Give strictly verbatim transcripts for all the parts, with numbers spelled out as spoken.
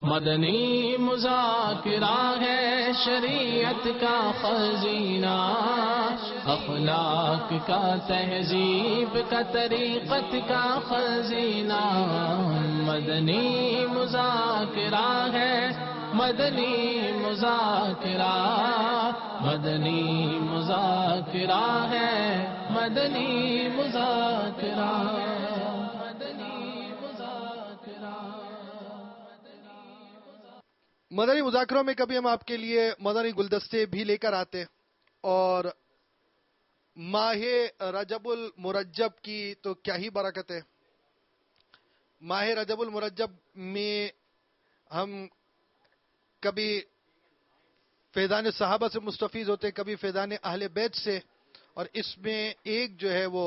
مدنی مذاکرہ ہے شریعت کا خزینہ، اخلاق کا تہذیب کا طریقت کا خزینہ، مدنی مذاکرہ ہے، مدنی مذاکرہ، مدنی مذاکرہ ہے، مدنی مذاکرہ، مدنی مذاکرہ۔ مدنی مذاکروں میں کبھی ہم آپ کے لیے مدنی گلدستے بھی لے کر آتے، اور ماہ رجب المرجب کی تو کیا ہی برکت ہے۔ ماہ رجب المرجب میں ہم کبھی فیضان صحابہ سے مستفیض ہوتے، کبھی فیضان اہل بیت سے، اور اس میں ایک جو ہے وہ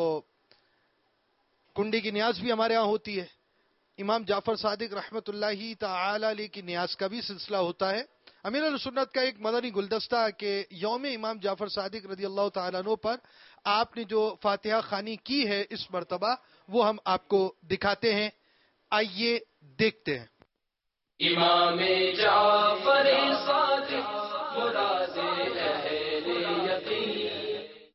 کنڈی کی نیاز بھی ہمارے ہاں ہوتی ہے۔ امام جعفر صادق رحمۃ اللہ تعالی علیہ کی نیاز کا بھی سلسلہ ہوتا ہے۔ امیر السنت کا ایک مدنی گلدستہ کہ یوم امام جعفر صادق رضی اللہ تعالیٰ عنہ پر آپ نے جو فاتحہ خوانی کی ہے اس مرتبہ، وہ ہم آپ کو دکھاتے ہیں، آئیے دیکھتے ہیں۔ امام جعفر صادق مراد اہل یقین،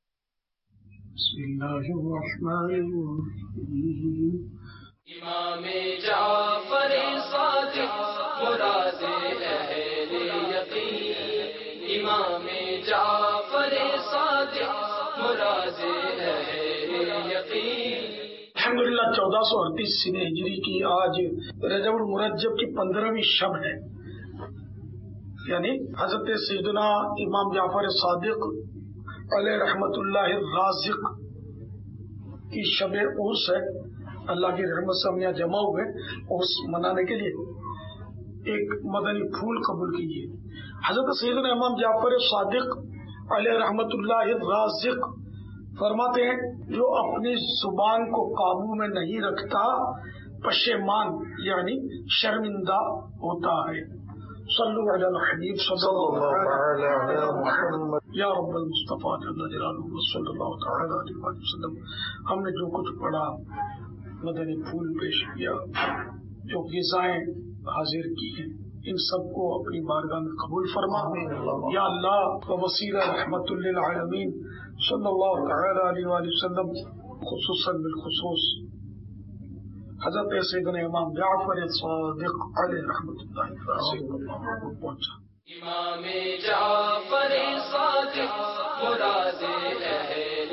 بسم اللہ الرحمن الرحیم۔ امام جعفر صادق مراد اہل یقین، امام جعفر صادق مراد اہل یقین۔ الحمدللہ چودہ سو اڑتیس سنہ ہجری کی آج رجب المرجب کی پندرہویں شب ہے، یعنی حضرت سیدنا امام جعفر صادق علیہ رحمت اللہ الرازق کی شب عرس ہے۔ اللہ کی رحمت سے ہم یہاں جمع ہوئے عرس منانے کے لیے۔ ایک مدنی پھول قبول کیجیے۔ حضرت سیدنا امام جعفر صادق علیہ رحمت اللہ الرازق فرماتے ہیں، جو اپنی زبان کو قابو میں نہیں رکھتا پشیمان یعنی شرمندہ ہوتا ہے۔ صلو علی الحبیب صلی اللہ علیہ وسلم یا رب المصطفیٰ جل جلالہ صلی اللہ تعالی علیہ وسلم۔ ہم نے جو کچھ پڑھا، مدنی پھول پیش کیا، جو غذائیں حاضر کی ہیں، ان سب کو اپنی بارگاہ میں قبول فرما۔ یا اللہ وسیلہ رحمت للعالمین صلی اللہ تعالی علیہ وآلہ وسلم، خصوصاً بالخصوص حضرت سیدنا امام جعفر صادق علیہ رحمت اللہ سے پہنچا۔ امام جعفر صادق مراد اہل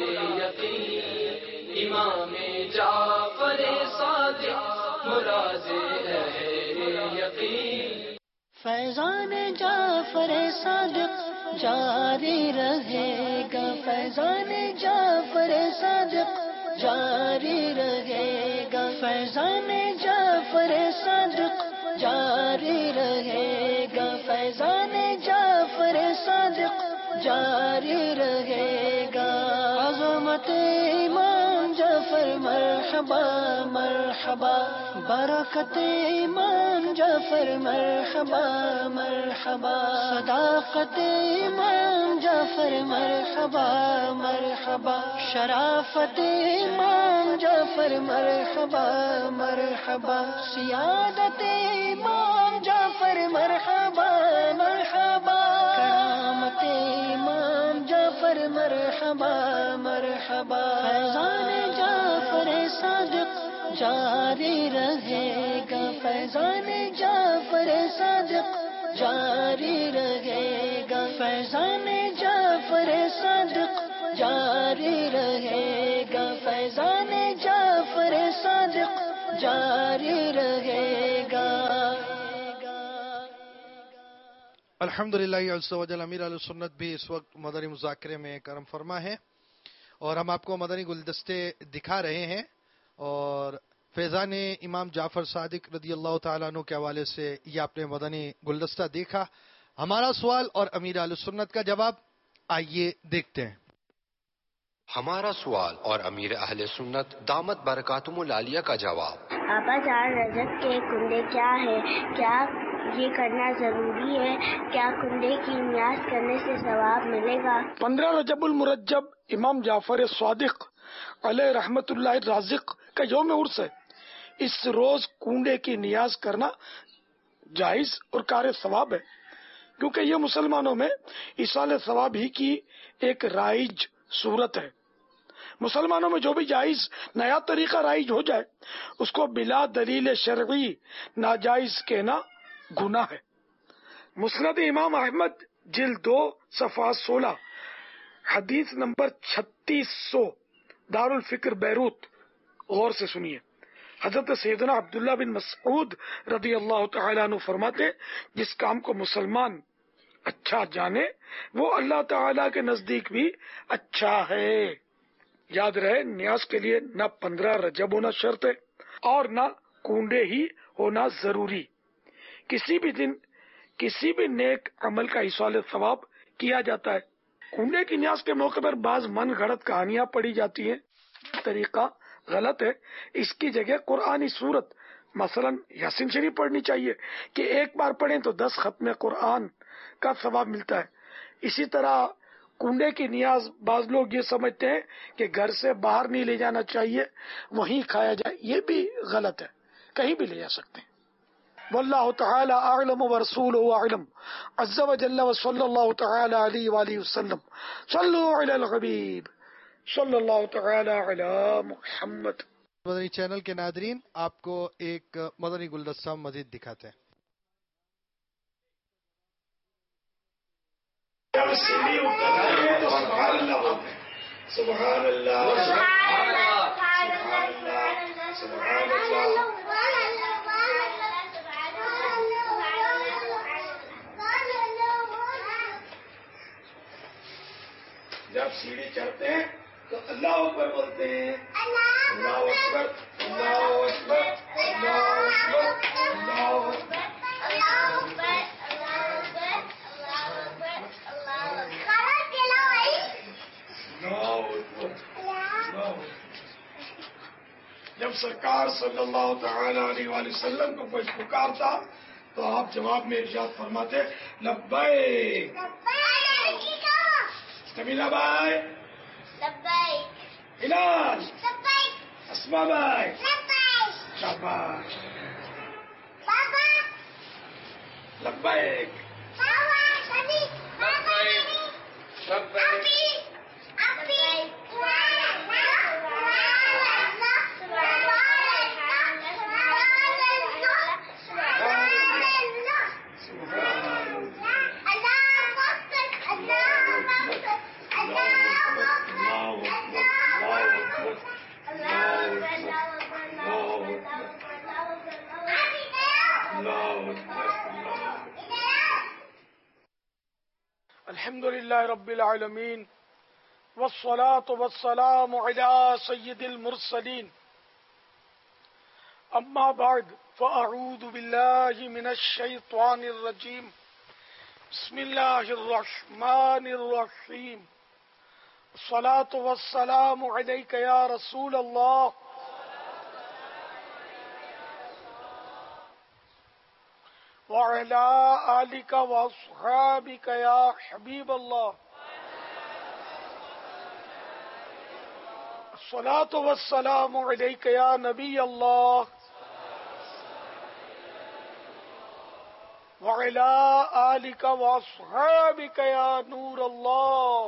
یقین، امام جعفر صادق مراد اہل یقین۔ فیضان جعفر صادق جاری رہے گا، فیضان جعفر صادق جاری رہے گا، فیضان جعفر صادق جاری رہے گا، فیضان جعفر صادق جاری رہے گا۔ عظمت امام جعفر مرحبا مرحبا، برکت امام جعفر مرحبا مرحبا، صداقت امام جعفر مرحبا مرحبا، شرافت امام جعفر مرحبا مرحبا، سیادت امام جعفر مرحبا مرحبا، کرامت امام جعفر مرحبا مرحبا۔ فیضان جعفر صادق جاری رہے گا، فیضان جعفر صادق جاری رہے گا، فیضان جعفر صادق جاری رہے گا، فیضان جعفر صادق جاری رہے گا۔ الحمدللہ عز و جل، امیر علیہ سنت بھی اس وقت مدنی مذاکرے میں کرم فرما ہے، اور ہم آپ کو مدنی گلدستے دکھا رہے ہیں، اور فیضان امام جعفر صادق رضی اللہ تعالیٰ عنہ کے حوالے سے یہ آپ نے مدنی گلدستہ دیکھا۔ ہمارا سوال اور امیر اہل سنت کا جواب، آئیے دیکھتے ہیں۔ ہمارا سوال اور امیر اہل سنت دامت برکاتہم العالیہ کا جواب۔ آپا چار رجب کے کنڈے کیا ہے؟ کیا یہ کرنا ضروری ہے؟ کیا کنڈے کی نیاز کرنے سے ثواب ملے گا؟ پندرہ رجب المرجب امام جعفر صادق علیہ رحمت اللہ الرازق کا یوم عرس ہے۔ اس روز کنڈے کی نیاز کرنا جائز اور کار ثواب ہے، کیونکہ یہ مسلمانوں میں ایصال ثواب ہی کی ایک رائج صورت ہے۔ مسلمانوں میں جو بھی جائز نیا طریقہ رائج ہو جائے اس کو بلا دلیل شرعی ناجائز کہنا گناہ ہے۔ مسند امام احمد جلد دو صفحہ سولہ، حدیث نمبر چھتیس سو، دار الفکر بیروت۔ غور سے سنیے، حضرت سیدنا عبداللہ بن مسعود رضی اللہ تعالیٰ عنہ فرماتے، جس کام کو مسلمان اچھا جانے وہ اللہ تعالیٰ کے نزدیک بھی اچھا ہے۔ یاد رہے، نیاز کے لیے نہ پندرہ رجب ہونا شرط ہے اور نہ کنڈے ہی ہونا ضروری۔ کسی بھی دن کسی بھی نیک عمل کا ایصال ثواب کیا جاتا ہے۔ کنڈے کی نیاز کے موقع پر بعض من گھڑت کہانیاں پڑھی جاتی ہیں، طریقہ غلط ہے۔ اس کی جگہ قرآنی صورت مثلا یاسین شریف پڑھنی چاہیے کہ ایک بار پڑھیں تو دس ختم قرآن کا ثواب ملتا ہے۔ اسی طرح کنڈے کی نیاز بعض لوگ یہ سمجھتے ہیں کہ گھر سے باہر نہیں لے جانا چاہیے، وہیں کھایا جائے، یہ بھی غلط ہے، کہیں بھی لے جا سکتے ہیں۔ واللہ تعالی اعلم ورسولہ اعلم، عز وجل وصلی اللہ تعالی علیہ وآلہ وسلم۔ صلو علی الحبیب صلی اللہ تعالی علی محمد۔ مدنی چینل کے ناظرین، آپ کو ایک مدنی گلدستہ مزید دکھاتے ہیں۔ جب سیڑھی اتر رہے ہیں تو سبحان اللہ بولتے ہیں، سبحان اللہ سبحان اللہ سبحان اللہ۔ جب سیڑھی چڑھتے ہیں تو اللہ اکبر بولتے ہیں، اللہ اکبر اللہ اکبر اللہ اکبر اللہ اکبر۔ جب سرکار صلی اللہ تعالی علیہ وآلہ وسلم کو کوئی پکارتا تو آپ جواب میں ارشاد فرماتے، لبیک جمیلہ بھائی، ہلال، اسما بھائی، شاباش، لبیک الحمد للہ رب العالمین، والصلاة والسلام علی سید المرسلین، اما بعد فاعوذ باللہ من الشیطان الرجیم، بسم اللہ الرحمن الرحیم، الصلاة والسلام علیک یا رسول اللہ، وعلى آلك وأصحابك يا حبيب الله، الصلاة والسلام عليك يا نبي الله، وعلى آلك وأصحابك يا نور الله۔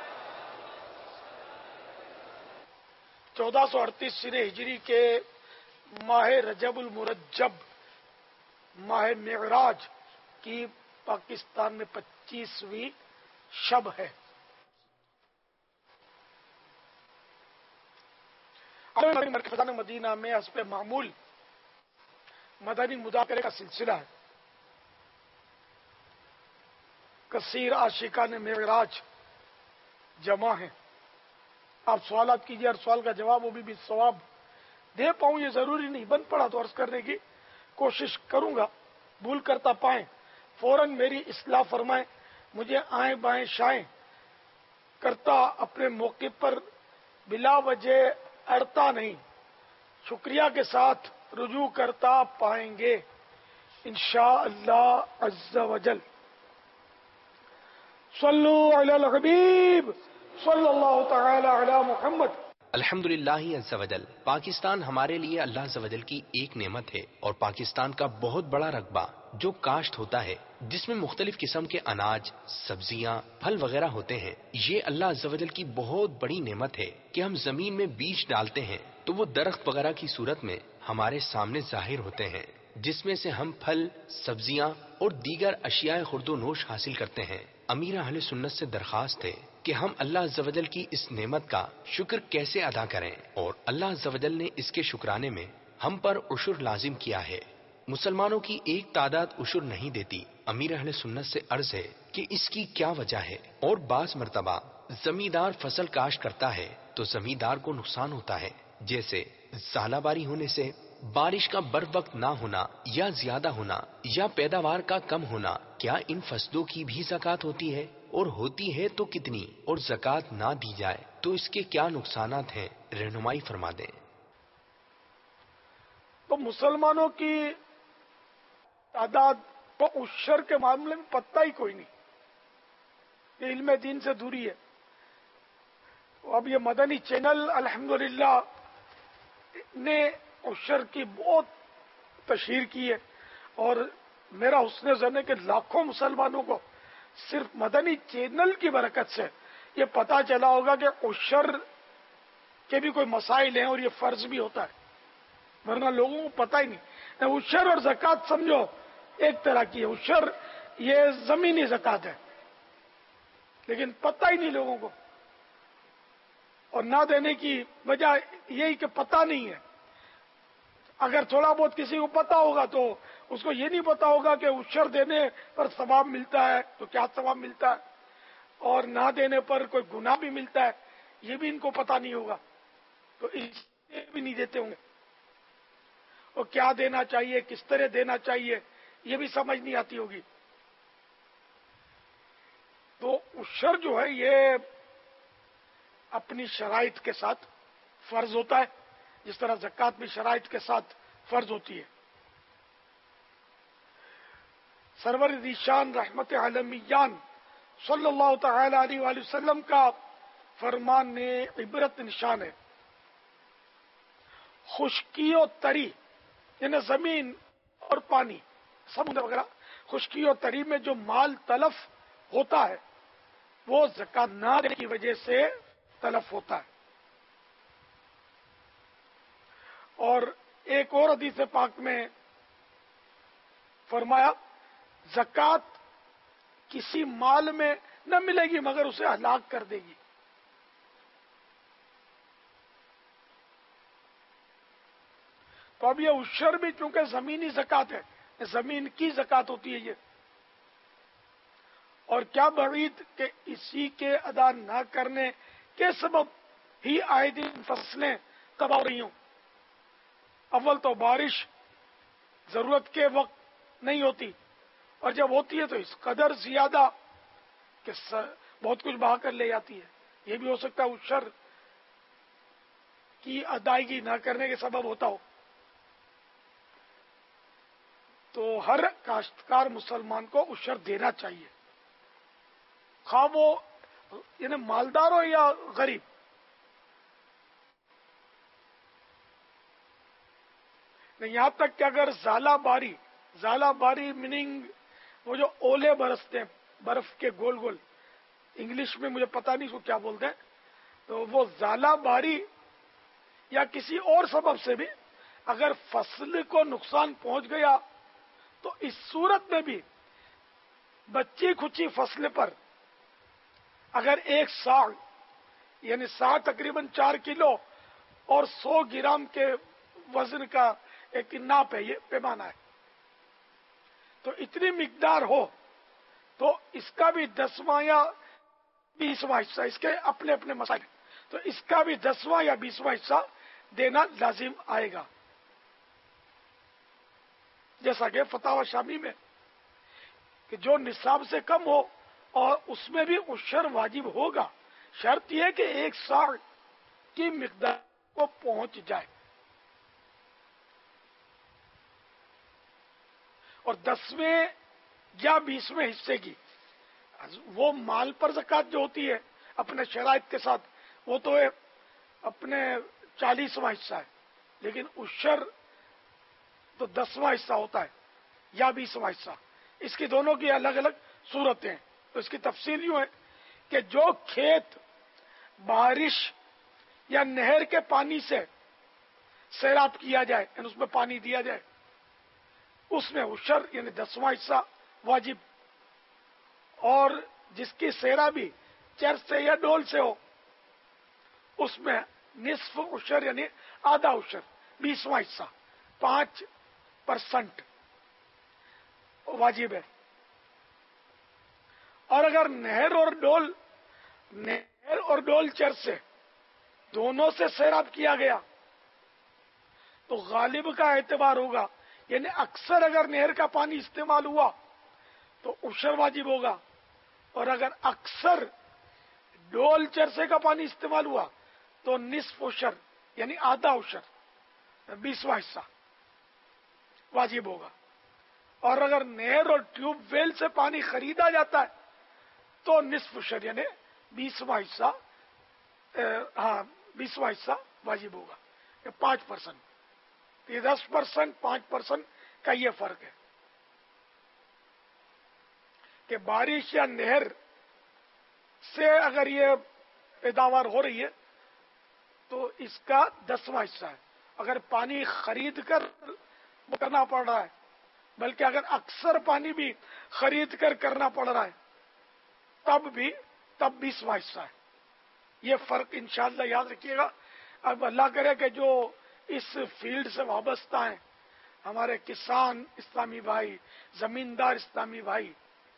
چودہ سو اڑتیس سن ہجری کے ماہ رجب المرجب، ماہ معراج کی پاکستان میں پچیسویں شب ہے۔ مرکز مدینہ میں حسب معمول مدنی مذاکرے کا سلسلہ ہے۔ کثیر عاشقان معراج جمع ہیں۔ آپ سوالات کیجیے، ہر سوال کا جواب وہ بھی, بھی ثواب دے پاؤں یہ ضروری نہیں، بند پڑا تو عرض کرنے کی کوشش کروں گا، بھول کرتا پائیں فوراً میری اصلاح فرمائیں، مجھے آئیں بائیں شائیں کرتا اپنے موقع پر بلا وجہ اڑتا نہیں، شکریہ کے ساتھ رجوع کرتا پائیں گے انشاءاللہ عز وجل۔ صلو علی الحبیب صلی اللہ تعالی علی محمد۔ الحمدللہ عز و جل، پاکستان ہمارے لیے اللہ عز و جل کی ایک نعمت ہے، اور پاکستان کا بہت بڑا رقبہ جو کاشت ہوتا ہے، جس میں مختلف قسم کے اناج، سبزیاں، پھل وغیرہ ہوتے ہیں، یہ اللہ عز و جل کی بہت بڑی نعمت ہے کہ ہم زمین میں بیج ڈالتے ہیں تو وہ درخت وغیرہ کی صورت میں ہمارے سامنے ظاہر ہوتے ہیں، جس میں سے ہم پھل، سبزیاں اور دیگر اشیاء خورد و نوش حاصل کرتے ہیں۔ امیر اہل سنت سے درخواست ہے کہ ہم اللہ عز و جل کی اس نعمت کا شکر کیسے ادا کریں، اور اللہ عز و جل نے اس کے شکرانے میں ہم پر عشر لازم کیا ہے۔ مسلمانوں کی ایک تعداد عشر نہیں دیتی۔ امیر اہل سنت سے عرض ہے کہ اس کی کیا وجہ ہے، اور بعض مرتبہ زمیندار فصل کاشت کرتا ہے تو زمیندار کو نقصان ہوتا ہے، جیسے ژالہ باری ہونے سے، بارش کا بر وقت نہ ہونا یا زیادہ ہونا، یا پیداوار کا کم ہونا۔ کیا ان فصلوں کی بھی زکوٰۃ ہوتی ہے، اور ہوتی ہے تو کتنی، اور زکوٰۃ نہ دی جائے تو اس کے کیا نقصانات ہیں؟ رہنمائی فرما دیں۔ تو مسلمانوں کی تعداد کو عشر کے معاملے میں پتہ ہی کوئی نہیں، یہ علم دین سے دوری ہے۔ اب یہ مدنی چینل الحمدللہ نے عشر کی بہت تشہیر کی ہے، اور میرا حسن ظن ہے کہ لاکھوں مسلمانوں کو صرف مدنی چینل کی برکت سے یہ پتا چلا ہوگا کہ عشر کے بھی کوئی مسائل ہیں اور یہ فرض بھی ہوتا ہے، ورنہ لوگوں کو پتہ ہی نہیں۔ عشر اور زکوٰۃ سمجھو ایک طرح کی ہے، عشر یہ زمینی زکوٰۃ ہے، لیکن پتہ ہی نہیں لوگوں کو، اور نہ دینے کی وجہ یہی کہ پتہ نہیں ہے۔ اگر تھوڑا بہت کسی کو پتا ہوگا تو اس کو یہ نہیں پتا ہوگا کہ عشر دینے پر ثواب ملتا ہے تو کیا ثواب ملتا ہے، اور نہ دینے پر کوئی گناہ بھی ملتا ہے، یہ بھی ان کو پتا نہیں ہوگا، تو اس لیے بھی نہیں دیتے ہوں گے۔ اور کیا دینا چاہیے، کس طرح دینا چاہیے، یہ بھی سمجھ نہیں آتی ہوگی۔ تو عشر جو ہے یہ اپنی شرائط کے ساتھ فرض ہوتا ہے، جس طرح زکوٰۃ بھی شرائط کے ساتھ فرض ہوتی ہے۔ سرور ذیشان رحمت عالمیان صلی اللہ تعالی علیہ وآلہ وسلم کا فرمان نے عبرت نشان ہے۔ خشکی و تری، یعنی زمین اور پانی، سمندر وغیرہ، خشکی و تری میں جو مال تلف ہوتا ہے وہ زکوٰۃ نہ دینے کی وجہ سے تلف ہوتا ہے۔ اور ایک اور حدیث پاک میں فرمایا زکوٰۃ کسی مال میں نہ ملے گی مگر اسے ہلاک کر دے گی۔ تو اب یہ عشر بھی چونکہ زمینی زکوٰۃ ہے، زمین کی زکوٰۃ ہوتی ہے یہ، اور کیا بعید کہ اسی کے ادا نہ کرنے کے سبب ہی آئے دن فصلیں تباہ ہو رہی ہوں۔ اول تو بارش ضرورت کے وقت نہیں ہوتی، اور جب ہوتی ہے تو اس قدر زیادہ کہ بہت کچھ بہا کر لے جاتی ہے۔ یہ بھی ہو سکتا ہے عشر کی ادائیگی نہ کرنے کے سبب ہوتا ہو۔ تو ہر کاشتکار مسلمان کو عشر دینا چاہیے، خواہ وہ یعنی مالدار ہو یا غریب۔ یہاں تک کہ اگر ژالہ باری، ژالہ باری میننگ وہ جو اولے برستے ہیں برف کے گول گول، انگلش میں مجھے پتا نہیں اس کو کیا بولتے ہیں، تو وہ ژالہ باری یا کسی اور سبب سے بھی اگر فصل کو نقصان پہنچ گیا تو اس صورت میں بھی بچی کھچی فصل پر اگر ایک ساڑ یعنی ساڑ تقریباً چار کلو اور سو گرام کے وزن کا ایک ناپ ہے، یہ پیمانہ ہے، تو اتنی مقدار ہو تو اس کا بھی دسواں یا بیسواں حصہ، اس کے اپنے اپنے مسائل، تو اس کا بھی دسواں یا بیسواں حصہ دینا لازم آئے گا، جیسا کہ فتاوی شامی میں کہ جو نصاب سے کم ہو اور اس میں بھی عشر واجب ہوگا، شرط یہ کہ ایک ساڑ کی مقدار کو پہنچ جائے، اور دسویں یا بیسویں حصے کی وہ مال پر زکوٰۃ جو ہوتی ہے اپنے شرائط کے ساتھ، وہ تو اپنے چالیسواں حصہ ہے، لیکن عشر تو دسواں حصہ ہوتا ہے یا بیسواں حصہ. اس کی دونوں کی الگ الگ صورتیں ہیں. تو اس کی تفصیل یوں ہے کہ جو کھیت بارش یا نہر کے پانی سے سیراب کیا جائے، یعنی اس میں پانی دیا جائے، اس میں عشر یعنی دسواں حصہ واجب. اور جس کی سیرابی چرس سے یا ڈول سے ہو، اس میں نصف عشر یعنی آدھا عشر، بیسواں حصہ، پانچ پرسنٹ واجب ہے. اور اگر نہر اور ڈول نہر اور ڈول چرس سے دونوں سے سیراب کیا گیا تو غالب کا اعتبار ہوگا، یعنی اکثر اگر نہر کا پانی استعمال ہوا تو عشر واجب ہوگا، اور اگر اکثر ڈول چرسے کا پانی استعمال ہوا تو نصف عشر یعنی آدھا عشر، بیسواں حصہ واجب ہوگا. اور اگر نہر اور ٹیوب ویل سے پانی خریدا جاتا ہے تو نصف عشر یعنی بیسواں حصہ ہاں بیسواں حصہ واجب ہوگا. یہ پانچ پرسنٹ، یہ دس پرسنٹ پانچ پرسنٹ کا یہ فرق ہے کہ بارش یا نہر سے اگر یہ پیداوار ہو رہی ہے تو اس کا دسواں حصہ ہے. اگر پانی خرید کر کرنا پڑ رہا ہے، بلکہ اگر اکثر پانی بھی خرید کر کرنا پڑ رہا ہے تب بھی تب بیسواں حصہ ہے. یہ فرق انشاءاللہ یاد رکھیے گا. اب اللہ کرے کہ جو اس فیلڈ سے وابستہ ہیں، ہمارے کسان اسلامی بھائی، زمیندار اسلامی بھائی،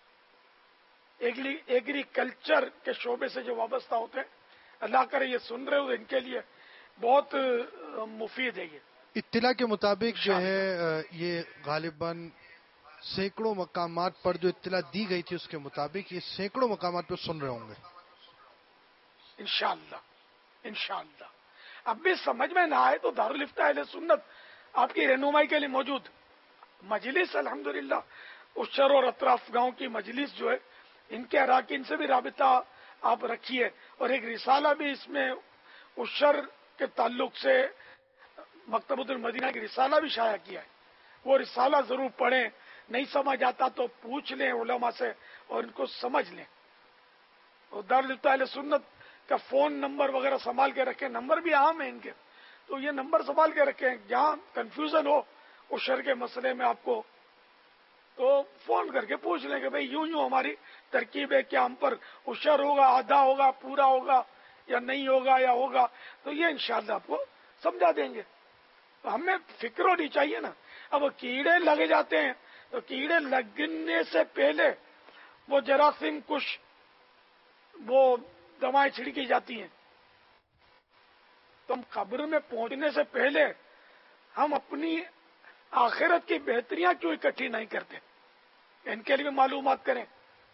ایگریکلچر کے شعبے سے جو وابستہ ہوتے ہیں، اللہ کرے یہ سن رہے ہو ان کے لیے بہت مفید ہے. یہ اطلاع کے مطابق جو ہے یہ غالباً سینکڑوں مقامات پر جو اطلاع دی گئی تھی اس کے مطابق یہ سینکڑوں مقامات پر سن رہے ہوں گے انشاءاللہ انشاءاللہ. اب بھی سمجھ میں نہ آئے تو دارالفتہ اہل سنت آپ کی رہنمائی کے لیے موجود مجلس الحمدللہ عشر اور اطراف گاؤں کی مجلس جو ہے، ان کے اراکین سے بھی رابطہ آپ رکھیے. اور ایک رسالہ بھی اس میں عشر کے تعلق سے مکتبۃ المدینہ کی رسالہ بھی شائع کیا ہے. وہ رسالہ ضرور پڑھیں، نہیں سمجھ آتا تو پوچھ لیں علماء سے اور ان کو سمجھ لیں. اور دارالفتہ اہل سنت کا فون نمبر وغیرہ سنبھال کے رکھیں، نمبر بھی عام ہے ان کے، تو یہ نمبر سنبھال کے رکھیں. جہاں کنفیوژن ہو عشر کے مسئلے میں آپ کو تو فون کر کے پوچھ لیں کہ بھئی یوں یوں ہماری ترکیب ہے، کیا ہم پر عشر ہوگا، آدھا ہوگا، پورا ہوگا یا نہیں ہوگا یا ہوگا، تو یہ انشاءاللہ آپ کو سمجھا دیں گے. تو ہمیں فکر ہونی چاہیے نا. اب کیڑے لگ جاتے ہیں تو کیڑے لگنے سے پہلے وہ جراثیم کش وہ دوائیں چھڑکی جاتی ہیں، تو ہم قبر میں پہنچنے سے پہلے ہم اپنی آخرت کی بہتریاں کیوں اکٹھی نہیں کرتے؟ ان کے لیے بھی معلومات کریں.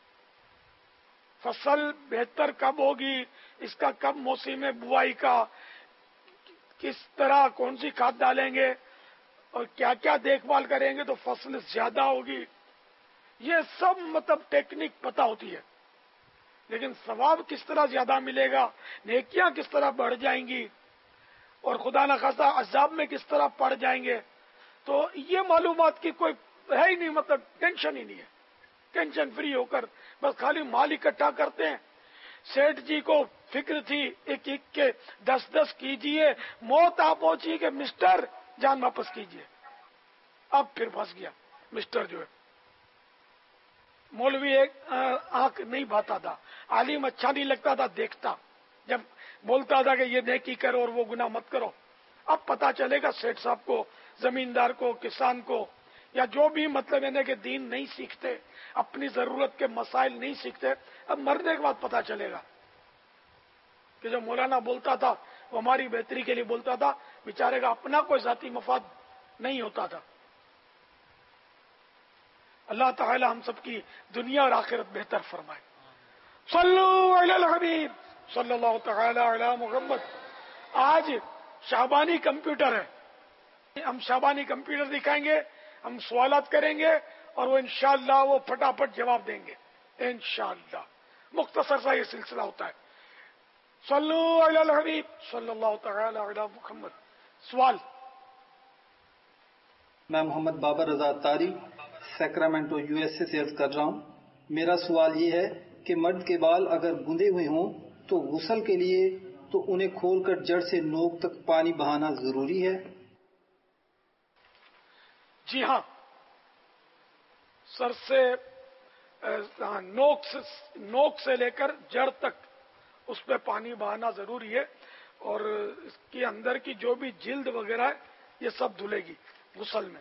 فصل بہتر کب ہوگی، اس کا کب موسم ہے بوائی کا، کس طرح کون سی کھاد ڈالیں گے اور کیا کیا دیکھ بھال کریں گے تو فصل زیادہ ہوگی. یہ سب مطلب ٹیکنیک پتہ ہوتی ہے، لیکن ثواب کس طرح زیادہ ملے گا، نیکیاں کس طرح بڑھ جائیں گی، اور خدا نخواستہ عذاب میں کس طرح پڑ جائیں گے، تو یہ معلومات کی کوئی ہے ہی نہیں، مطلب ٹینشن ہی نہیں ہے. ٹینشن فری ہو کر بس خالی مال اکٹھا کرتے ہیں. سیٹھ جی کو فکر تھی ایک ایک کے دس دس کیجئے، موت آ پہنچی کہ مسٹر جان واپس کیجئے. اب پھر پھنس گیا مسٹر جو ہے. مولوی ایک آنکھ نہیں بھاتا تھا، عالم اچھا نہیں لگتا تھا دیکھتا، جب بولتا تھا کہ یہ نیکی کرو اور وہ گناہ مت کرو. اب پتا چلے گا سیٹھ صاحب کو، زمیندار کو، کسان کو، یا جو بھی مطلب ہے کہ دین نہیں سیکھتے، اپنی ضرورت کے مسائل نہیں سیکھتے، اب مرنے کے بعد پتا چلے گا کہ جو مولانا بولتا تھا وہ ہماری بہتری کے لیے بولتا تھا، بیچارے کا اپنا کوئی ذاتی مفاد نہیں ہوتا تھا. اللہ تعالی ہم سب کی دنیا اور آخرت بہتر فرمائے. صلو علی الحبیب صلی اللہ تعالی علی محمد. آج شعبانی کمپیوٹر ہے، ہم شعبانی کمپیوٹر دکھائیں گے، ہم سوالات کریں گے اور وہ انشاءاللہ وہ پھٹافٹ جواب دیں گے انشاءاللہ. مختصر سا یہ سلسلہ ہوتا ہے. صلو علی الحبیب صلی اللہ تعالی علی محمد. سوال. میں Muhammad Babar Raza Attari Sacramento U S A سے عرض کر رہا ہوں. میرا سوال یہ ہے کہ مرد کے بال اگر گندے ہوئے ہوں تو غسل کے لیے تو انہیں کھول کر جڑ سے نوک تک پانی بہانا ضروری ہے؟ جی ہاں، سر سے نوک سے نوک سے لے کر جڑ تک اس پہ پانی بہانا ضروری ہے، اور اس کے اندر کی جو بھی جلد وغیرہ ہے یہ سب دھلے گی غسل میں.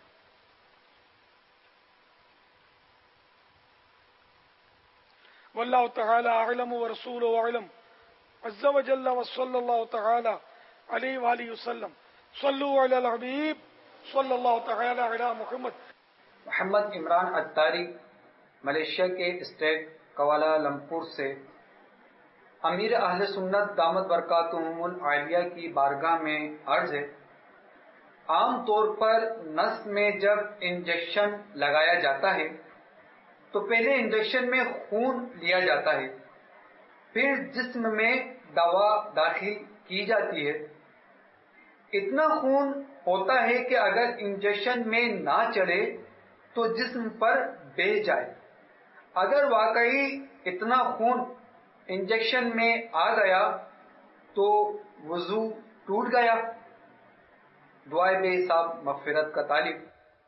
واللہ تعالی اعلم ورسولہ اعلم عز وجل وصلی اللہ تعالی علیہ وآلہ وسلم. صلو علی الحبیب صلی اللہ تعالی علی محمد. محمد عمران اتاری ملیشیا کے اسٹیٹ کوالالمپور سے امیر اہل سنت دامت برکاتہم العالیہ کی بارگاہ میں عرض ہے. عام طور پر نس میں جب انجیکشن لگایا جاتا ہے تو پہلے انجیکشن میں خون لیا جاتا ہے، پھر جسم میں دوا داخل کی جاتی ہے. اتنا خون ہوتا ہے کہ اگر انجیکشن میں نہ چلے تو جسم پر بہہ جائے. اگر واقعی اتنا خون انجیکشن میں آ گیا تو وضو ٹوٹ گیا. دعائے بے حساب مغفرت کا طالب.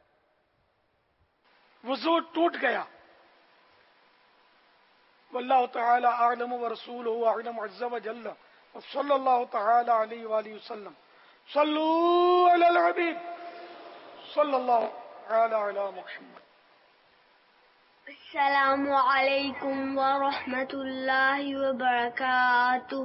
وضو ٹوٹ گیا. واللہ تعالی اعلم ورسولہ اعلم عز وجل وصلی اللہ تعالی علیہ وآلہ وسلم. صلو علی الحبیب صلی اللہ تعالی علی محمد. السلام علیکم ورحمۃ اللہ وبرکاتہ.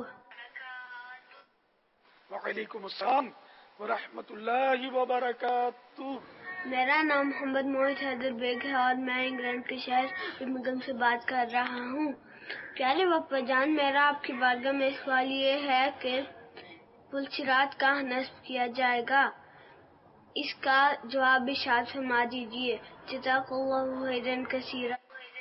وعلیکم السلام ورحمۃ اللہ وبرکاتہ. میرا نام محمد موحد حیدر بیگ ہے اور میں انگلینڈ کے شہر برمنگھم سے بات کر رہا ہوں. پیارے باپا جان، میرا آپ کی بارگاہ میں سوال یہ ہے کہ پل صراط کہاں نصب کیا جائے گا؟ اس کا جواب ارشاد فرما دیجیے. جزاک اللہ خیرا کثیرا.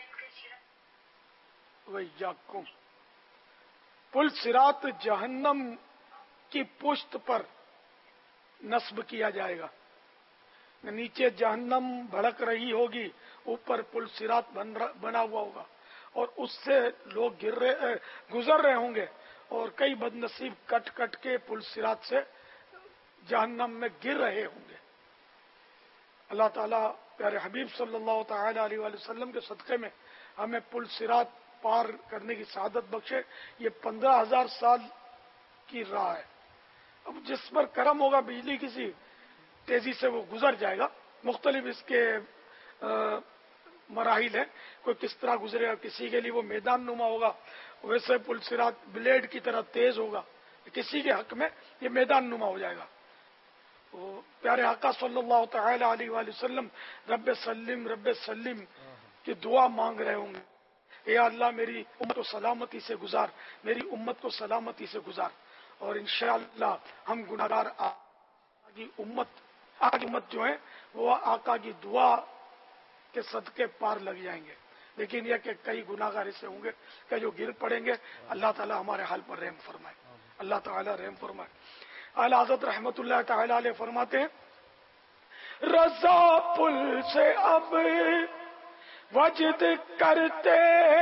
ویاکم. پل صراط جہنم کی پشت پر نصب کیا جائے گا. نیچے جہنم بھڑک رہی ہوگی، اوپر پل صراط بنا ہوا ہوگا، اور اس سے لوگ گر رہے گزر رہے ہوں گے، اور کئی بد نصیب کٹ کٹ کے پل صراط سے جہنم میں گر رہے ہوں گے. اللہ تعالیٰ پیارے حبیب صلی اللہ تعالی علیہ وآلہ وسلم کے صدقے میں ہمیں پل صراط پار کرنے کی سعادت بخشے. یہ پندرہ ہزار سال کی راہ ہے. اب جس پر کرم ہوگا بجلی کسی تیزی سے وہ گزر جائے گا. مختلف اس کے مراحل ہیں، کوئی کس طرح گزرے گا. کسی کے لیے وہ میدان نما ہوگا، ویسے پل صراط بلیڈ کی طرح تیز ہوگا. کسی کے حق میں یہ میدان نما ہو جائے گا. پیارے آقا صلی اللہ تعالی علیہ وآلہ وسلم رب سلم رب سلم کی دعا مانگ رہے ہوں گے. اے اللہ میری امت کو سلامتی سے گزار، میری امت کو سلامتی سے گزار. اور انشاءاللہ ہم گناہگار آقا کی امت آقا کی امت جو ہے وہ آقا کی دعا کے صدقے پار لگ جائیں گے. لیکن یہ کہ کئی گناہگار ایسے ہوں گے کہ جو گر پڑیں گے. اللہ تعالی ہمارے حال پر رحم فرمائے. اللہ تعالی رحم فرمائے. اعلی حضرت رحمت اللہ تعالی علیہ فرماتے ہیں، رضا پل سے اب وجد کرتے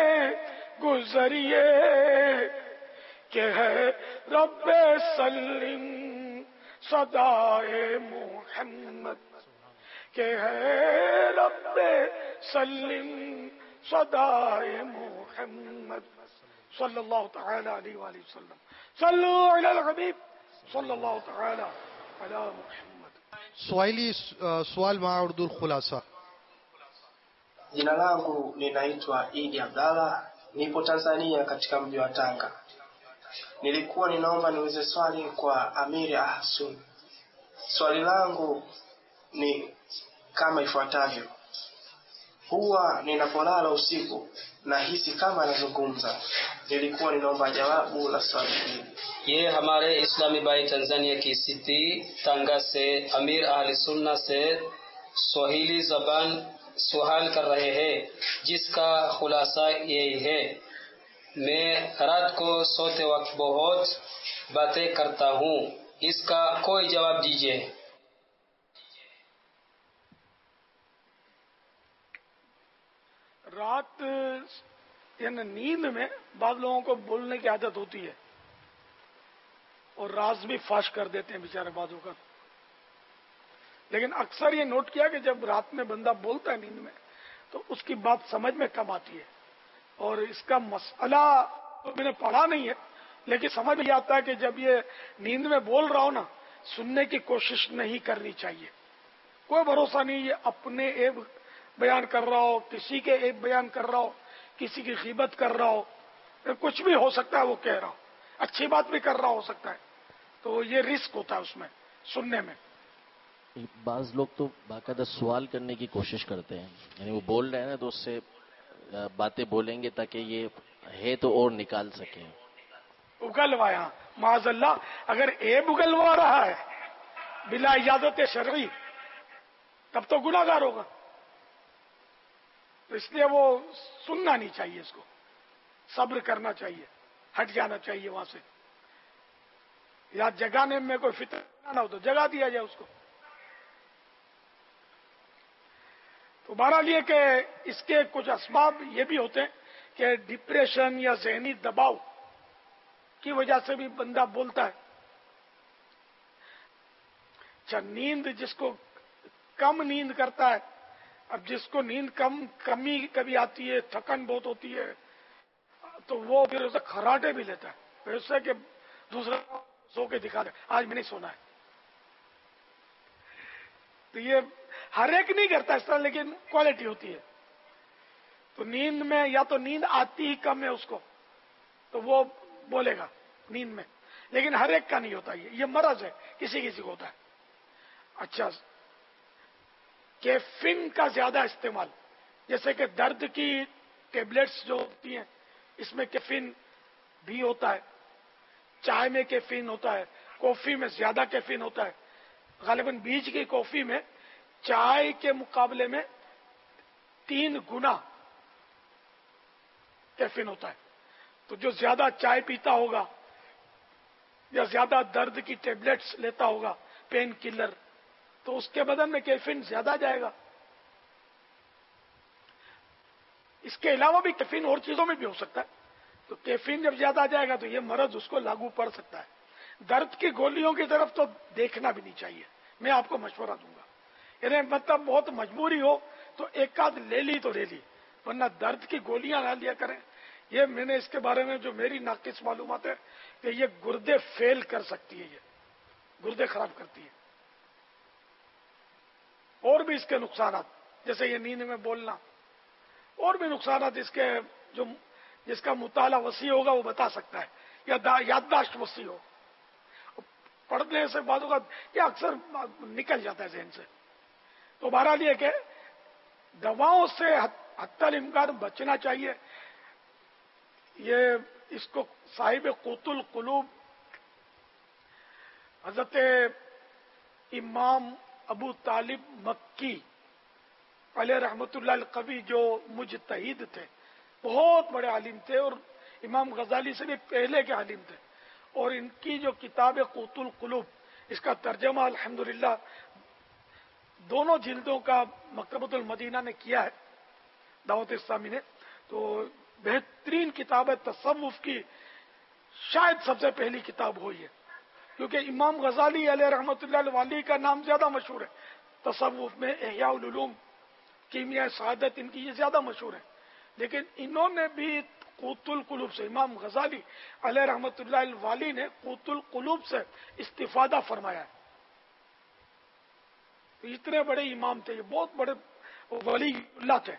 گزریے کہ ہے رب سلم صدائے محمد، کہ ہے رب سلم صدائے محمد صلی اللہ تعالی علیہ وآلہ وسلم. صلو علی الحبیب صلی اللہ تعالی علی محمد. Swahili uh, swali ma urdu khulasa. Jina langu ninaitwa Idi Abdalla, nipo Tanzania katika mji wa Tanga. Nilikuwa ninaomba niulize swali kwa Amiri Ahsun. Swali langu ni kama ifuatavyo. Huwa ninapolala usiku nahisi kama nazungumza. Nilikuwa ninaomba jawabu la swali hili. یہ ہمارے اسلامی بھائی Tanzania کی city تانگا سے امیر اہل سنہ سے سواہیلی زبان سوال کر رہے ہیں، جس کا خلاصہ یہی ہے میں رات کو سوتے وقت بہت باتیں کرتا ہوں، اس کا کوئی جواب دیجیے۔ رات یعنی نیند میں بعض لوگوں کو بولنے کی عادت ہوتی ہے اور راز بھی فاش کر دیتے ہیں بیچارے بعضوں کا، لیکن اکثر یہ نوٹ کیا کہ جب رات میں بندہ بولتا ہے نیند میں تو اس کی بات سمجھ میں کم آتی ہے، اور اس کا مسئلہ تو میں نے پڑھا نہیں ہے لیکن سمجھ میں آتا ہے کہ جب یہ نیند میں بول رہا ہو نا، سننے کی کوشش نہیں کرنی چاہیے۔ کوئی بھروسہ نہیں یہ اپنے عیب بیان کر رہا ہو، کسی کے عیب بیان کر رہا ہو، کسی کی غیبت کر رہا ہو، کچھ بھی ہو سکتا ہے وہ کہہ رہا ہو، اچھی بات بھی کر رہا ہو سکتا ہے، تو یہ رسک ہوتا ہے اس میں سننے میں۔ بعض لوگ تو باقاعدہ سوال کرنے کی کوشش کرتے ہیں، یعنی وہ بول رہے ہیں نا تو اس سے باتیں بولیں گے تاکہ یہ ہے تو اور نکال سکیں۔ اگلوایا معاذ اللہ، اگر عیب اگلوا رہا ہے بلا اجازت شرعی تب تو گناہ گار ہوگا، تو اس لیے وہ سننا نہیں چاہیے، اس کو صبر کرنا چاہیے، ہٹ جانا چاہیے وہاں سے، یا جگانے میں کوئی فتنہ نہ ہو تو جگا دیا جائے اس کو۔ تو بہرحال یہ کہ اس کے کچھ اسباب یہ بھی ہوتے ہیں کہ ڈپریشن یا ذہنی دباؤ کی وجہ سے بھی بندہ بولتا ہے۔ اچھا، نیند جس کو کم نیند کرتا ہے، اب جس کو نیند کم کمی کبھی آتی ہے، تھکن بہت ہوتی ہے، تو وہ پھر اسے کھراٹے بھی لیتا ہے، پھر اس سے کہ دوسرا سو کے دکھا دے آج میں نہیں سونا ہے۔ تو یہ ہر ایک نہیں کرتا اس طرح، لیکن کوالٹی ہوتی ہے۔ تو نیند میں یا تو نیند آتی ہی کم ہے اس کو تو وہ بولے گا نیند میں، لیکن ہر ایک کا نہیں ہوتا، یہ یہ مرض ہے، کسی کسی کو ہوتا ہے۔ اچھا، کیفین کا زیادہ استعمال، جیسے کہ درد کی ٹیبلٹس جو ہوتی ہیں اس میں کیفین بھی ہوتا ہے، چائے میں کیفین ہوتا ہے، کافی میں زیادہ کیفین ہوتا ہے، غالباً بیج کی کافی میں چائے کے مقابلے میں تین گنا کیفین ہوتا ہے۔ تو جو زیادہ چائے پیتا ہوگا یا زیادہ درد کی ٹیبلٹس لیتا ہوگا، پین کلر، تو اس کے بدن میں کیفین زیادہ جائے گا۔ اس کے علاوہ بھی کیفین اور چیزوں میں بھی ہو سکتا ہے، تو کیفین جب زیادہ جائے گا تو یہ مرض اس کو لاگو پڑ سکتا ہے۔ درد کی گولیوں کی طرف تو دیکھنا بھی نہیں چاہیے، میں آپ کو مشورہ دوں گا، یعنی مطلب بہت مجبوری ہو تو ایک آدھ لے لی تو لے لی، ورنہ درد کی گولیاں نہ لیا کریں۔ یہ میں نے اس کے بارے میں جو میری ناقص معلومات ہے کہ یہ گردے فیل کر سکتی ہے، یہ گردے خراب کرتی ہے۔ اور بھی اس کے نقصانات، جیسے یہ نیند میں بولنا، اور بھی نقصانات اس کے، جو جس کا مطالعہ وسیع ہوگا وہ بتا سکتا ہے، یا یادداشت وسیع ہو، پڑھنے سے بعض اوقات یہ اکثر نکل جاتا ہے ذہن سے۔ تو بہرحال یہ کہ دواؤں سے حتی الامکان بچنا چاہیے۔ یہ اس کو صاحب قوت القلوب حضرت امام ابو طالب مکی علیہ رحمت اللہ القوی، جو مجتہد تھے، بہت بڑے عالم تھے، اور امام غزالی سے بھی پہلے کے عالم تھے، اور ان کی جو کتاب قوت القلوب، اس کا ترجمہ الحمدللہ دونوں جلدوں کا مکتبۃ المدینہ نے کیا ہے، دعوت اسلامی نے، تو بہترین کتاب ہے، تصوف کی شاید سب سے پہلی کتاب ہوئی ہے، کیونکہ امام غزالی علیہ رحمت اللہ الوالی کا نام زیادہ مشہور ہے تصوف میں، احیاء العلوم، کیمیاء سعادت، ان کی یہ زیادہ مشہور ہے، لیکن انہوں نے بھی قوت القلوب سے، امام غزالی علیہ رحمت اللہ الوالی نے قوت القلوب سے استفادہ فرمایا ہے۔ اتنے بڑے امام تھے، یہ بہت بڑے ولی اللہ تھے،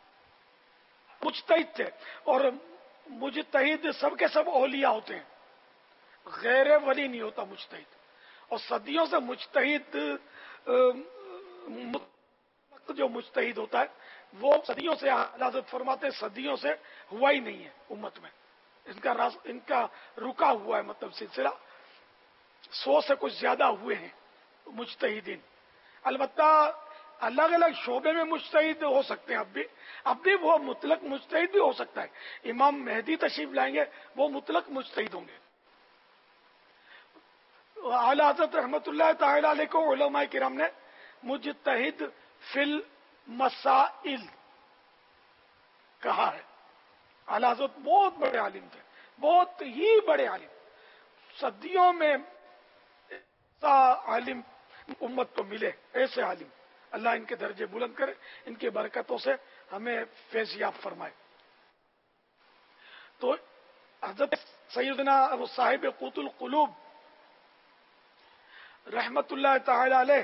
مجتہد تھے، اور مجتہد سب کے سب اولیاء ہوتے ہیں، غیر ولی نہیں ہوتا مجتہد، اور صدیوں سے مجتہد جو مجتہد ہوتا ہے وہ صدیوں سے حضرت فرماتے صدیوں سے ہوا ہی نہیں ہے امت میں، ان کا راز ان کا رکا ہوا ہے، مطلب سلسلہ سو سے کچھ زیادہ ہوئے ہیں مجتہدین۔ البتہ الگ الگ شعبے میں مجتہد ہو سکتے ہیں. اب بھی اب بھی وہ مطلق مجتہد بھی ہو سکتا ہے. امام مہدی تشریف لائیں گے وہ مطلق مجتہد ہوں گے. اعلیٰ حضرت رحمت اللہ تعالی علیہ کو علماء کرام نے مجتہد فی المسائل کہا ہے. اعلیٰ حضرت بہت بڑے عالم تھے, بہت ہی بڑے عالم, صدیوں میں ایسا عالم امت کو ملے, ایسے عالم. اللہ ان کے درجے بلند کرے, ان کی برکتوں سے ہمیں فیض یاب فرمائے. تو حضرت سیدنا ابو صاحب قوت القلوب رحمت اللہ تعالی علیہ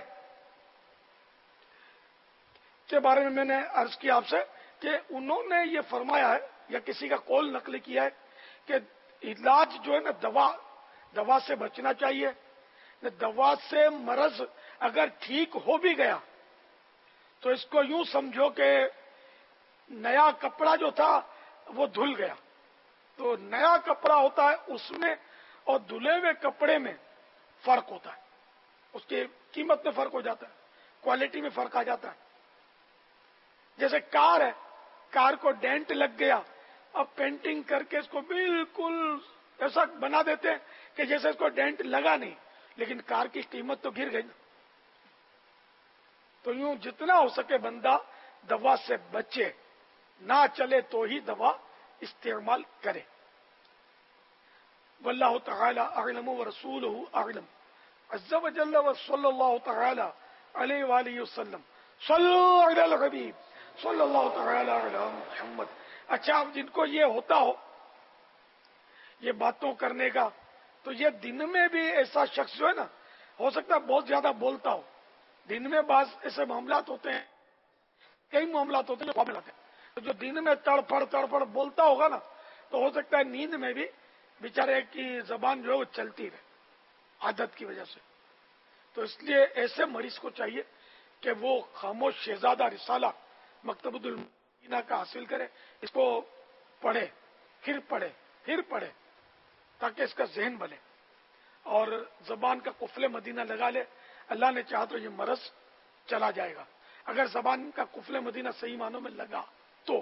کے بارے میں میں نے عرض کیا آپ سے کہ انہوں نے یہ فرمایا ہے یا کسی کا قول نقل کیا ہے کہ علاج جو ہے نا دوا دوا سے بچنا چاہیے. دوا سے مرض اگر ٹھیک ہو بھی گیا تو اس کو یوں سمجھو کہ نیا کپڑا جو تھا وہ دھل گیا. تو نیا کپڑا ہوتا ہے اس میں اور دھلے ہوئے کپڑے میں فرق ہوتا ہے, اس کی قیمت میں فرق ہو جاتا ہے, کوالٹی میں فرق آ جاتا ہے. جیسے کار ہے, کار کو ڈینٹ لگ گیا, اب پینٹنگ کر کے اس کو بالکل ایسا بنا دیتے ہیں کہ جیسے اس کو ڈینٹ لگا نہیں, لیکن کار کی قیمت تو گر گئی نا. تو یوں جتنا ہو سکے بندہ دوا سے بچے, نہ چلے تو ہی دوا استعمال کرے. واللہ تعالی اعلم ورسولہ اعلم عز وجل وصلی اللہ تعالی علیہ وآلہ وسلم. صلو علی الحبیب صلی اللہ تعالی علی محمد. اچھا, جن کو یہ ہوتا ہو یہ باتوں کرنے کا, تو یہ دن میں بھی ایسا شخص جو ہے نا, ہو سکتا ہے بہت زیادہ بولتا ہو. دن میں بعض ایسے معاملات ہوتے ہیں, کئی معاملات ہوتے ہیں جو معاملات ہیں, تو جو دن میں تڑپڑ تڑپڑ بولتا ہوگا نا, تو ہو سکتا ہے نیند میں بھی بیچارے کی زبان جو ہے وہ چلتی رہے عادت کی وجہ سے. تو اس لیے ایسے مریض کو چاہیے کہ وہ خاموش شہزادہ رسالہ مکتبۃ المدینہ کا حاصل کرے, اس کو پڑھے پھر پڑھے پھر پڑھے تاکہ اس کا ذہن بنے, اور زبان کا قفل مدینہ لگا لے. اللہ نے چاہا تو یہ مرض چلا جائے گا. اگر زبان کا قفل مدینہ صحیح معنوں میں لگا تو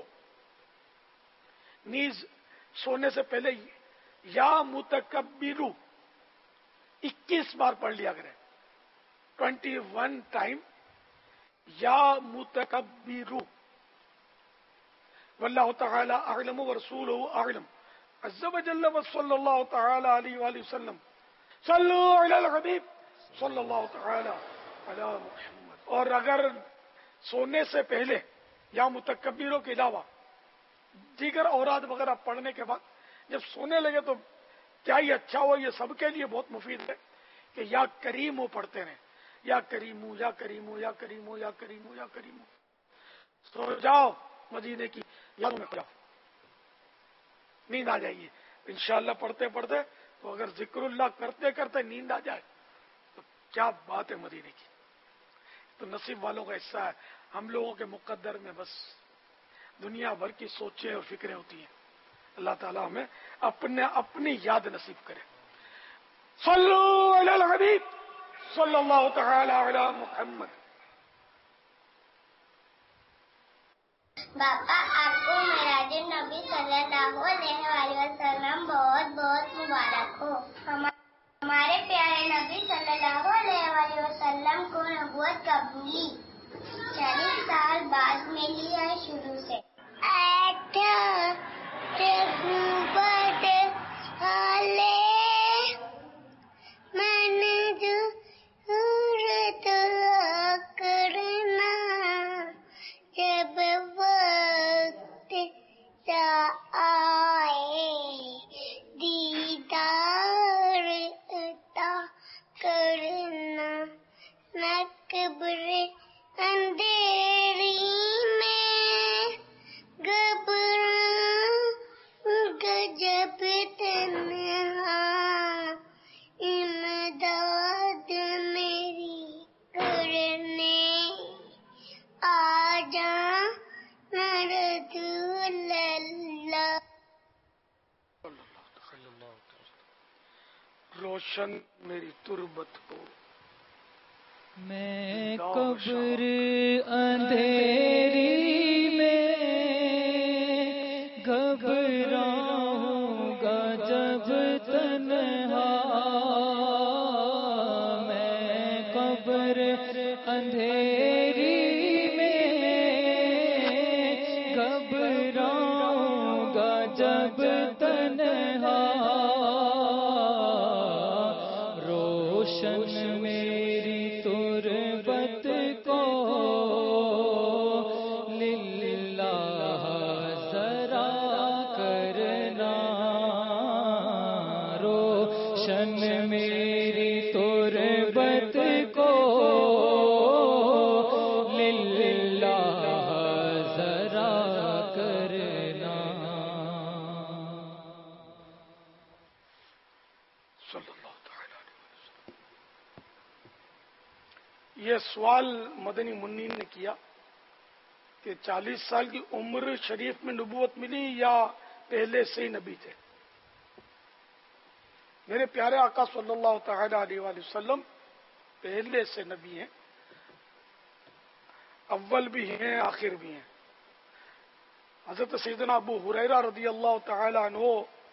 نیز سونے سے پہلے یا متکبرو اکیس بار پڑھ لیا کرے, ٹوینٹی ون ٹائم یا متکبرو. واللہ تعالی اعلم ورسولہ اعلم عز وجل وصلی اللہ تعالی علیہ وآلہ وسلم. صلو علی الحبیب صلی اللہ تعالی علی محمد. اور اگر سونے سے پہلے یا متکبروں کے علاوہ دیگر اوراد وغیرہ پڑھنے کے بعد جب سونے لگے تو کیا ہی اچھا ہو, یہ سب کے لیے بہت مفید ہے کہ یا کریمو پڑھتے رہیں, یا کریمو یا کریمو یا کریمو یا کریمو یا کریمو. سو جاؤ مدینے کی یاد میں پڑھو, نیند آ جائیے انشاءاللہ. پڑھتے پڑھتے تو اگر ذکر اللہ کرتے کرتے نیند آ جائے تو کیا بات ہے مدینے کی. تو نصیب والوں کا حصہ ہے. ہم لوگوں کے مقدر میں بس دنیا بھر کی سوچیں اور فکریں ہوتی ہیں. اللہ تعالیٰ ہمیں اپنے اپنی یاد نصیب کرے. صلو علی الحبیب صلی اللہ تعالی علی محمد. باپا آپ کو میراج نبی صلی اللہ علیہ وسلم بہت بہت مبارک ہو. ہمارے پیارے نبی صلی اللہ علیہ وسلم کو نبوت کب ملی؟ چالیس سال بعد ملی ہے شروع سے. روشن میری تربت ہو میں قبر اندھیری میں گھبراؤں گا جب تنہا، میں قبر اندھیری میں گھبراؤں گا جب تنہا، روشن میری تربت کو للہ ذرا کرنا، روشن میری تربت کو للہ ذرا کرنا۔ یہ سوال مدنی منین نے کیا کہ چالیس سال کی عمر شریف میں نبوت ملی یا پہلے سے ہی نبی تھے؟ میرے پیارے آقا صلی اللہ تعالی علیہ وآلہ وسلم پہلے سے نبی ہیں، اول بھی ہیں آخر بھی ہیں۔ حضرت سیدنا ابو ہریرہ رضی اللہ تعالی عنہ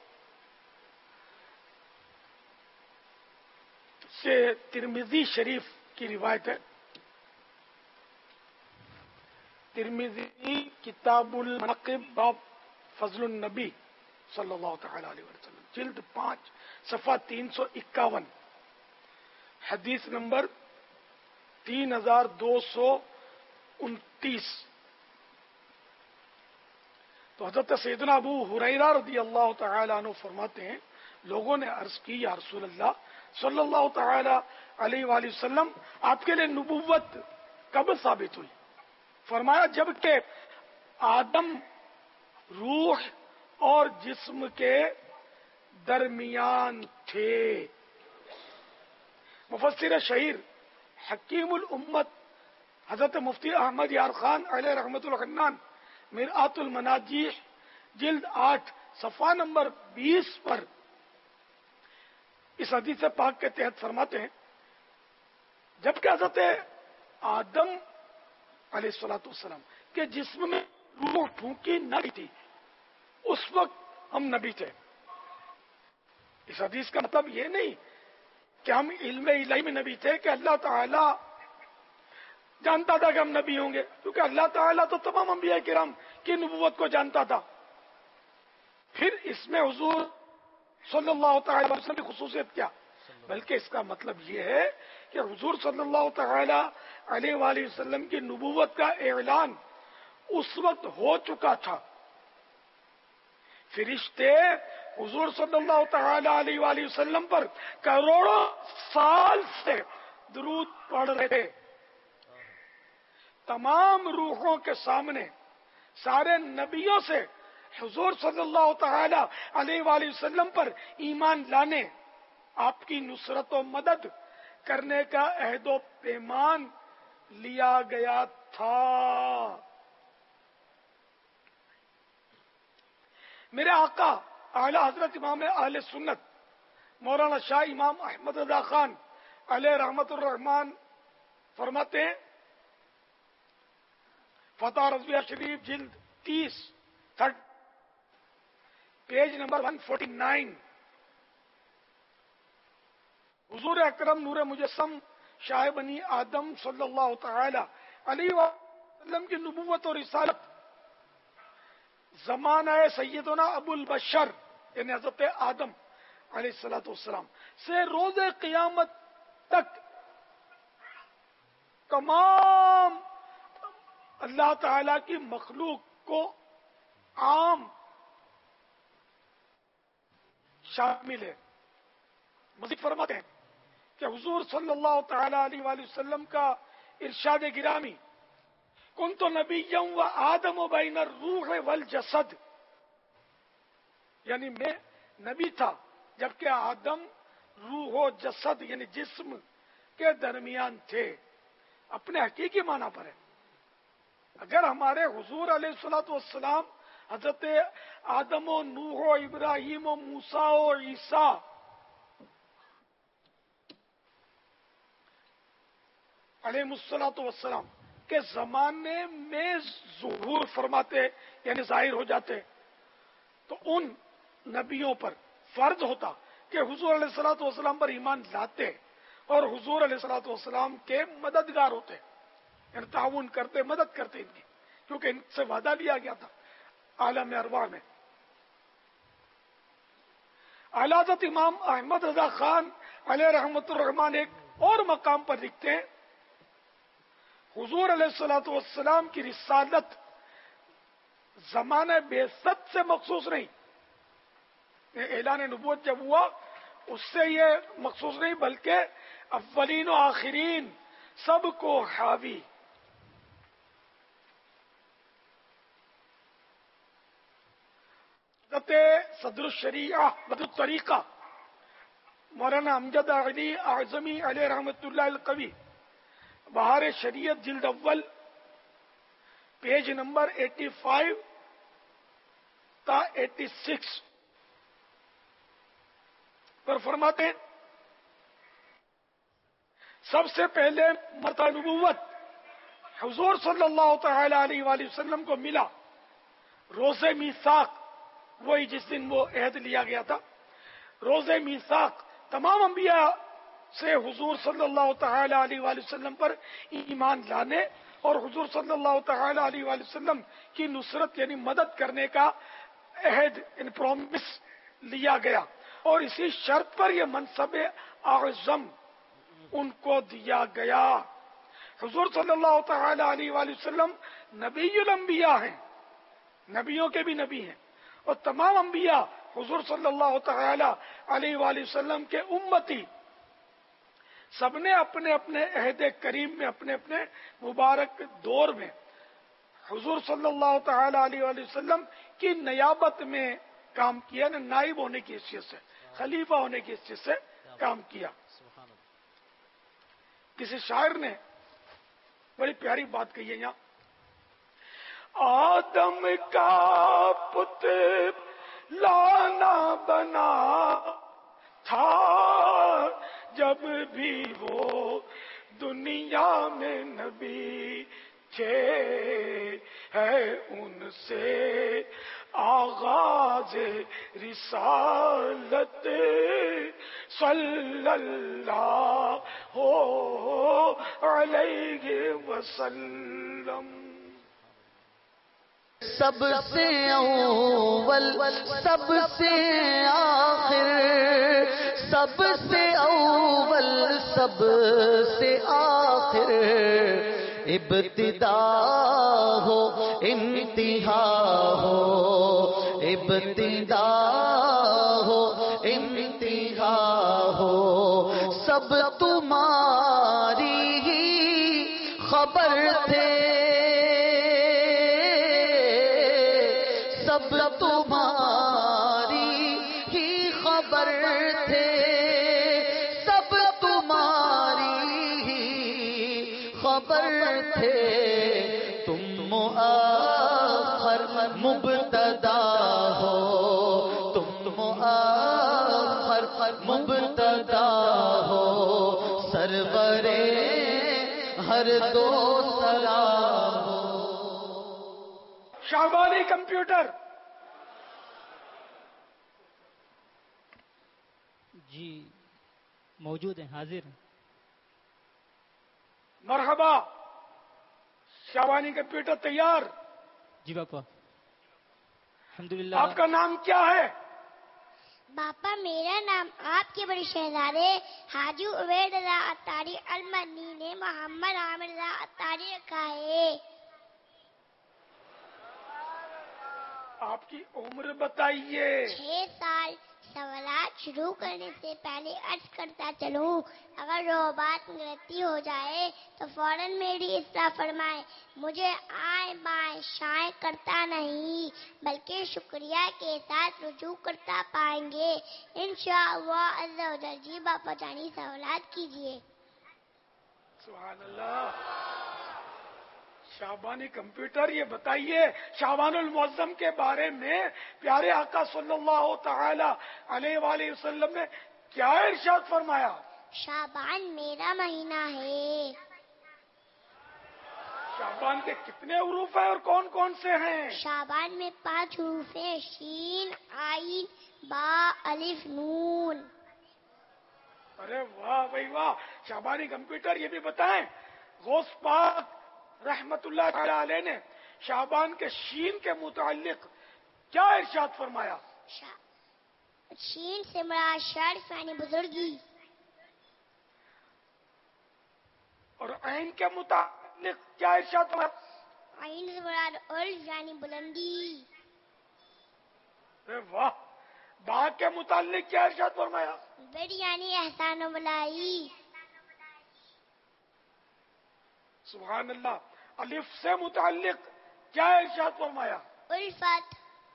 سے ترمذی شریف کی روایت ہے، ترمذی کتاب المناقب باب فضل النبی صلی اللہ تعالی علیہ وسلم، جلد پانچ صفحہ تین سو اکاون، حدیث نمبر تین ہزار دو سو انتیس۔ تو حضرت سیدنا ابو ہریرہ رضی اللہ تعالی عنہ فرماتے ہیں، لوگوں نے عرض کی یا رسول اللہ صلی اللہ تعالی علیہ وآلہ وسلم آپ کے لیے نبوت کب ثابت ہوئی؟ فرمایا جب کہ آدم روح اور جسم کے درمیان تھے۔ مفسر شہیر حکیم الامت حضرت مفتی احمد یار خان علیہ رحمت الحنان مرآت المناجیح جلد آٹھ صفحہ نمبر بیس پر اس حدیث پاک کے تحت فرماتے ہیں، جبکہ حضرت آدم علیہ الصلوۃ والسلام کے جسم میں روح پھونکی نہ تھی، اس وقت ہم نبی تھے۔ اس حدیث کا مطلب یہ نہیں کہ ہم علم الہی میں نبی تھے کہ اللہ تعالی جانتا تھا کہ ہم نبی ہوں گے، کیونکہ اللہ تعالیٰ تو تمام انبیاء کرام کی نبوت کو جانتا تھا۔ پھر اس میں حضور صلی اللہ تعالی علیہ وسلم کی خصوصیت کیا؟ بلکہ اس کا مطلب یہ ہے کہ حضور صلی اللہ تعالی علیہ وآلہ وسلم کی نبوت کا اعلان اس وقت ہو چکا تھا۔ فرشتے حضور صلی اللہ تعالی علیہ وآلہ وسلم پر کروڑوں سال سے درود پڑھ رہے تھے۔ تمام روحوں کے سامنے سارے نبیوں سے حضور صلی اللہ تعالی علیہ وآلہ وسلم پر ایمان لانے، آپ کی نصرت و مدد کرنے کا عہد و پیمان لیا گیا تھا۔ میرے آقا اعلی حضرت امام اہل سنت مولانا شاہ امام احمد رضا خان علیہ رحمت الرحمان فرماتے ہیں، فتح رضویہ شریف جلد تیس third page number one forty nine, حضور اکرم نور مجسم شاہ بنی آدم صلی اللہ تعالی علیہ وسلم کی نبوت اور رسالت زمانہ سیدنا ابو البشر یعنی حضرت آدم علیہ الصلوۃ والسلام سے روز قیامت تک تمام اللہ تعالی کی مخلوق کو عام شامل ہے۔ مزید فرماتے ہیں کہ حضور صلی اللہ تعالی علیہ وآلہ وسلم کا ارشاد گرامی کنت نبیا و آدم و بین الروح والجسد، یعنی میں نبی تھا جبکہ آدم روح و جسد یعنی جسم کے درمیان تھے، اپنے حقیقی معنی پر ہے۔ اگر ہمارے حضور علیہ الصلوۃ والسلام حضرت آدم و نوح و ابراہیم و موسیٰ و عیسیٰ علیہ الصلوۃ والسلام کے زمانے میں ظہور فرماتے یعنی ظاہر ہو جاتے تو ان نبیوں پر فرض ہوتا کہ حضور علیہ الصلوۃ والسلام پر ایمان لاتے اور حضور علیہ الصلوۃ والسلام کے مددگار ہوتے، یعنی تعاون کرتے، مدد کرتے ان کی، کیونکہ ان سے وعدہ لیا گیا تھا عالم ارواح میں۔ اعلی حضرت امام احمد رضا خان علیہ رحمت الرحمان ایک اور مقام پر لکھتے ہیں حضور علیہ الصلوۃ والسلام کی رسالت زمانہ بعثت سے مخصوص نہیں، اعلان نبوت جب ہوا اس سے یہ مخصوص نہیں، بلکہ اولین و آخرین سب کو حاوی۔ حضرت صدر الشریعہ بدر الطریقہ مولانا امجد علی اعظمی علیہ رحمت اللہ القوی بہار شریعت جلد اول پیج نمبر ایٹی فائیو تا ایٹی سکس پر فرماتے ہیں سب سے پہلے مرتبہ نبوت حضور صلی اللہ تعالی علیہ وآلہ وسلم کو ملا روز میثاق، وہی جس دن وہ عہد لیا گیا تھا۔ روز میثاق تمام انبیاء سے حضور صلی اللہ تعالی علیہ وآلہ وسلم پر ایمان لانے اور حضور صلی اللہ تعالی علیہ وآلہ وسلم کی نصرت یعنی مدد کرنے کا عہد ان پرومس لیا گیا، اور اسی شرط پر یہ منصب اعظم ان کو دیا گیا۔ حضور صلی اللہ تعالی علیہ وآلہ وسلم نبی الانبیاء ہیں، نبیوں کے بھی نبی ہیں، اور تمام انبیاء حضور صلی اللہ تعالی علیہ وآلہ وسلم کے امتی، سب نے اپنے اپنے عہد کریم میں اپنے اپنے مبارک دور میں حضور صلی اللہ تعالی علیہ وآلہ وسلم کی نیابت میں کام کیا، نائب ہونے کی حیثیت سے، خلیفہ ہونے کی حیثیت سے کام کیا۔ کسی شاعر نے بڑی پیاری بات کہی ہے یہاں، آدم کا پتر لانا بنا تھا جب بھی وہ دنیا میں نبی تھے، ہے ان سے آغاز رسالت صلی اللہ علیہ وسلم۔ سب سے اول سب سے آخر، سب سے اول سب سے آخر، ابتدا ہو انتہا ہو، ابتدا ہو انتہا ہو، سب تمہاری ہی خبر تھے، سب تمہاری ہی خبر تھے، سب تمہاری ہی خبر تھے، تم مؤخر مبتدا ہو، تم مؤخر مبتدا ہو، سرورے ہر دو سرا ہو۔ شعبانی کمپیوٹر جی موجود ہیں، حاضر ہیں۔ مرحبا، شعبانی کمپیوٹر تیار؟ جی باپا الحمدللہ۔ آپ کا نام کیا ہے؟ باپا میرا نام آپ کے بڑے شہزادے حاجی عبید اللہ اتاری المدنی نے محمد عامر رضا اتاری رکھا ہے۔ آپ کی عمر بتائیے؟ چھ سال۔ سوالات شروع کرنے سے پہلے عرض کرتا چلوں، اگر وہ بات غلطی ہو جائے تو فوراً میری اصلاح فرمائے۔ مجھے آئیں بائیں شائیں کرتا نہیں بلکہ شکریہ کے ساتھ رجوع کرتا پائیں گے انشاءاللہ عز و جل۔ جی باپا جانی سوالات کیجیے۔ سبحان اللہ۔ شعبانی کمپیوٹر یہ بتائیے شعبان المعظم کے بارے میں پیارے آقا صلی اللہ تعالی علیہ وآلہ وسلم نے کیا ارشاد فرمایا؟ شعبان میرا مہینہ ہے۔ شعبان کے کتنے حروف ہیں اور کون کون سے ہیں؟ شعبان میں پانچ حروف ہیں، شین، عین، با، الف، نون۔ ارے واہ بھائی واہ! شعبانی کمپیوٹر یہ بھی بتائیں، غوث پاک رحمت اللہ تعالی علیہ نے شعبان کے شین کے متعلق کیا ارشاد فرمایا؟ شین سے مراد شرف یعنی بزرگی، اور عین کے متعلق کیا ارشاد فرمایا؟ عین سے مراد عرف یعنی بلندی۔ ارے واہ! با کے متعلق کیا ارشاد فرمایا؟ بر یعنی احسان و بلائی۔ سبحان اللہ! الف سے متعلق کیا ارشاد فرمایا؟ الفت۔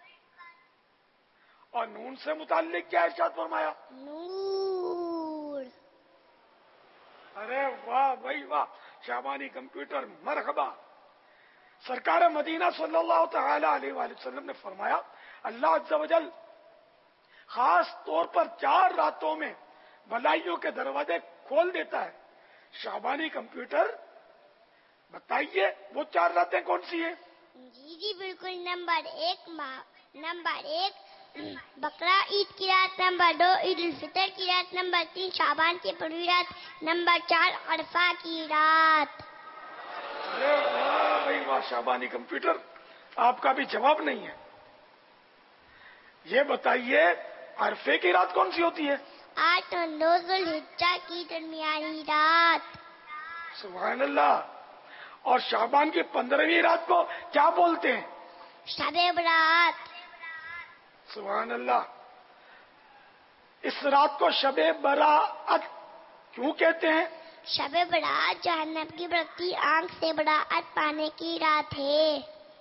اور نون سے متعلق کیا ارشاد فرمایا؟ نور۔ ارے واہ بھائی واہ! شعبانی کمپیوٹر مرحبا! سرکار مدینہ صلی اللہ تعالی علیہ وآلہ وسلم نے فرمایا، اللہ عز و جل خاص طور پر چار راتوں میں بھلائیوں کے دروازے کھول دیتا ہے۔ شعبانی کمپیوٹر بتائیے وہ چار راتیں کون سی ہیں؟ جی جی بالکل، نمبر ایک نمبر ایک بقرہ عید کی رات، نمبر دو عید الفطر کی رات، نمبر تین شعبان کی پہلی رات، نمبر چار عرفہ کی رات۔ ارے واہ بھائی واہ! شعبانی کمپیوٹر آپ کا بھی جواب نہیں ہے۔ یہ بتائیے عرفے کی رات کون سی ہوتی ہے؟ آٹھ اور نو ذوالحجہ کی درمیانی رات۔ سبحان اللہ! اور شعبان کی پندرہویں رات کو کیا بولتے ہیں؟ شب برات۔ سبحان اللہ! اس رات کو شب برات کیوں کہتے ہیں؟ شب برات جہنم کی بڑکتی آنکھ سے براعت پانے کی رات ہے۔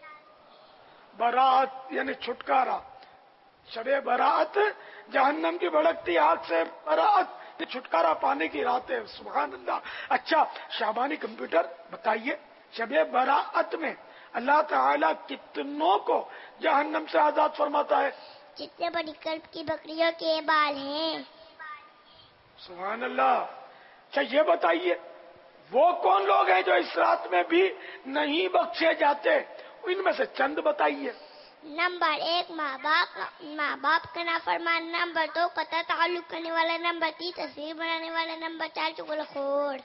برات یعنی چھٹکارا، شب برات جہنم کی بھڑکتی آگ سے برات، یہ چھٹکارا پانے کی رات ہے۔ سبحان اللہ! اچھا شعبانی کمپیوٹر بتائیے، شب برات میں اللہ تعالیٰ کتنوں کو جہنم سے آزاد فرماتا ہے؟ جتنے بڑی قلب کی بکریوں کے بال ہیں۔ سبحان اللہ! اچھا یہ بتائیے وہ کون لوگ ہیں جو اس رات میں بھی نہیں بخشے جاتے؟ ان میں سے چند بتائیے۔ نمبر ایک ماں باپ ماں باپ کا نافرمان، نمبر دو قطع تعلق کرنے والا، نمبر تین تصویر بنانے والا، نمبر چار چغل خور۔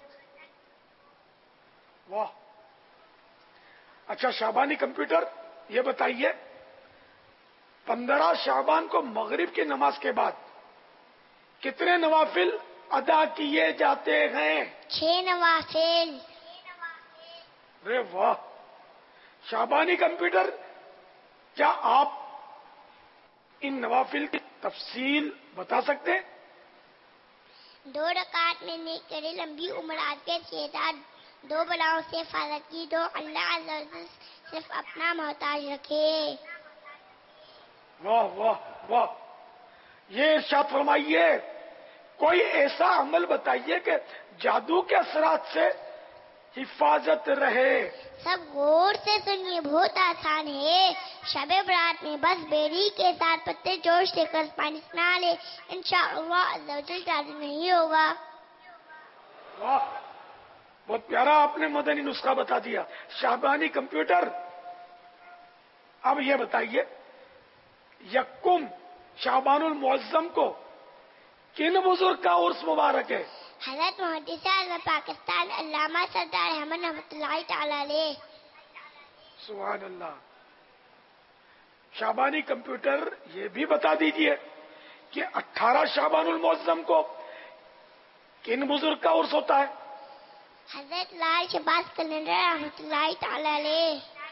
واہ! اچھا شعبانی کمپیوٹر یہ بتائیے، پندرہ شعبان کو مغرب کی نماز کے بعد کتنے نوافل ادا کیے جاتے ہیں؟ چھ نوافل۔ ارے واہ! شعبانی کمپیوٹر کیا آپ ان نوافل کی تفصیل بتا سکتے ہیں؟ دو رکعت میں نیک کرے، لمبی عمرات کے تعداد، دو بلاؤں سے حفاظت کی، دو اللہ عز و جل صرف اپنا محتاج رکھے۔ واہ واہ واہ! یہ ارشاد فرمائیے کوئی ایسا عمل بتائیے کہ جادو کے اثرات سے حفاظت رہے۔ سب غور سے سنیے، بہت آسان ہے۔ شب برات میں بس بیری کے ساتھ پتے جوش دے کر پانی سنا لے، انشاءاللہ عز و جل جادو نہیں ہوگا۔ واہ! بہت پیارا آپ نے مدنی نسخہ بتا دیا۔ شعبانی کمپیوٹر اب یہ بتائیے یکم شعبان المعظم کو کن بزرگ کا عرس مبارک ہے؟ حضرت محدث اعظم پاکستان علامہ سردار احمد رحمۃ اللہ تعالی علیہ۔ سبحان اللہ! شعبانی کمپیوٹر یہ بھی بتا دیجئے کہ اٹھارہ شعبان المعظم کو کن بزرگ کا عرس ہوتا ہے؟ حضرت لال شہباز کلندر رحمۃ اللہ تعالی علیہ۔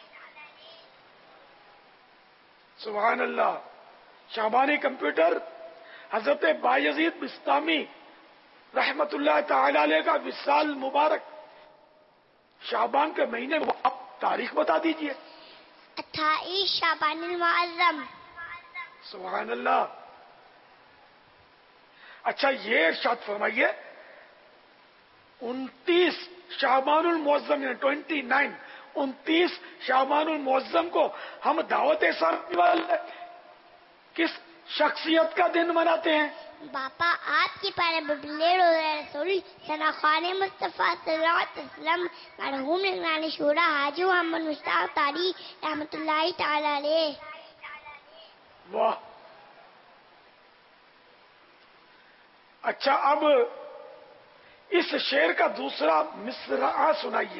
سبحان اللہ! شعبانی کمپیوٹر حضرت بایزید بسطامی رحمت اللہ تعالی علیہ کا وصال مبارک شعبان کے مہینے میں آپ تاریخ بتا دیجئے۔ اٹھائیس شعبان المعظم۔ سبحان اللہ! اچھا یہ ارشاد فرمائیے انتیس شعبان المعظم یعنی ٹوینٹی نائن انتیس شعبان المعظم کو ہم دعوت اسلامی والے کس शख्सियत का दिन मनाते हैं। बापा आपकी प्यारे बबले रसूल सलाखान मुस्तफ़ा सल्लल्लाहु अलैहि वसल्लम मरहूम निगरानी शूरा हाजी मोहम्मद मुश्ताक तारी रहमतुल्लाहि ताला अलैह। वाह, अच्छा अब इस शेर का दूसरा मिसरा सुनाइए।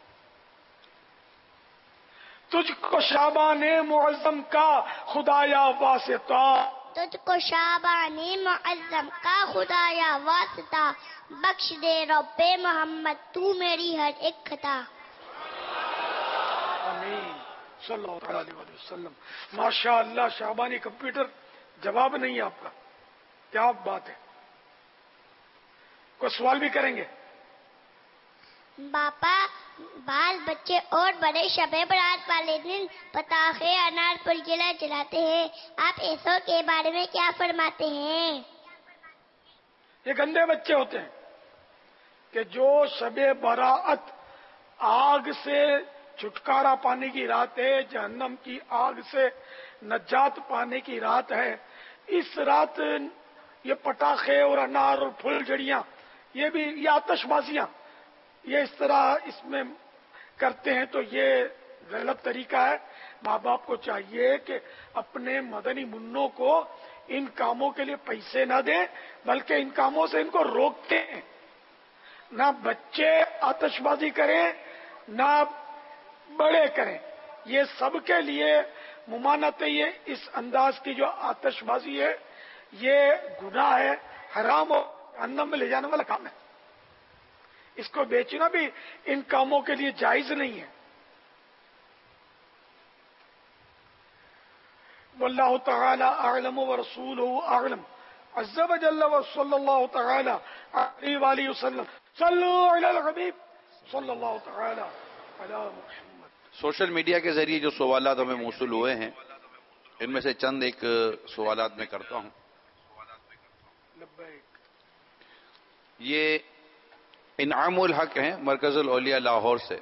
तुझको शाबाने मुअज़्ज़म का खुदाया वासिता, तुझको शाबाने मुअज़्ज़म का खुदाया वासिता, बख्श दे रब्बे मोहम्मद तू मेरी हर एक खता। आमीन सल्लल्लाहु अलैहि वसल्लम। माशाअल्लाह, शाबानी कंप्यूटर जवाब नहीं है आपका, क्या बात है। कोई सवाल भी करेंगे? बापा बाल बच्चे और बड़े शबे बरात वाले दिन पटाखे अनार पुलकिला जलाते हैं, आप ऐसों के बारे में क्या फरमाते हैं? ये गंदे बच्चे होते हैं कि जो शबे बरात आग से छुटकारा पाने की रात है, जहन्नम की आग से नजात पाने की रात है, इस रात ये पटाखे और अनार और फुलझड़ियां, ये भी ये आतशबाजियां, ये इस तरह इसमें करते हैं, तो ये गलत तरीका है। माँ बाप को चाहिए कि अपने मदनी मुन्नों को इन कामों के लिए पैसे न दें, बल्कि इन कामों से इनको रोकते हैं। ना बच्चे आतशबाजी करें, ना बड़े करें, ये सबके लिए मुमानत है। ये इस अंदाज की जो आतशबाजी है ये गुनाह है, हराम और जहन्नम में ले जाने वाला काम है। इसको बेचना भी इन कामों के लिए जायज नहीं है। वल्लाहु तआला अअलम व रसूलुहु अअलम। अज़्ज़ा व जल्ल व सल्लल्लाहु तआला अलैहि वसल्लम। सल्लु अलल हबीब सल्लल्लाहु तआला अला मुहम्मद। सोशल मीडिया के जरिए जो सवालात हमें मौसूल हुए हैं, इनमें से चंद एक सवालात मैं करता हूं। ये इनामुल हक हैं, मरकजुल औलिया लाहौर से।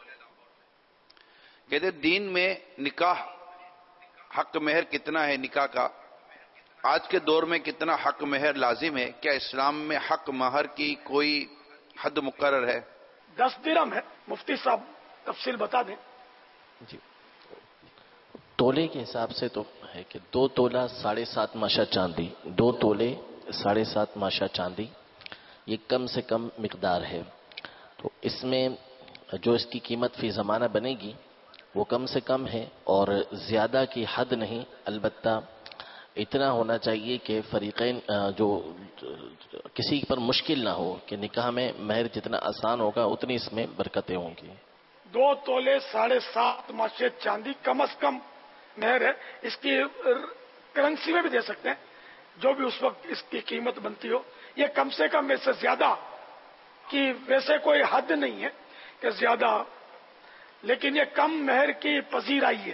कहते दीन में निकाह हक महर कितना है, निकाह का आज के दौर में कितना हक महर लाजिम है? क्या इस्लाम में हक महर की कोई हद मुकर्रर है? दस दिरहम है। मुफ्ती साहब तफसील बता दें। जी, तोले के हिसाब से तो है कि दो तोला साढ़े सात माशा चांदी, दो तोले साढ़े सात माशा चांदी, ये कम से कम मिकदार है। तो इसमें जो इसकी कीमत फी ज़माना बनेगी वो कम से कम है और ज़्यादा की हद नहीं। अलबत्ता इतना होना चाहिए कि फरीक़ैन जो किसी पर मुश्किल ना हो, कि निकाह में महर जितना आसान होगा उतनी इसमें बरकतें होंगी। दो तोले साढ़े सात माशे चांदी कम से कम महर है। इसकी करेंसी में भी दे सकते हैं, जो भी उस वक्त इसकी कीमत बनती हो। ये कम से कम में से ज्यादा की वैसे कोई हद नहीं है कि ज्यादा, लेकिन ये कम महर की पजीराई है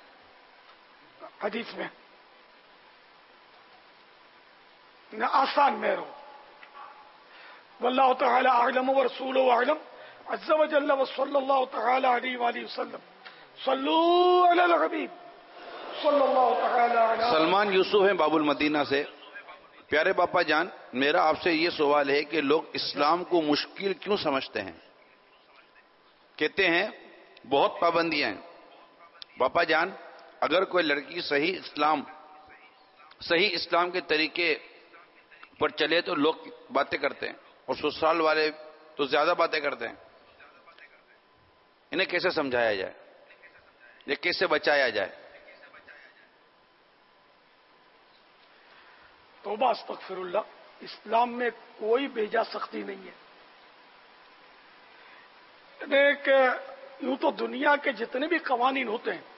हदीस में, न आसान महर हो। वल्लाहु तआला अअलम व रसूलुहु अअलम। अज़्ज़ा व जल्ल व सल्लल्लाहु तआला अलैहि वसल्लम। सल्लू अलल हबीब सल्लल्लाहु तआला अलैहि। सलमान यूसुफ हैं बाबुल मदीना से। प्यारे बापा जान, मेरा आपसे ये सवाल है कि लोग इस्लाम को मुश्किल क्यों समझते हैं? कहते हैं बहुत पाबंदियां हैं। बापा जान, अगर कोई लड़की सही इस्लाम सही इस्लाम के तरीके पर चले तो लोग बातें करते हैं, और ससुराल वाले तो ज्यादा बातें करते हैं। इन्हें कैसे समझाया जाए, ये कैसे बचाया जाए? तौबा अस्तगफिरुल्लाह। इस्लाम में कोई बेजा सख्ती नहीं है। देख, यूं तो दुनिया के जितने भी कवानीन होते हैं,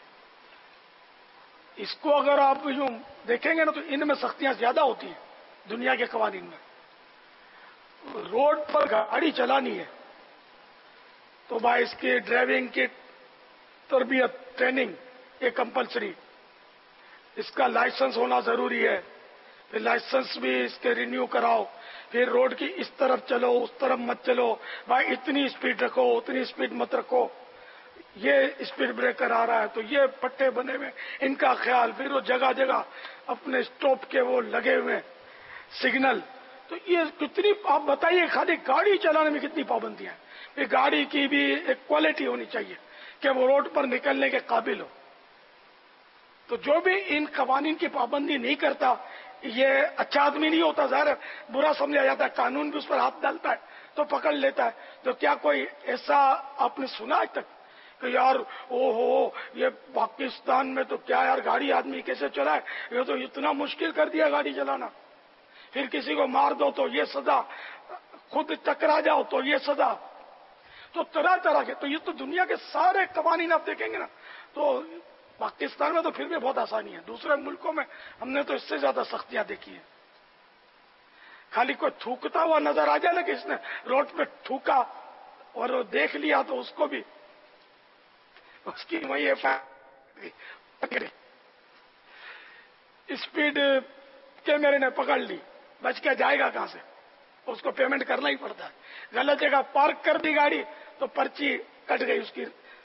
इसको अगर आप यूं देखेंगे ना तो इनमें सख्तियां ज्यादा होती हैं दुनिया के कवानीन में। रोड पर गाड़ी चलानी है तो भाई इसकी ड्राइविंग की तरबियत ट्रेनिंग ये कंपलसरी, इसका लाइसेंस होना जरूरी है। फिर लाइसेंस भी इसके रिन्यू कराओ, फिर रोड की इस तरफ चलो उस तरफ मत चलो, भाई इतनी स्पीड रखो उतनी स्पीड मत रखो। یہ اسپیڈ بریکر آ رہا ہے تو یہ پٹے بنے ہوئے، ان کا خیال، پھر وہ جگہ جگہ اپنے اسٹاپ کے وہ لگے ہوئے سگنل. تو یہ کتنی، آپ بتائیے خالی گاڑی چلانے میں کتنی پابندیاں ہیں. پھر گاڑی کی بھی ایک کوالٹی ہونی چاہیے کہ وہ روڈ پر نکلنے کے قابل ہو. تو جو بھی ان قوانین کی پابندی نہیں کرتا یہ اچھا آدمی نہیں ہوتا، ظاہر برا سمجھا جاتا ہے، قانون بھی اس پر ہاتھ ڈالتا ہے تو پکڑ لیتا ہے. تو کیا کوئی ایسا آپ نے سنا آج تک کہ یار او ہو یہ پاکستان میں تو کیا یار گاڑی آدمی کیسے چلائے، یہ تو اتنا مشکل کر دیا گاڑی چلانا. پھر کسی کو مار دو تو یہ سزا، خود ٹکرا جاؤ تو یہ سزا. تو طرح طرح کے، تو یہ تو دنیا کے سارے قوانین آپ دیکھیں گے نا. تو پاکستان میں تو پھر بھی بہت آسانی ہے، دوسرے ملکوں میں ہم نے تو اس سے زیادہ سختیاں دیکھی ہیں. خالی کوئی تھوکتا ہوا نظر آ جائے نا کہ اس نے روڈ پہ تھوکا اور وہ دیکھ لیا تو اس کو بھی اس کی وہی اسپیڈ کیمرے نے پکڑ لی، بچ کے جائے گا کہاں سے؟ اس کو پیمنٹ کرنا ہی پڑتا ہے. غلط جگہ پارک کر دی گاڑی تو پرچی کٹ گئی اس کی،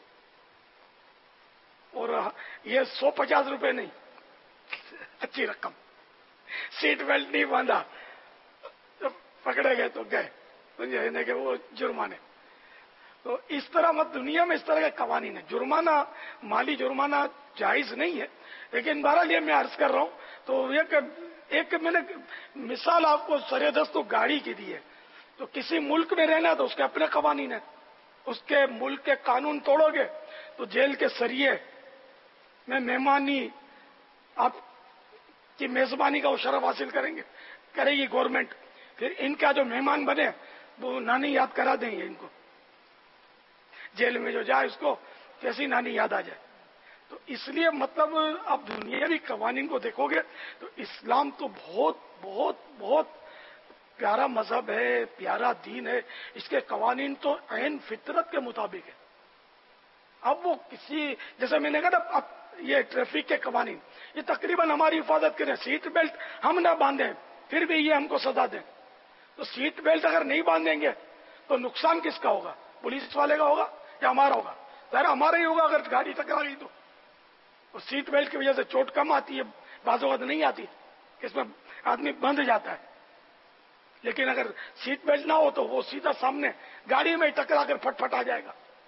اور یہ سو پچاس روپے نہیں، اچھی رقم. سیٹ بیلٹ نہیں باندھا پکڑے گئے تو گئے سمجھے کہ وہ جرمانے. تو اس طرح مت دنیا میں اس طرح کے قوانین ہیں. جرمانہ، مالی جرمانہ جائز نہیں ہے، لیکن بہرحال یہ میں عرض کر رہا ہوں. تو ایک ایک میں نے مثال آپ کو سرحدست گاڑی کی دی ہے. تو کسی ملک میں رہنا تو اس کے اپنے قوانین ہیں، اس کے ملک کے قانون توڑو گے تو جیل کے سریے میں مہمانی، آپ کی میزبانی کا وہ شرف حاصل کریں گے، کرے گی گورنمنٹ. پھر ان کا جو مہمان بنے وہ نانی یاد کرا دیں گے ان کو، جیل میں جو جائے اس کو کیسی نانی یاد آ جائے. تو اس لیے مطلب آپ دنیاوی قوانین کو دیکھو گے تو اسلام تو بہت بہت بہت پیارا مذہب ہے، پیارا دین ہے. اس کے قوانین تو عین فطرت کے مطابق ہے. اب وہ کسی، جیسے میں نے کہا نا، اب یہ ٹریفک کے قوانین یہ تقریباً ہماری حفاظت کریں. سیٹ بیلٹ ہم نہ باندھیں پھر بھی یہ ہم کو سزا دیں. تو سیٹ بیلٹ اگر نہیں باندھیں گے تو نقصان کس کا ہوگا؟ پولیس والے کا ہوگا یا ہمارا ہوگا؟ ظاہر ہمارا ہی ہوگا اگر گاڑی ٹکرا گئی تو. اور سیٹ بیلٹ کی وجہ سے چوٹ کم آتی ہے، بعض اوقات نہیں آتی، اس میں آدمی بندھ جاتا ہے. لیکن اگر سیٹ بیلٹ نہ ہو تو وہ سیدھا سامنے گاڑی میں ٹکرا کر پھٹ پھٹ آ جائے گا.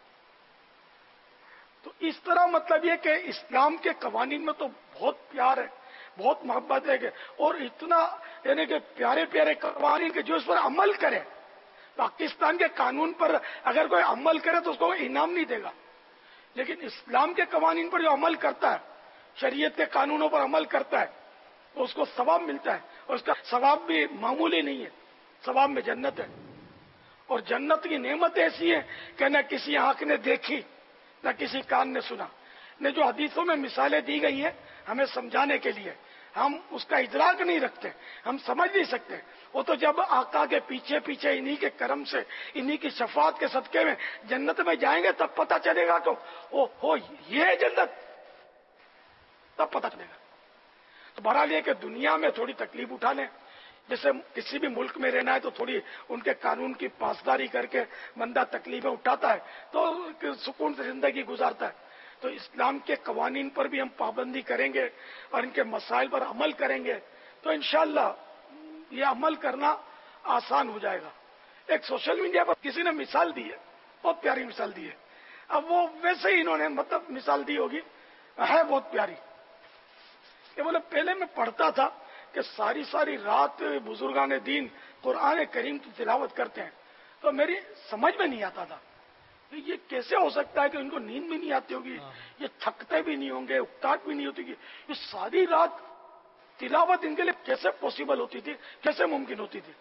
تو اس طرح مطلب یہ کہ اسلام کے قوانین میں تو بہت پیار ہے، بہت محبت ہے کہ، اور اتنا یعنی کہ پیارے پیارے قوانین کے جو اس پر عمل کرے. پاکستان کے قانون پر اگر کوئی عمل کرے تو اس کو کوئی انعام نہیں دے گا، لیکن اسلام کے قوانین پر جو عمل کرتا ہے، شریعت کے قانونوں پر عمل کرتا ہے، تو اس کو ثواب ملتا ہے. اور اس کا ثواب بھی معمولی نہیں ہے، ثواب میں جنت ہے. اور جنت کی نعمت ایسی ہے کہ نہ کسی آنکھ نے دیکھی نہ کسی کان نے سنا. نے جو حدیثوں میں مثالیں دی گئی ہیں ہمیں سمجھانے کے لیے، ہم اس کا ادراک نہیں رکھتے، ہم سمجھ نہیں سکتے. وہ تو جب آقا کے پیچھے پیچھے انہی کے کرم سے، انہی کی شفاعت کے صدقے میں جنت میں جائیں گے تب پتہ چلے گا. تو او ہو یہ ہے جنت، تب پتہ چلے گا. تو بہرحال یہ کہ دنیا میں تھوڑی تکلیف اٹھا لیں. جیسے کسی بھی ملک میں رہنا ہے تو تھوڑی ان کے قانون کی پاسداری کر کے بندہ تکلیفیں اٹھاتا ہے تو سکون سے زندگی گزارتا ہے. تو اسلام کے قوانین پر بھی ہم پابندی کریں گے اور ان کے مسائل پر عمل کریں گے تو انشاءاللہ یہ عمل کرنا آسان ہو جائے گا. ایک سوشل میڈیا پر کسی نے مثال دی ہے، بہت پیاری مثال دی ہے. اب وہ ویسے ہی انہوں نے مطلب مثال دی ہوگی، ہے بہت پیاری. کہ بولے پہلے میں پڑھتا تھا کہ ساری ساری رات بزرگان دین قرآن کریم کی تلاوت کرتے ہیں تو میری سمجھ میں نہیں آتا تھا یہ کیسے ہو سکتا ہے کہ ان کو نیند بھی نہیں آتی ہوگی، یہ تھکتے بھی نہیں ہوں گے، اکتاہٹ بھی نہیں ہوتی گی، یہ ساری رات تلاوت ان کے لیے کیسے پاسبل ہوتی تھی، کیسے ممکن ہوتی تھی.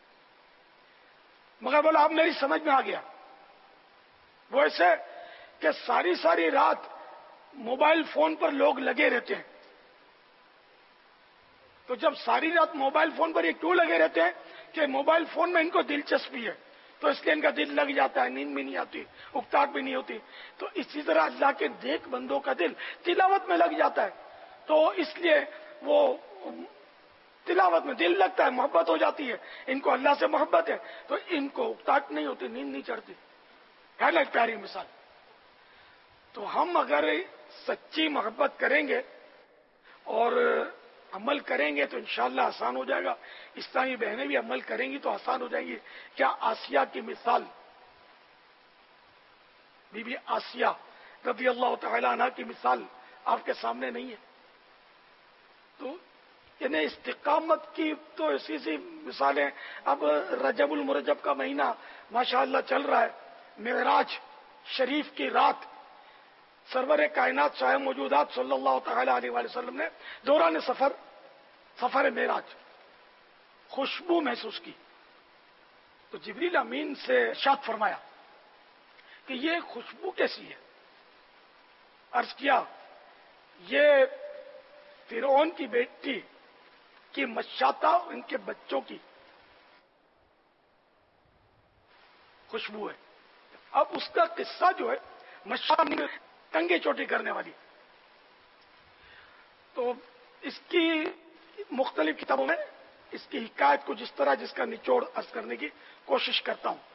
مگر بولا اب میری سمجھ میں آ گیا. وہ ایسے کہ ساری ساری رات موبائل فون پر لوگ لگے رہتے ہیں. تو جب ساری رات موبائل فون پر یہ کیوں لگے رہتے ہیں کہ موبائل فون میں ان کو دلچسپی ہے تو اس لیے ان کا دل لگ جاتا ہے، نیند بھی نہیں آتی، اکتاہٹ بھی نہیں ہوتی. تو اسی طرح اللہ کے نیک بندوں کا دل تلاوت میں لگ جاتا ہے تو اس لیے وہ تلاوت میں دل لگتا ہے، محبت ہو جاتی ہے، ان کو اللہ سے محبت ہے تو ان کو اکتاہٹ نہیں ہوتی، نیند نہیں چڑھتی. ہے نا ایک پیاری مثال. تو ہم اگر سچی محبت کریں گے اور عمل کریں گے تو انشاءاللہ آسان ہو جائے گا. اسلامی بہنیں بھی عمل کریں گی تو آسان ہو جائیں گی. کیا آسیہ کی مثال بی بی آسیہ رضی اللہ تعالی عنہ کی مثال آپ کے سامنے نہیں ہے؟ تو یعنی استقامت کی تو ایسی سی مثالیں. اب رجب المرجب کا مہینہ ماشاءاللہ چل رہا ہے. معراج شریف کی رات سرور کائنات صاحب موجودات صلی اللہ تعالی علیہ وآلہ وسلم نے دوران سفر سفر معراج خوشبو محسوس کی. تو جبریل امین سے ارشاد فرمایا کہ یہ خوشبو کیسی ہے؟ عرض کیا یہ فرعون کی بیٹی کی مشاطہ ان کے بچوں کی خوشبو ہے. اب اس کا قصہ جو ہے مشاطہ ٹنگے چوٹی کرنے والی. تو اس کی مختلف کتابوں میں اس کی حکایت کو جس طرح جس کا نچوڑ عرض کرنے کی کوشش کرتا ہوں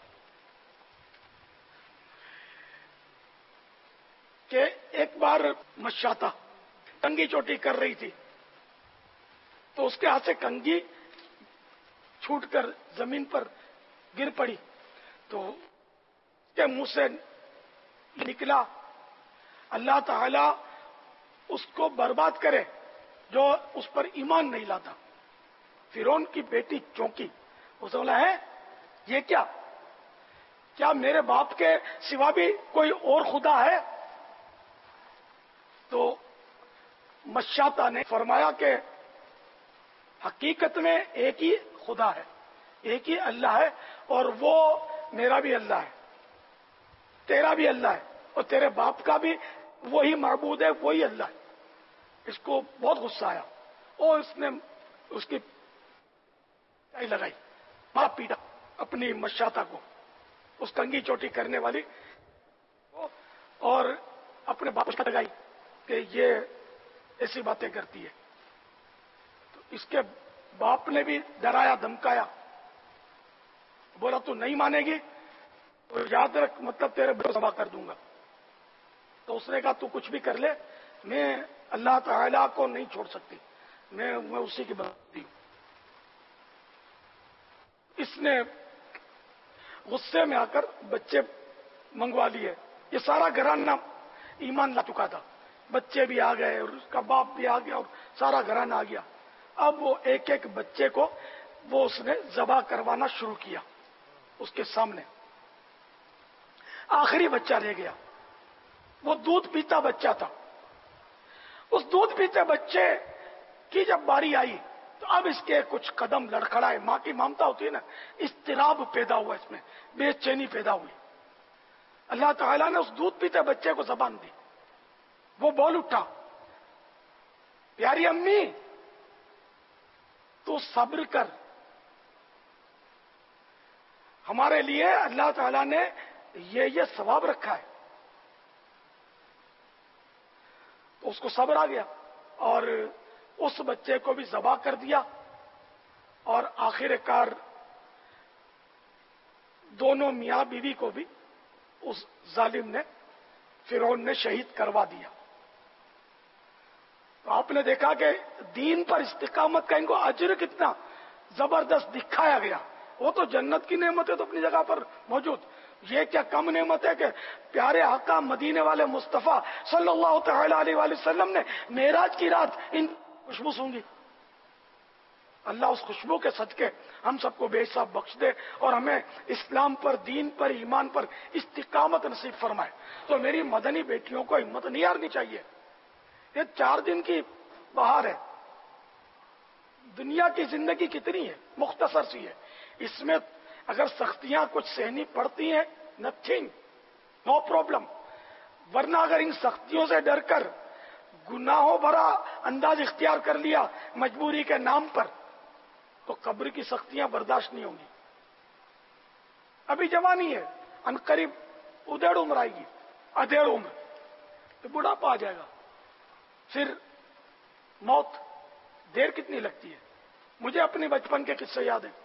کہ ایک بار مشاطہ کنگھی چوٹی کر رہی تھی تو اس کے ہاتھ سے کنگھی چھوٹ کر زمین پر گر پڑی. تو اس کے منہ سے نکلا اللہ تعالی اس کو برباد کرے جو اس پر ایمان نہیں لاتا. فرعون کی بیٹی چونکی. اسے بولا ہے یہ کیا کیا میرے باپ کے سوا بھی کوئی اور خدا ہے؟ تو مشاطہ نے فرمایا کہ حقیقت میں ایک ہی خدا ہے, ایک ہی اللہ ہے, اور وہ میرا بھی اللہ ہے, تیرا بھی اللہ ہے, اور تیرے باپ کا بھی وہی معبود ہے, وہی اللہ ہے. اس کو بہت غصہ آیا اور اس نے اس کی لگائی, ماں پیٹا اپنی مشاطہ کو, اس کنگھی چوٹی کرنے والی, اور اپنے باپ کو لگائی کہ یہ ایسی باتیں کرتی ہے. تو اس کے باپ نے بھی ڈرایا دھمکایا, بولا تو نہیں مانے گی تو یاد رکھ مطلب تیرے بڑوں سبا کر دوں گا. تو اس نے کہا تو کچھ بھی کر لے, میں اللہ تعالیٰ کو نہیں چھوڑ سکتی, میں میں اسی کی بنتی ہوں. اس نے غصے میں آ کر بچے منگوا لیے. یہ سارا گھرانہ ایمان لا چکا تھا, بچے بھی آ گئے اور اس کا باپ بھی آ گیا اور سارا گھرانہ آ گیا. اب وہ ایک ایک بچے کو وہ اس نے ذبح کروانا شروع کیا اس کے سامنے. آخری بچہ رہ گیا, وہ دودھ پیتا بچہ تھا. اس دودھ پیتے بچے کی جب باری آئی تو اب اس کے کچھ قدم لڑکھڑائے. ماں کی ممتا ہوتی ہے نا, اضطراب پیدا ہوا, اس میں بے چینی پیدا ہوئی. اللہ تعالیٰ نے اس دودھ پیتے بچے کو زبان دی. وہ بول اٹھا, پیاری امی تو صبر کر, ہمارے لیے اللہ تعالیٰ نے یہ یہ ثواب رکھا ہے. تو اس کو صبر آ گیا اور اس بچے کو بھی ذبح کر دیا, اور آخر کار دونوں میاں بیوی کو بھی اس ظالم نے فرعون نے شہید کروا دیا. تو آپ نے دیکھا کہ دین پر استقامت کا ان کو اجر کتنا زبردست دکھایا گیا. وہ تو جنت کی نعمت ہے تو اپنی جگہ پر موجود, یہ کیا کم نعمت ہے کہ پیارے آقا مدینے والے مصطفیٰ صلی اللہ تعالی علیہ وآلہ وسلم نے معراج کی رات ان خوشبو سونگی. اللہ اس خوشبو کے صدقے ہم سب کو بے حساب بخش دے اور ہمیں اسلام پر, دین پر, ایمان پر استقامت نصیب فرمائے. تو میری مدنی بیٹیوں کو ہمت نہیں ہارنی چاہیے. یہ چار دن کی بہار ہے, دنیا کی زندگی کتنی ہے, مختصر سی ہے. اس میں اگر سختیاں کچھ سہنی پڑتی ہیں, نتھنگ, نو پرابلم. ورنہ اگر ان سختیوں سے ڈر کر گناہوں بھرا انداز اختیار کر لیا مجبوری کے نام پر تو قبر کی سختیاں برداشت نہیں ہوں گی. ابھی جوانی ہے, عنقریب ادھیڑ عمر آئے گی, ادھیڑ عمر تو بڑھاپا آ جائے گا, پھر موت. دیر کتنی لگتی ہے. مجھے اپنے بچپن کے قصے یاد ہیں,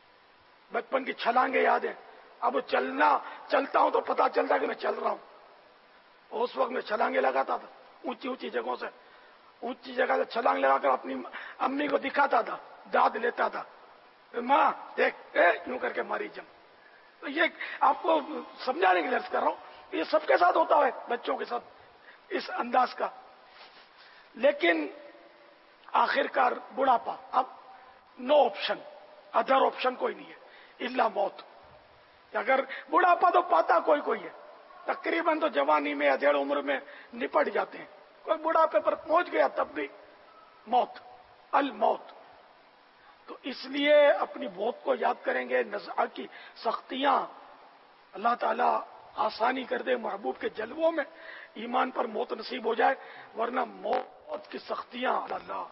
بچپن کی چھلانگیں یاد ہیں. اب چلنا چلتا ہوں تو پتا چلتا کہ میں چل رہا ہوں. اور اس وقت میں چھلانگے لگاتا تھا اونچی اونچی جگہوں سے، اونچی جگہ سے چھلانگ لگا کر اپنی امی کو دکھاتا تھا، داد لیتا تھا، ماں دیکھ اے یوں کر کے ماری جم. تو یہ آپ کو سمجھانے کے لیے عرض کر رہا ہوں، یہ سب کے ساتھ ہوتا ہے، بچوں کے ساتھ اس انداز کا. لیکن آخرکار بڑھاپا، اب نو آپشن، ادر آپشن کوئی نہیں ہے الا موت. اگر بڑھاپا تو پاتا کوئی کوئی ہے، تقریباً تو جوانی میں ادھیڑ عمر میں نپٹ جاتے ہیں، کوئی بڑھاپے پر پہنچ گیا تب بھی موت، الموت. تو اس لیے اپنی موت کو یاد کریں گے. نزع کی سختیاں اللہ تعالیٰ آسانی کر دے، محبوب کے جلووں میں ایمان پر موت نصیب ہو جائے، ورنہ موت کی سختیاں اللہ.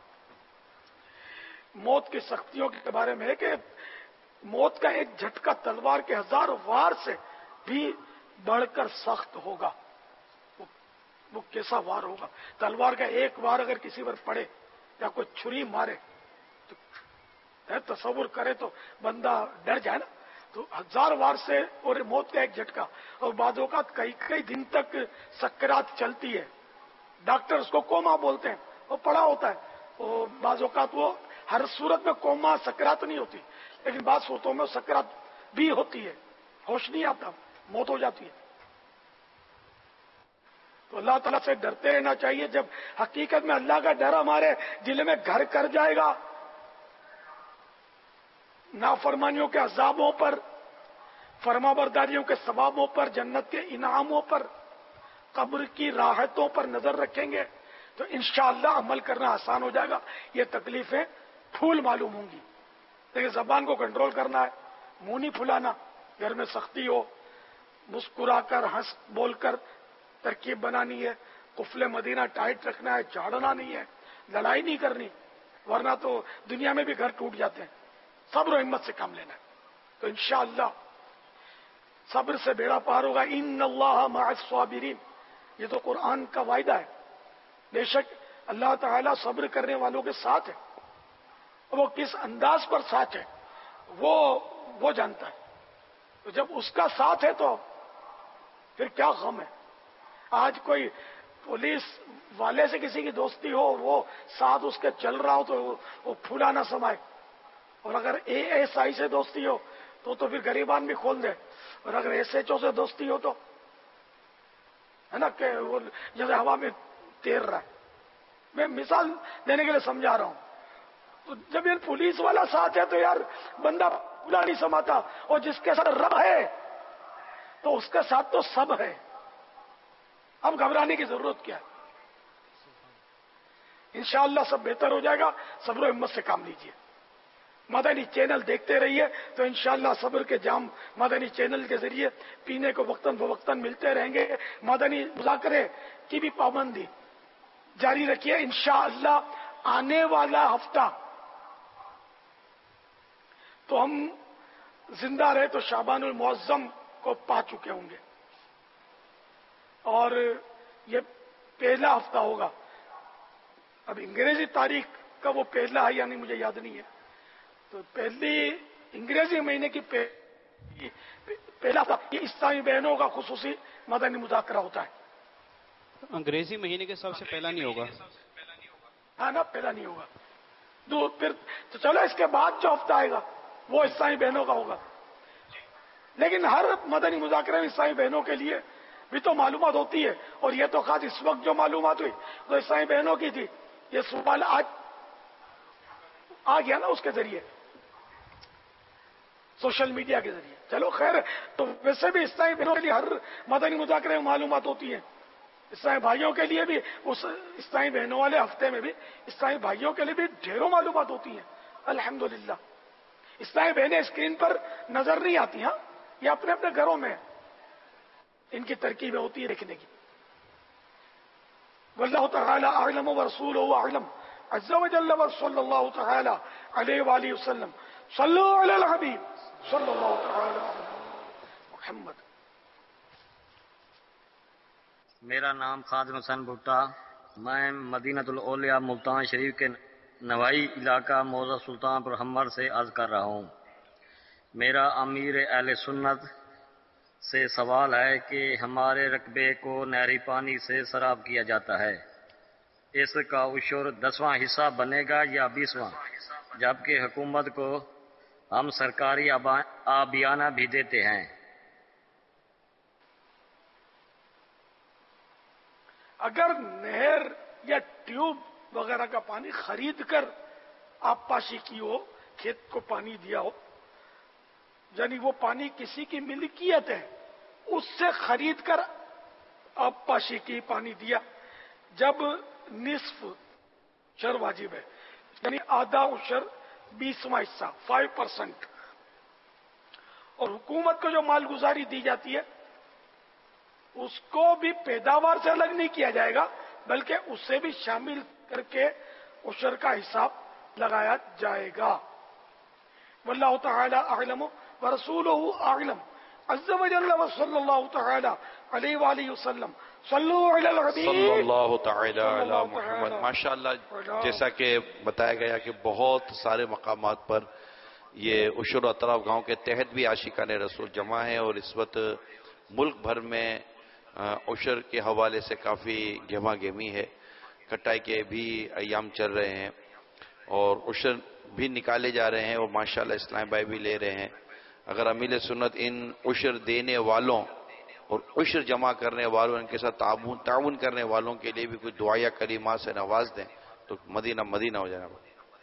موت کی سختیوں کے بارے میں ہے کہ موت کا ایک جھٹکا تلوار کے ہزار وار سے بھی بڑھ کر سخت ہوگا. وہ کیسا وار ہوگا؟ تلوار کا ایک وار اگر کسی پر پڑے یا کوئی چھری مارے تو تصور کرے تو بندہ ڈر جائے نا. تو ہزار وار سے اور موت کا ایک جھٹکا، اور بعض اوقات کئی کئی دن تک سکرات چلتی ہے. ڈاکٹر اس کو کوما بولتے ہیں، وہ پڑا ہوتا ہے. اور بعض اوقات وہ ہر صورت میں کوما سکرات نہیں ہوتی، لیکن بعض صورتوں میں سکرات بھی ہوتی ہے، ہوش نہیں آتا، موت ہو جاتی ہے. تو اللہ تعالیٰ سے ڈرتے رہنا چاہیے. جب حقیقت میں اللہ کا ڈر ہمارے دل میں گھر کر جائے گا، نافرمانیوں کے عذابوں پر، فرما برداریوں کے ثوابوں پر، جنت کے انعاموں پر، قبر کی راحتوں پر نظر رکھیں گے تو انشاءاللہ عمل کرنا آسان ہو جائے گا. یہ تکلیفیں پھول معلوم ہوں گی، لیکن زبان کو کنٹرول کرنا ہے، منہ نہیں پھلانا. گھر میں سختی ہو، مسکرا کر ہنس بول کر ترکیب بنانی ہے. قفل مدینہ ٹائٹ رکھنا ہے، جھاڑنا نہیں ہے، لڑائی نہیں کرنی، ورنہ تو دنیا میں بھی گھر ٹوٹ جاتے ہیں. صبر و ہمت سے کام لینا ہے تو انشاءاللہ صبر سے بیڑا پار ہوگا. ان اللہ مع الصابرین، یہ تو قرآن کا وعدہ ہے. بے شک اللہ تعالیٰ صبر کرنے والوں کے ساتھ ہے. وہ کس انداز پر ساتھ ہے وہ وہ جانتا ہے. تو جب اس کا ساتھ ہے تو پھر کیا غم ہے. آج کوئی پولیس والے سے کسی کی دوستی ہو، وہ ساتھ اس کے چل رہا ہو تو وہ پھولا نہ سمائے، اور اگر اے ایس آئی سے دوستی ہو تو تو پھر غریبان بھی کھول دے، اور اگر ایس ایچ او سے دوستی ہو تو ہے نا کہ وہ جیسے ہوا میں تیر رہا ہے. میں مثال دینے کے لیے سمجھا رہا ہوں. تو جب یہ پولیس والا ساتھ ہے تو یار بندہ پھولا نہیں سماتا، اور جس کے ساتھ رب ہے تو اس کے ساتھ تو سب ہے. اب گھبرانے کی ضرورت کیا ہے؟ انشاءاللہ سب بہتر ہو جائے گا. صبر و ہمت سے کام لیجیے. مدنی چینل دیکھتے رہیے تو انشاءاللہ صبر کے جام مدنی چینل کے ذریعے پینے کو وقتاً فوقتاً ملتے رہیں گے. مدنی مذاکرے کی بھی پابندی جاری رکھیے. انشاءاللہ آنے والا ہفتہ تو ہم زندہ رہے تو شعبان المعظم کو پا چکے ہوں گے، اور یہ پہلا ہفتہ ہوگا. اب انگریزی تاریخ کا وہ پہلا ہے یعنی مجھے یاد نہیں ہے، تو پہلی انگریزی مہینے کی پہلا ہفتہ یہ اسلامی بہنوں کا خصوصی مدنی مذاکرہ ہوتا ہے. انگریزی مہینے کے حساب سے پہلا نہیں ہوگا. ہاں نا، پہلا نہیں ہوگا. دو پھر تو چلو اس کے بعد جو ہفتہ آئے گا وہ اسلامی بہنوں کا ہوگا. لیکن ہر مدنی مذاکرے میں اسلامی بہنوں کے لیے بھی تو معلومات ہوتی ہے، اور یہ تو خاص اس وقت جو معلومات ہوئی تو اسلامی بہنوں کی تھی. یہ سوال آج آ گیا نا اس کے ذریعے، سوشل میڈیا کے ذریعے. چلو خیر، تو ویسے بھی اسلامی بہنوں کے لیے ہر مدنی مذاکرے میں معلومات ہوتی ہیں. اسلامی بھائیوں کے لیے بھی اس اسلامی بہنوں والے ہفتے میں بھی اسلامی بھائیوں کے لیے بھی ڈھیروں معلومات ہوتی ہیں. الحمدللہ اسلامی بہنیں اسکرین پر نظر نہیں آتی، ہاں یہ اپنے اپنے گھروں میں ان کی ترکیبیں ہوتی ہیں دیکھنے کی. واللہ تعالی اعلم ورسولہ اعلم عز وجل وصلی اللہ تعالی علیہ وآلہ وسلم. صلو علی الحبیب صلی اللہ تعالی علی محمد. میرا نام خادم حسن بھٹا، میں مدینہ الاولیاء ملتان شریف کے نوائی علاقہ موضع سلطان پر ہمر سے عرض کر رہا ہوں. میرا امیر اہل سنت سے سوال ہے کہ ہمارے رقبے کو نہری پانی سے سراب کیا جاتا ہے، اس کا عشر دسواں حصہ بنے گا یا بیسواں، جبکہ حکومت کو ہم سرکاری آبیانہ بھی دیتے ہیں؟ اگر نہر یا ٹیوب وغیرہ کا پانی خرید کر آپ پاشی کی ہو، کھیت کو پانی دیا ہو، یعنی وہ پانی کسی کی ملکیت ہے، اس سے خرید کر آپ پاشی کی پانی دیا، جب نصف عشر واجب ہے، یعنی آدھا عشر بیسواں حصہ فائیو پرسینٹ، اور حکومت کو جو مال گزاری دی جاتی ہے اس کو بھی پیداوار سے الگ نہیں کیا جائے گا، بلکہ اسے بھی شامل کر کے عشر کا حساب لگایا جائے گا۔ واللہ تعالی اعلم ورسولہ اعلم عز وجل وصلی اللہ تعالی علیہ وآلہ وسلم صلو علی الحبیب صلی اللہ تعالی علی محمد۔ ماشاءاللہ، جیسا کہ بتایا گیا کہ بہت سارے مقامات پر یہ عشر و اطراف گاؤں کے تحت بھی عاشقان رسول جمع ہیں، اور اس وقت ملک بھر میں عشر کے حوالے سے کافی گہما گہمی ہے، کٹائی کے بھی ایام چل رہے ہیں اور عشر بھی نکالے جا رہے ہیں، اور ماشاءاللہ اسلام بھائی بھی لے رہے ہیں۔ اگر امیل سنت ان عشر دینے والوں اور عشر جمع کرنے والوں، ان کے ساتھ تعاون تعاون کرنے والوں کے لیے بھی کچھ دعائیہ کلمات سے نواز دیں تو مدینہ مدینہ ہو جائے گا۔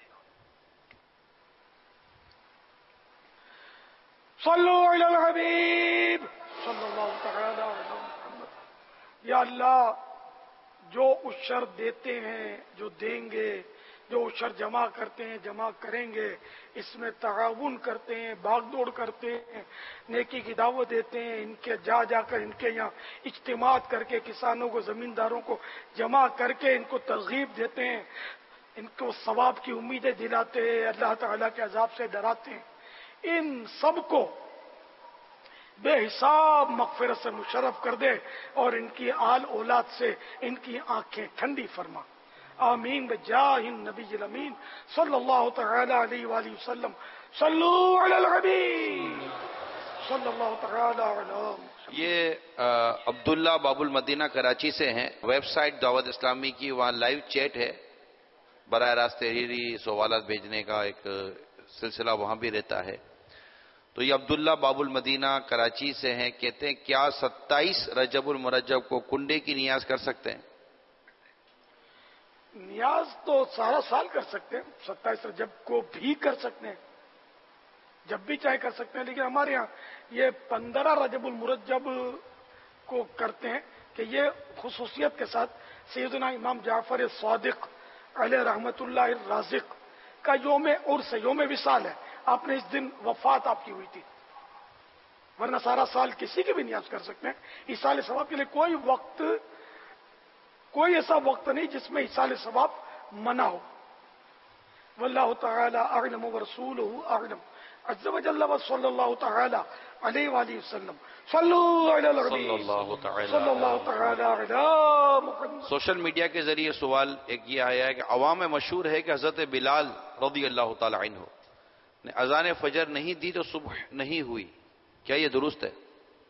صلو علی الحبیب صلی اللہ تعالی علی محمد۔ یا اللہ، جو عشر دیتے ہیں، جو دیں گے، جو عشر جمع کرتے ہیں، جمع کریں گے، اس میں تعاون کرتے ہیں، بھاگ دوڑ کرتے ہیں، نیکی کی دعوت دیتے ہیں، ان کے جا جا کر ان کے یہاں اجتماعات کر کے کسانوں کو، زمینداروں کو جمع کر کے ان کو ترغیب دیتے ہیں، ان کو ثواب کی امیدیں دلاتے ہیں، اللہ تعالیٰ کے عذاب سے ڈراتے ہیں، ان سب کو بے حساب مغفرت سے مشرف کر دے اور ان کی آل اولاد سے ان کی آنکھیں ٹھنڈی فرما، آمین بجاہ النبی الامین صلی اللہ تعالی علیہ وآلہ وسلم۔ صلو علی الحبیب صلی اللہ تعالی علیہ۔ یہ عبداللہ باب المدینہ کراچی سے ہیں، ویب سائٹ دعوت اسلامی کی، وہاں لائیو چیٹ ہے، براہ راست تحریری سوالات بھیجنے کا ایک سلسلہ وہاں بھی رہتا ہے۔ تو یہ عبداللہ باب المدینہ کراچی سے ہیں، کہتے ہیں کیا ستائیس رجب المرجب کو کنڈے کی نیاز کر سکتے ہیں؟ نیاز تو سارا سال کر سکتے ہیں، ستائیس رجب کو بھی کر سکتے ہیں، جب بھی چاہے کر سکتے ہیں، لیکن ہمارے ہاں یہ پندرہ رجب المرجب کو کرتے ہیں کہ یہ خصوصیت کے ساتھ سیدنا امام جعفر صادق علیہ رحمت اللہ الرازق کا یوم عرس ہے، یوم وصال ہے، آپ نے اس دن وفات آپ کی ہوئی تھی، ورنہ سارا سال کسی کی بھی نیاز کر سکتے ہیں۔ ایصال ثواب کے لیے کوئی وقت، کوئی ایسا وقت نہیں جس میں ایصال ثواب منع ہو۔ واللہ تعالی اعلم ورسولہ اعلم عز وجل وصلی اللہ تعالی علیہ وآلہ وسلم۔ صلو علی الحبیب صلی اللہ تعالی علی محمد۔ سوشل میڈیا کے ذریعے سوال ایک یہ آیا ہے کہ عوام میں مشہور ہے کہ حضرت بلال رضی اللہ تعالی عنہ نے اذان فجر نہیں دی تو صبح نہیں ہوئی، کیا یہ درست ہے؟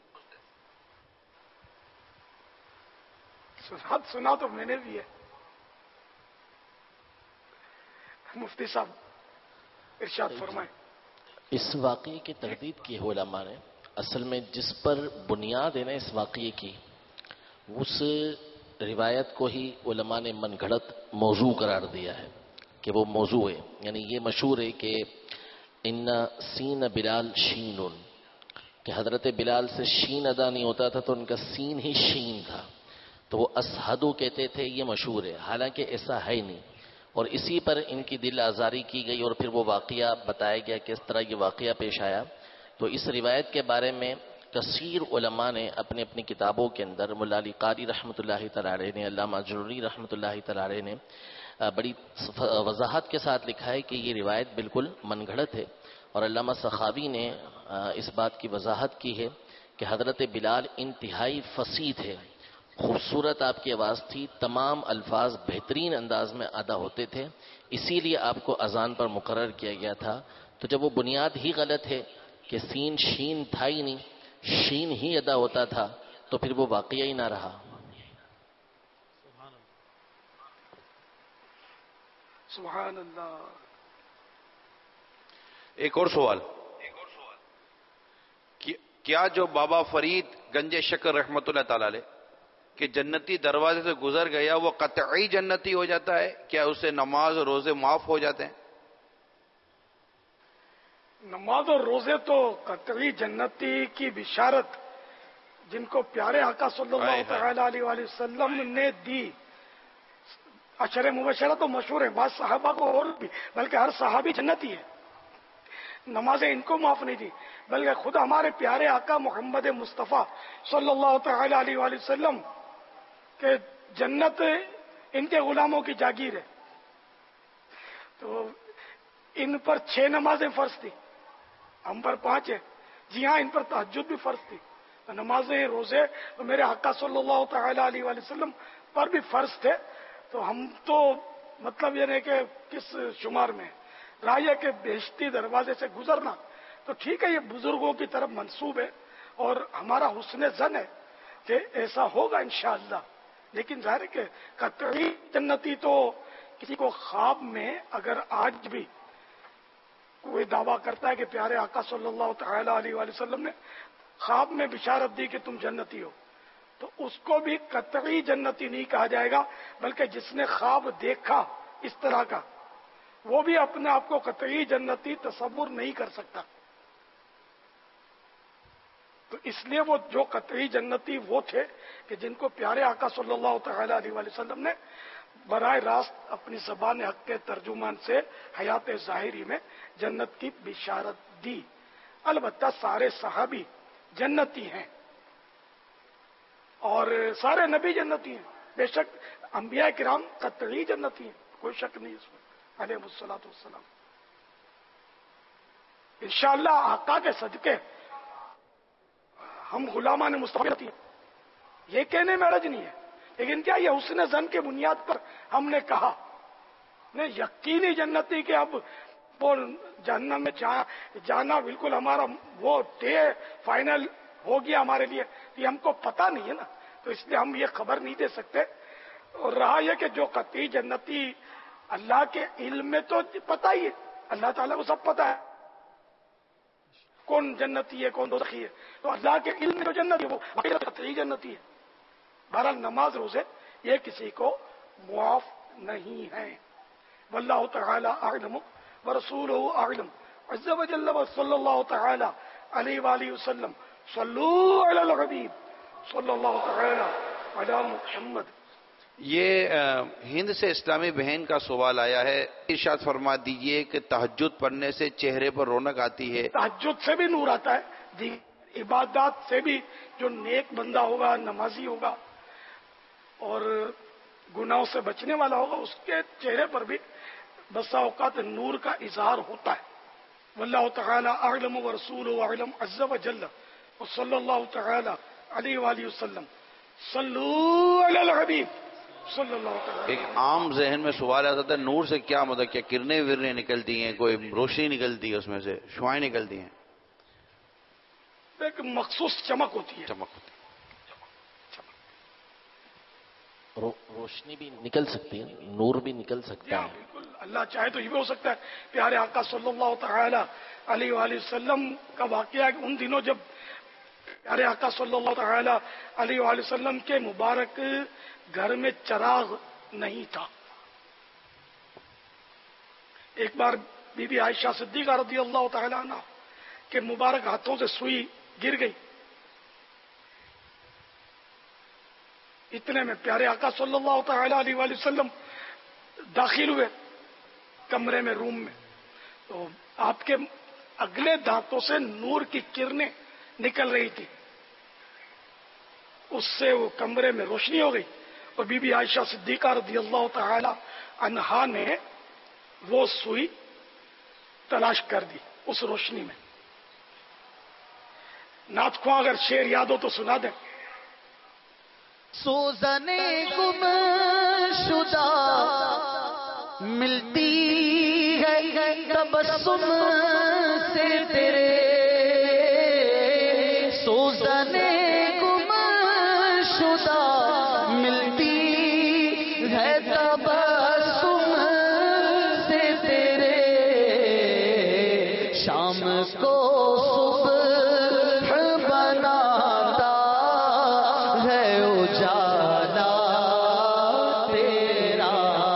سنا سنا تو میں نے بھی ہے، مفتی صاحب ارشاد فرمائیں۔ اس واقعے کی تردید کی ہے علماء نے، اصل میں جس پر بنیاد ہے نا اس واقعے کی، اس روایت کو ہی علماء نے من گھڑت موضوع قرار دیا ہے کہ وہ موضوع ہے، یعنی یہ مشہور ہے کہ ان سین بلال شین، کہ حضرت بلال سے شین ادا نہیں ہوتا تھا تو ان کا سین ہی شین تھا، تو وہ اسحدو کہتے تھے، یہ مشہور ہے، حالانکہ ایسا ہے نہیں، اور اسی پر ان کی دل آزاری کی گئی اور پھر وہ واقعہ بتایا گیا کس طرح یہ واقعہ پیش آیا۔ تو اس روایت کے بارے میں کثیر علماء نے اپنی اپنی کتابوں کے اندر، مولا علی قاری رحمۃ اللہ تعالی علیہ نے، علامہ جروری رحمۃ اللہ تعالی علیہ نے بڑی وضاحت کے ساتھ لکھا ہے کہ یہ روایت بالکل من گھڑت ہے، اور علامہ سخاوی نے اس بات کی وضاحت کی ہے کہ حضرت بلال انتہائی فصیح تھے، خوبصورت آپ کی آواز تھی، تمام الفاظ بہترین انداز میں ادا ہوتے تھے، اسی لیے آپ کو اذان پر مقرر کیا گیا تھا۔ تو جب وہ بنیاد ہی غلط ہے کہ سین شین تھا ہی نہیں، شین ہی ادا ہوتا تھا تو پھر وہ واقعہ ہی نہ رہا. سبحان اللہ. ایک اور سوال، کیا جو بابا فرید گنج شکر رحمت اللہ تعالی علیہ کہ جنتی دروازے سے گزر گیا وہ قطعی جنتی ہو جاتا ہے؟ کیا اس سے نماز اور روزے معاف ہو جاتے ہیں؟ نماز اور روزے تو قطعی جنتی کی بشارت جن کو پیارے آقا صلی اللہ تعالی علیہ وآلہ وسلم نے دی. عشر مبشرہ تو مشہور ہے، بعض صحابہ کو اور بھی، بلکہ ہر صحابی جنتی ہے. نمازیں ان کو معاف نہیں دی، بلکہ خود ہمارے پیارے آقا محمد مصطفیٰ صلی اللہ تعالی علیہ وآلہ وسلم کہ جنت ان کے غلاموں کی جاگیر ہے. تو ان پر چھ نمازیں فرض تھی، ہم پر پانچ ہے. جی ہاں، ان پر تہجد بھی فرض تھی. تو نمازیں روزے تو میرے آقا صلی اللہ تعالی علیہ وآلہ وسلم پر بھی فرض تھے. تو ہم تو مطلب یہ نہیں کہ کس شمار میں رائے کے بہشتی دروازے سے گزرنا تو ٹھیک ہے، یہ بزرگوں کی طرف منسوب ہے اور ہمارا حسن ظن ہے کہ ایسا ہوگا انشاءاللہ. لیکن ظاہر ہے کہ قطعی جنتی تو کسی کو خواب میں اگر آج بھی کوئی دعویٰ کرتا ہے کہ پیارے آقا صلی اللہ تعالی علیہ وآلہ وسلم نے خواب میں بشارت دی کہ تم جنتی ہو، تو اس کو بھی قطعی جنتی نہیں کہا جائے گا، بلکہ جس نے خواب دیکھا اس طرح کا وہ بھی اپنے آپ کو قطعی جنتی تصور نہیں کر سکتا. تو اس لیے وہ جو قطعی جنتی وہ تھے کہ جن کو پیارے آقا صلی اللہ تعالی علیہ وآلہ وسلم نے براہ راست اپنی زبان حق کے ترجمان سے حیات ظاہری میں جنت کی بشارت دی. البتہ سارے صحابی جنتی ہیں اور سارے نبی جنتی ہیں. بے شک انبیاء کرام قطعی جنتی ہیں، کوئی شک نہیں اس میں علیہ الصلوۃ والسلام. انشاءاللہ آقا کے صدقے ہم غلامان مصطفی ہیں، یہ کہنے میں حرج نہیں ہے. لیکن کیا یہ حسن ظن کے بنیاد پر ہم نے کہا نہیں یقینی جنتی کہ اب وہ جہنم میں جانا بالکل ہمارا وہ طے فائنل ہو گیا ہمارے لیے؟ یہ ہم کو پتہ نہیں ہے نا، تو اس لیے ہم یہ خبر نہیں دے سکتے. اور رہا یہ کہ جو قطعی جنتی اللہ کے علم میں تو پتہ ہی ہے، اللہ تعالیٰ کو سب پتہ ہے کون جنتی ہے کون دوزخی ہے. تو اللہ کے علم میں جو جنتی ہے وہ قطعی جنتی ہے. بہرحال نماز روزے یہ کسی کو معاف نہیں ہے. واللہ تعالی اعلم ورسولہ اعلم عز وجل صلی اللہ تعالی علیہ وآلہ وسلم. صلو علی الحبیب صلی اللہ تعالی علی محمد. یہ ہند سے اسلامی بہن کا سوال آیا ہے، ارشاد فرما دیجئے کہ تہجد پڑھنے سے چہرے پر رونق آتی ہے؟ تہجد سے بھی نور آتا ہے، عبادات سے بھی جو نیک بندہ ہوگا، نمازی ہوگا اور گناہوں سے بچنے والا ہوگا، اس کے چہرے پر بھی بسا اوقات نور کا اظہار ہوتا ہے. واللہ تعالی اعلم ورسولہ اعلم عز وجل وصلی اللہ تعالی علیہ وآلہ وسلم. صلو علی الحبیب صلی اللہ تعالی. ایک عام ذہن میں سوال آتا تھا نور سے کیا مطلب، کیا کرنیں ورنیں نکلتی ہیں، کوئی روشنی نکلتی ہے، اس میں سے شعائیں نکلتی ہیں؟ ایک مخصوص چمک ہوتی ہے. چمک ہوتی ہے. رو روشنی بھی نکل سکتی ہے، نور بھی نکل سکتا ہے. بالکل، اللہ چاہے تو یہ بھی ہو سکتا ہے. پیارے آقا صلی اللہ تعالی علیہ وآلہ وسلم کا واقعہ ہے کہ ان دنوں جب پیارے آقا صلی اللہ تعالی علیہ وآلہ وسلم کے مبارک گھر میں چراغ نہیں تھا. ایک بار بی بی عائشہ صدیقہ رضی اللہ تعالی عنہ کے مبارک ہاتھوں سے سوئی گر گئی. اتنے میں پیارے آقا صلی اللہ تعالی علیہ وآلہ وسلم داخل ہوئے کمرے میں، روم میں. تو آپ کے اگلے دانتوں سے نور کی کرنیں نکل رہی تھی، اس سے وہ کمرے میں روشنی ہو گئی. اور بی بی عائشہ صدیقہ رضی اللہ تعالی عنہا نے وہ سوئی تلاش کر دی اس روشنی میں. نعت خواں اگر شعر یاد ہو تو سنا دیں. سوزن گم شدہ ملتی ہے تبسم سے تیرے، سوزن شام کو صبح بناتا ہے اجالا تیرا،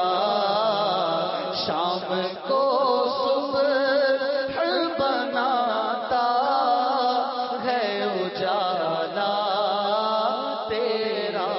شام کو صبح بناتا ہے اجالا تیرا۔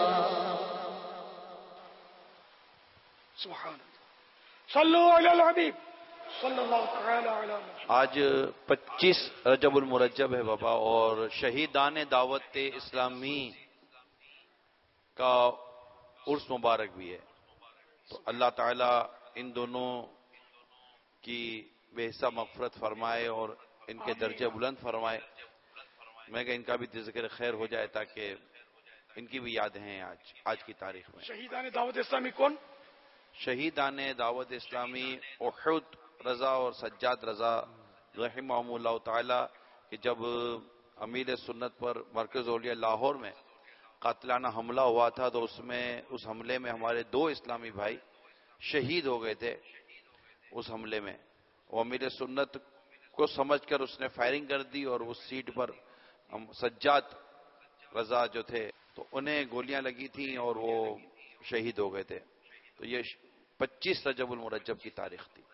سبحان اللہ، صلو علی الحبیب صلی اللہ تعالی علی محمد۔ آج پچیس رجب المرجب ہے بابا، اور شہیدان دعوت اسلامی کا عرس مبارک بھی ہے، تو اللہ تعالی ان دونوں کی بے حصہ مغفرت فرمائے اور ان کے درجے بلند فرمائے۔ میں کہ ان کا بھی ذکر خیر ہو جائے تاکہ ان کی بھی یادیں ہیں آج آج کی تاریخ میں۔ شہیدان دعوت اسلامی کون؟ شہیدان دعوت اسلامی احد رضا اور سجاد رضا رحمہم اللہ تعالی، کہ جب امیر سنت پر مرکز اولیاء لاہور میں قاتلانہ حملہ ہوا تھا تو اس میں اس حملے میں ہمارے دو اسلامی بھائی شہید ہو گئے تھے۔ اس حملے میں وہ امیر سنت کو سمجھ کر اس نے فائرنگ کر دی اور اس سیٹ پر ہم سجاد رضا جو تھے تو انہیں گولیاں لگی تھیں اور وہ شہید ہو گئے تھے۔ تو یہ پچیس رجب المرجب کی تاریخ تھی۔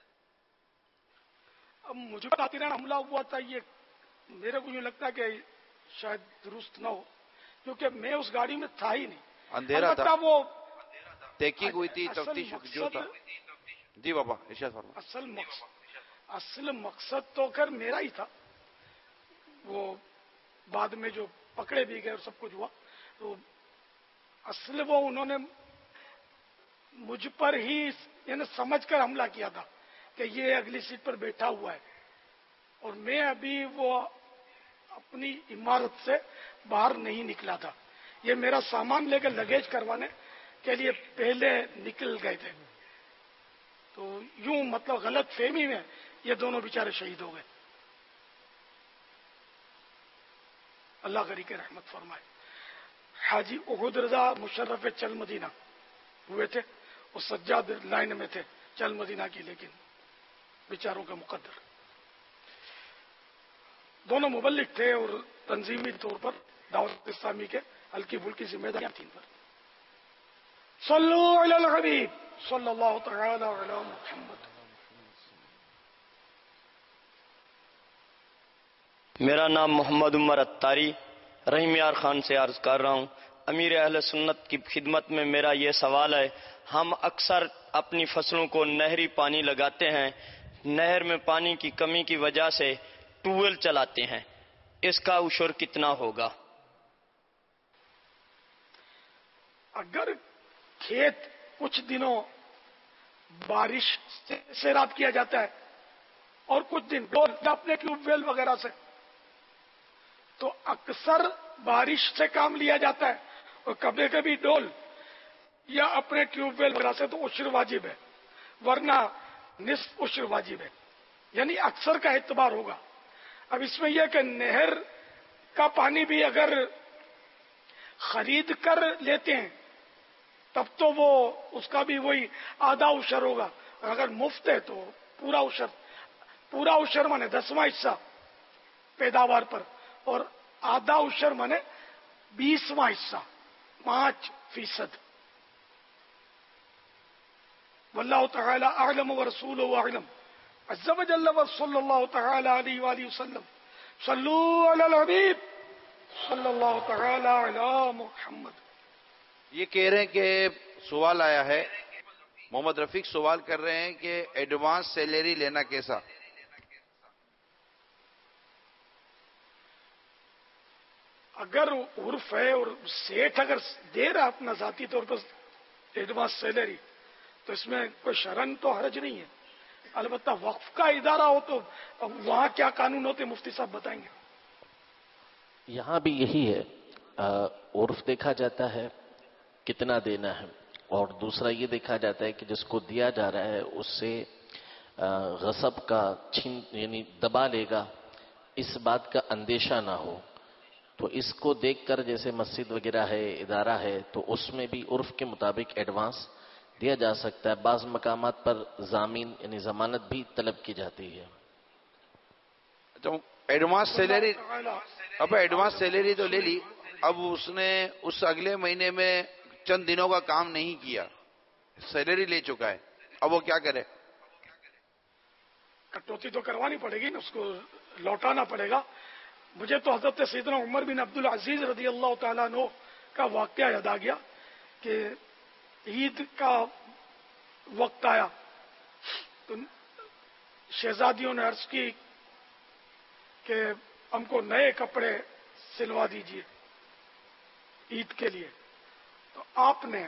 اب مجھے قاتلانہ حملہ ہوا تھا، یہ میرے کو یوں لگتا ہے کہ شاید درست نہ ہو، کیونکہ میں اس گاڑی میں تھا ہی نہیں، اندھیرا تھا، وہ تحقیق ہوئی تھی، تفتیش جو تھا۔ جی بابا ارشاد فرمائیں۔ اصل مقصد اصل مقصد تو خیر میرا ہی تھا، وہ بعد میں جو پکڑے بھی گئے اور سب کچھ ہوا، تو اصل وہ انہوں نے مجھ پر ہی یعنی سمجھ کر حملہ کیا تھا کہ یہ اگلی سیٹ پر بیٹھا ہوا ہے، اور میں ابھی وہ اپنی عمارت سے باہر نہیں نکلا تھا، یہ میرا سامان لے کر لگیج کروانے کے لیے پہلے نکل گئے تھے، تو یوں مطلب غلط فہمی میں یہ دونوں بیچارے شہید ہو گئے۔ اللہ غری کے رحمت فرمائے۔ حاجی احد رضا مشرف چل مدینہ ہوئے تھے، وہ سجاد لائن میں تھے چل مدینہ کی، لیکن بیچاروں کا مقدر۔ دونوں مبلغ تھے اور تنظیمی طور پر دعوت اسلامی کے ہلکی پھلکی ذمہ داریاں تھیں پر۔ صلو علی الحبیب صلی اللہ تعالی علی محمد۔ میرا نام محمد عمر اتاری رحیم یار خان سے عرض کر رہا ہوں۔ امیر اہل سنت کی خدمت میں میرا یہ سوال ہے، ہم اکثر اپنی فصلوں کو نہری پانی لگاتے ہیں، نہر میں پانی کی کمی کی وجہ سے ٹیوب ویل چلاتے ہیں، اس کا عشر کتنا ہوگا؟ اگر کھیت کچھ دنوں بارش سے سیراب کیا جاتا ہے اور کچھ دن اپنے ٹیوب ویل وغیرہ سے، تو اکثر بارش سے کام لیا جاتا ہے، اور کبھی کبھی ڈول یا اپنے ٹیوب ویل وغیرہ سے تو عشر واجب ہے، ورنہ نصف عشر واجب ہے، یعنی اکثر کا اعتبار ہوگا۔ اب اس میں یہ کہ نہر کا پانی بھی اگر خرید کر لیتے ہیں تب تو وہ اس کا بھی وہی آدھا عشر ہوگا، اگر مفت ہے تو پورا عشر، پورا عشر مانے دسواں حصہ پیداوار پر، اور آدھا عشر مانے بیسواں حصہ پانچ فیصد۔ واللہ تعالی اعلم ورسولہ اعلم عز وجل وصلی اللہ تعالی علیہ وآلہ وسلم۔ صلو علی الحبیب صلی اللہ تعالی علی محمد۔ یہ کہہ رہے ہیں کہ سوال آیا ہے، محمد رفیق سوال کر رہے ہیں کہ ایڈوانس سیلری لینا کیسا؟ اگر عرف ہے اور سیٹھ اگر دے رہا اپنا ذاتی طور پر ایڈوانس سیلری تو اس میں کوئی شرن تو حرج نہیں ہے، البتہ وقف کا ادارہ ہو تو وہاں کیا قانون ہوتے مفتی صاحب بتائیں گے۔ یہاں بھی یہی ہے، عرف دیکھا جاتا ہے کتنا دینا ہے، اور دوسرا یہ دیکھا جاتا ہے کہ جس کو دیا جا رہا ہے اس سے غصب کا چھین یعنی دبا لے گا، اس بات کا اندیشہ نہ ہو، تو اس کو دیکھ کر جیسے مسجد وغیرہ ہے، ادارہ ہے، تو اس میں بھی عرف کے مطابق ایڈوانس دیا جا سکتا ہے۔ بعض مقامات پر ضامین یعنی ضمانت بھی طلب کی جاتی ہے۔ تو ایڈوانس سیلری، اب ایڈوانس سیلری تو لے لی، اب اس نے اس اگلے مہینے میں چند دنوں کا کام نہیں کیا، سیلری لے چکا ہے، اب وہ کیا کرے؟ کٹوتی تو کروانی پڑے گی نا، اس کو لوٹانا پڑے گا. مجھے تو حضرت سیدنا عمر بن عبد العزیز رضی اللہ تعالیٰ عنہ کا واقعہ یاد آ گیا کہ عید کا وقت آیا تو شہزادیوں نے عرض کی کہ ہم کو نئے کپڑے سلوا دیجیے عید کے لیے. تو آپ نے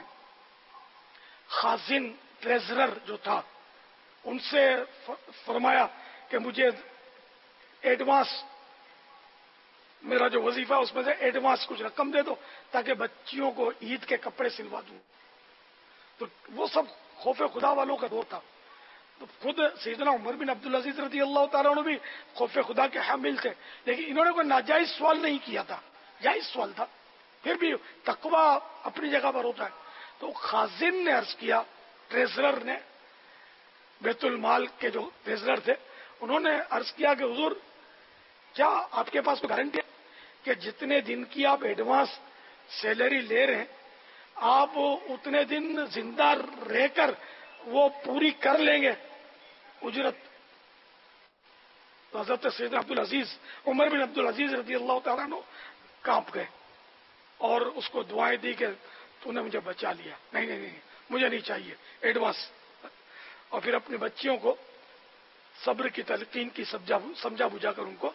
خازن ٹریزرر جو تھا ان سے فرمایا کہ مجھے ایڈوانس، میرا جو وظیفہ اس میں سے ایڈوانس کچھ رقم دے دو تاکہ بچیوں کو عید کے کپڑے سلوا دوں. تو وہ سب خوف خدا والوں کا دور تھا. تو خود سیدنا عمر بن عبد العزیز رضی اللہ تعالیٰ عنہ بھی خوف خدا کے حامل تھے، لیکن انہوں نے کوئی ناجائز سوال نہیں کیا تھا، جائز سوال تھا. پھر بھی تقویٰ اپنی جگہ پر ہوتا ہے. تو خازن نے عرض کیا، ٹریزرر نے، بیت المال کے جو ٹریزرر تھے، انہوں نے عرض کیا کہ حضور کیا آپ کے پاس کوئی گارنٹی ہے کہ جتنے دن کی آپ ایڈوانس سیلری لے رہے ہیں آپ اتنے دن زندہ رہ کر وہ پوری کر لیں گے اجرت؟ تو حضرت سیدنا عبد العزیز عمر بن عبد العزیز رضی اللہ تعالیٰ عنہ کانپ گئے اور اس کو دعائیں دی کہ تو نے مجھے بچا لیا. نہیں نہیں نہیں مجھے نہیں چاہیے ایڈوانس. اور پھر اپنی بچیوں کو صبر کی تلقین کی سمجھا بجھا کر ان کو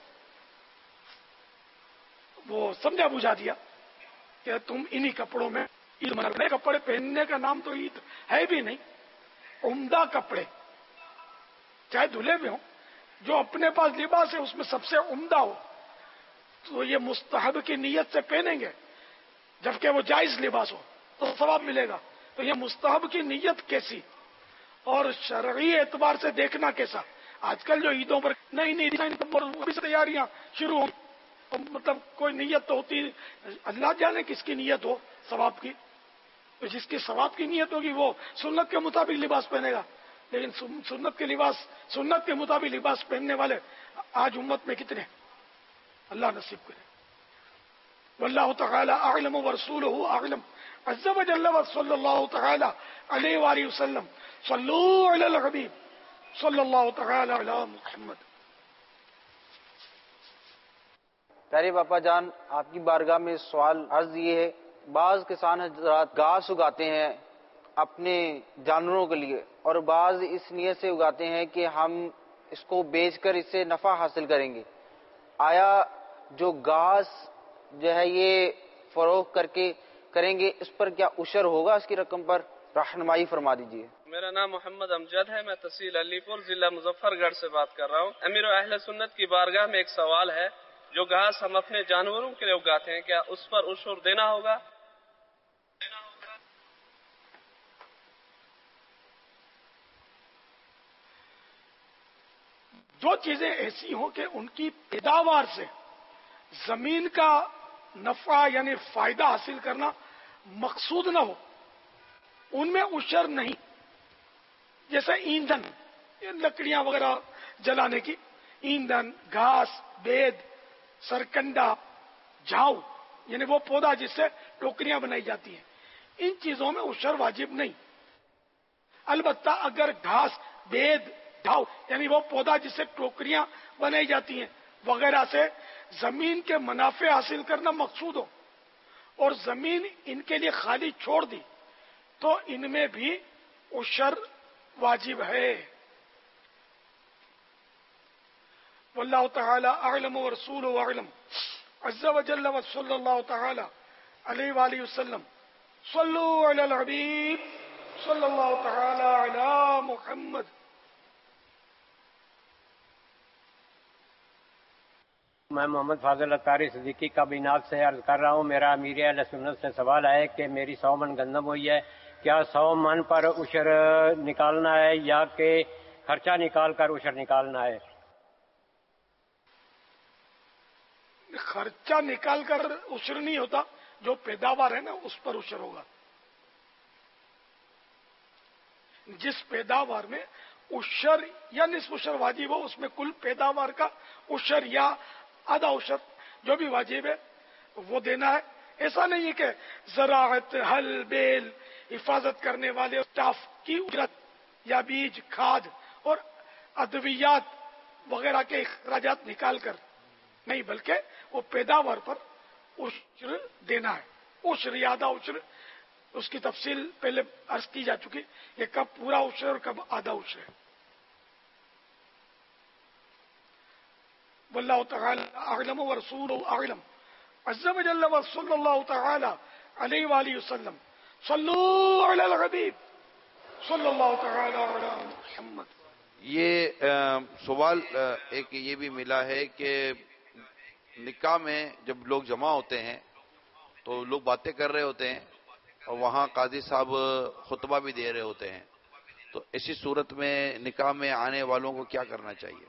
وہ سمجھا بجھا دیا کہ تم انہی کپڑوں میں عید منا. نئے کپڑے پہننے کا نام تو عید ہے بھی نہیں. عمدہ کپڑے چاہے دھلے ہوئے ہوں، جو اپنے پاس لباس ہے اس میں سب سے عمدہ ہو تو یہ مستحب کی نیت سے پہنیں گے، جبکہ وہ جائز لباس ہو تو ثواب ملے گا. تو یہ مستحب کی نیت کیسی اور شرعی اعتبار سے دیکھنا کیسا. آج کل جو عیدوں پر نئی نئی تیاریاں شروع ہوں، مطلب کوئی نیت تو ہوتی، اللہ جانے کس کی نیت ہو ثواب کی. تو جس کی ثواب کی نیت ہوگی وہ سنت کے مطابق لباس پہنے گا. لیکن سنت کے لباس سنت کے مطابق لباس پہننے والے آج امت میں کتنے؟ اللہ نصیب کرے. واللہ تعالی اعلم ورسولہ اعلم عز وجل صلی اللہ تعالی علیہ وآلہ وسلم. صلو علی الحبیب صلی اللہ تعالی علی محمد. پیارے باپا جان، آپ کی بارگاہ میں سوال عرض یہ ہے، بعض کسان حضرات گھاس اگاتے ہیں اپنے جانوروں کے لیے اور بعض اس نیت سے اگاتے ہیں کہ ہم اس کو بیچ کر اس سے نفع حاصل کریں گے. آیا جو گھاس جو ہے یہ فروخت کر کے کریں گے اس پر کیا عشر ہوگا؟ اس کی رقم پر رہنمائی فرما دیجیے. میرا نام محمد امجد ہے، میں تحصیل علی پور ضلع مظفر گڑھ سے بات کر رہا ہوں. امیر اہل سنت کی بارگاہ میں ایک سوال ہے، جو گھاس ہم اپنے جانوروں کے لیے اگاتے ہیں کیا اس پر عشر دینا ہوگا؟ جو چیزیں ایسی ہوں کہ ان کی پیداوار سے زمین کا نفع یعنی فائدہ حاصل کرنا مقصود نہ ہو، ان میں عشر نہیں. جیسے ایندھن، لکڑیاں وغیرہ جلانے کی، ایندھن، گھاس، بید، سرکنڈا، جھاؤ یعنی وہ پودا جس سے ٹوکریاں بنائی جاتی ہیں، ان چیزوں میں عشر واجب نہیں. البتہ اگر گھاس، بید، جھاؤ یعنی وہ پودا جس سے ٹوکریاں بنائی جاتی ہیں وغیرہ سے زمین کے منافع حاصل کرنا مقصود ہو اور زمین ان کے لیے خالی چھوڑ دی تو ان میں بھی عشر واجب ہے. واللہ تعالی اعلم ورسولہ اعلم عز وجل وصلی اللہ تعالی علیہ وآلہ وسلم. صلو علی الحبیب صلی اللہ تعالی علی محمد. میں محمد فاضل اتاری صدیقی کا بیناک سے عرض کر رہا ہوں. میرا امیر اہل سنت سے سوال ہے کہ میری سو من گندم ہوئی ہے، کیا سو من پر عشر نکالنا ہے یا کہ خرچہ نکال کر عشر نکالنا ہے؟ خرچہ نکال کر عشر نہیں ہوتا، جو پیداوار ہے نا اس پر عشر ہوگا. جس پیداوار میں उशर या निस्फ उशर वाजिब हो, उसमें कुल पैदावार का उशर या आधा उशर जो भी वाजिब है वो देना है। ऐसा नहीं है कि ज़राअत, हल, बेल, हिफाजत करने वाले स्टाफ की उजरत या बीज, खाद और अद्वियात वगैरह के अखराजात निकाल कर नहीं, बल्कि वो पैदावार पर उश्र देना है। उश्र या आधा उश्र, उसकी तफसील पहले अर्ज की जा चुकी, ये कब पूरा उश्र और कब आधा उश्र है। वल्लाहु तआला अअलम व रसूलुहु अअलम। अज़्ज़ा व जल्ल व सल्लल्लाहु तआला अलैहि व आलिहि वसल्लम। सल्लू अलल हबीब सल्लल्लाहु तआला अला मुहम्मद। ये आ, सवाल आ, एक ये भी मिला है कि निकाह में जब लोग जमा होते हैं तो लोग बातें कर रहे होते हैं और वहाँ काजी साहब खुतबा भी दे रहे होते हैं, तो ऐसी सूरत में निकाह में आने वालों को क्या करना चाहिए?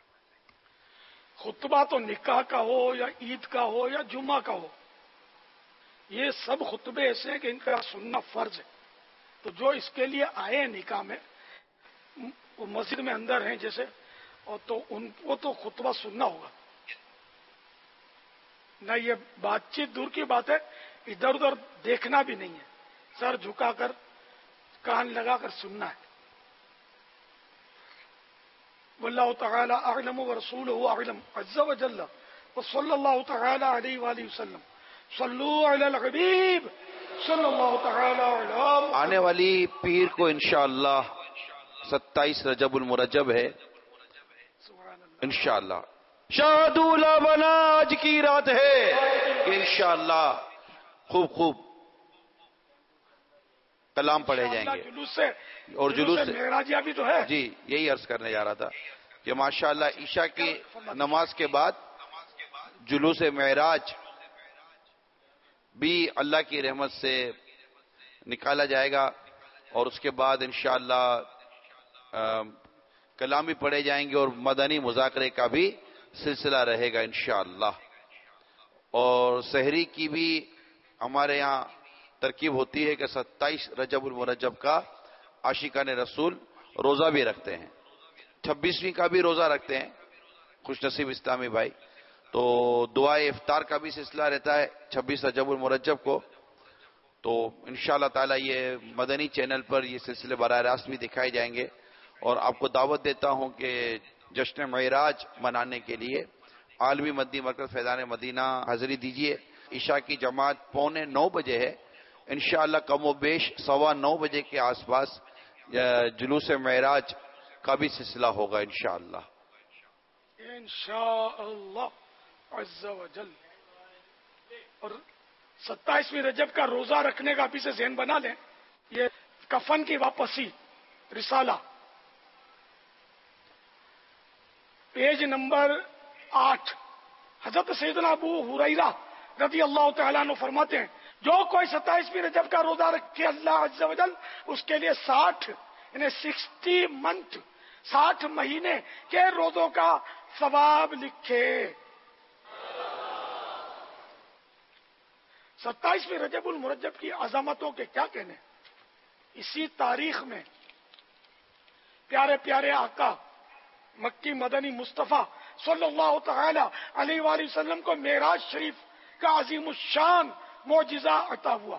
खुतबा तो निकाह का हो या ईद का हो या जुम्मा का हो, ये सब खुतबे ऐसे हैं कि इनका सुनना फर्ज है। तो जो इसके लिए आए निकाह में, वो मस्जिद में अंदर हैं जैसे, और तो उनको तो खुतबा सुनना होगा ना। ये बातचीत दूर की बात है, इधर उधर देखना भी नहीं है, सर झुकाकर कान लगाकर सुनना है। वल्लाहु तआला अअलम व रसूलुहु अअलम। अज़्ज़ा व जल्ल व सल्लल्लाहु तआला अलैहि व आलिहि वसल्लम। सल्लू अलल हबीब सल्लल्लाहु तआला अलैहि। आने वाली पीर को इंशाअल्लाह सत्ताईस रजबुल मुरज्जब है, इंशाअल्लाह शाहदूला बना आज की रात है कि इंशाअल्लाह खूब खूब कलाम पढ़े जाएंगे जुलूस से, और जुलूस से मेराजिया भी तो है। जी, यही अर्ज करने जा रहा था कि माशाअल्लाह ईशा की नमाज के बाद जुलूस मेराज भी अल्लाह की रहमत से निकाला जाएगा और उसके बाद इंशाअल्लाह कलाम भी पढ़े जाएंगे और मदनी मुज़ाकरे का भी सिलसिला रहेगा इंशाअल्लाह। और सहरी की भी हमारे यहाँ तरकीब होती है कि सत्ताईस रजबुल मुरज्जब का आशिकान रसूल रोजा भी रखते हैं, छब्बीसवीं का भी रोजा रखते हैं खुशनसीब इस्लामी भाई। तो दुआ इफ्तार का भी सिलसिला रहता है छब्बीस रजबुल मुरज्जब को। तो इंशाअल्लाह ताला ये मदनी चैनल पर ये सिलसिले बराह रास्त भी दिखाए जाएंगे। और आपको दावत देता हूं कि जश्न मेराज मनाने के लिए आलमी मदनी मरकज फैज़ान मदीना हाजिरी दीजिए। ईशा की जमात पौने नौ बजे है, इंशाअल्लाह कमो बेश सवा नौ बजे के आसपास जुलूस मेराज का भी सिलसिला होगा इंशाअल्लाह। इंशाअल्लाह अज़्ज़ा व जल। और सत्ताईसवीं रजब का रोजा रखने का अभी से ज़हन बना लें। ये कफन की वापसी रिसाला पेज नंबर आठ, हजरत सैयदना अबू हुरैरा रज़ी अल्लाह तआला अन्हु फरमाते हैं, जो कोई सत्ताईसवीं रजब का रोजा रखे अल्लाह अज़्ज़ा व जल उसके लिए साठ यानी सिक्सटी मंथ साठ महीने के रोजों का सवाब लिखे। सत्ताईसवीं रजबुल मुरज्जब की अज़मतों के क्या कहने। इसी तारीख में प्यारे प्यारे आका मक्की मदनी मुस्तफ़ा सल्लल्लाहु तआला अलैहि वसल्लम को मेराज शरीफ का अजीम शान मोजिजा अता हुआ।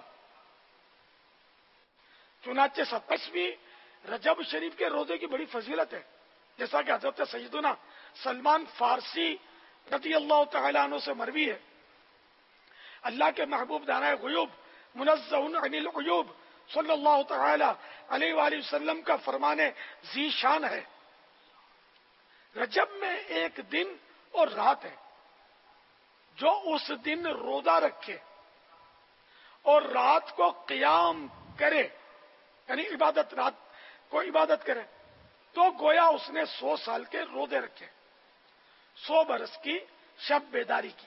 चुनाचे सत्ताईसवीं रजब शरीफ के रोजे की बड़ी फजीलत है, जैसा कि हजरत सैयदना सलमान फारसी रज़ी अल्लाह तआला अन्हु से मरवी है। अल्लाह के महबूब दाना गुयूब मुनज़्ज़हुन अनिल उयूब सल्लल्लाहु तआला अलैहि वसल्लम का फरमाने जी शान है, रजब में एक दिन और रात है, जो उस दिन रोजा रखे और रात को क़ियाम करे यानी इबादत, रात को इबादत करे, तो गोया उसने सौ साल के रोजे रखे, सौ बरस की शब बेदारी की।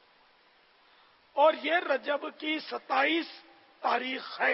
और ये रजब की सत्ताईस तारीख है।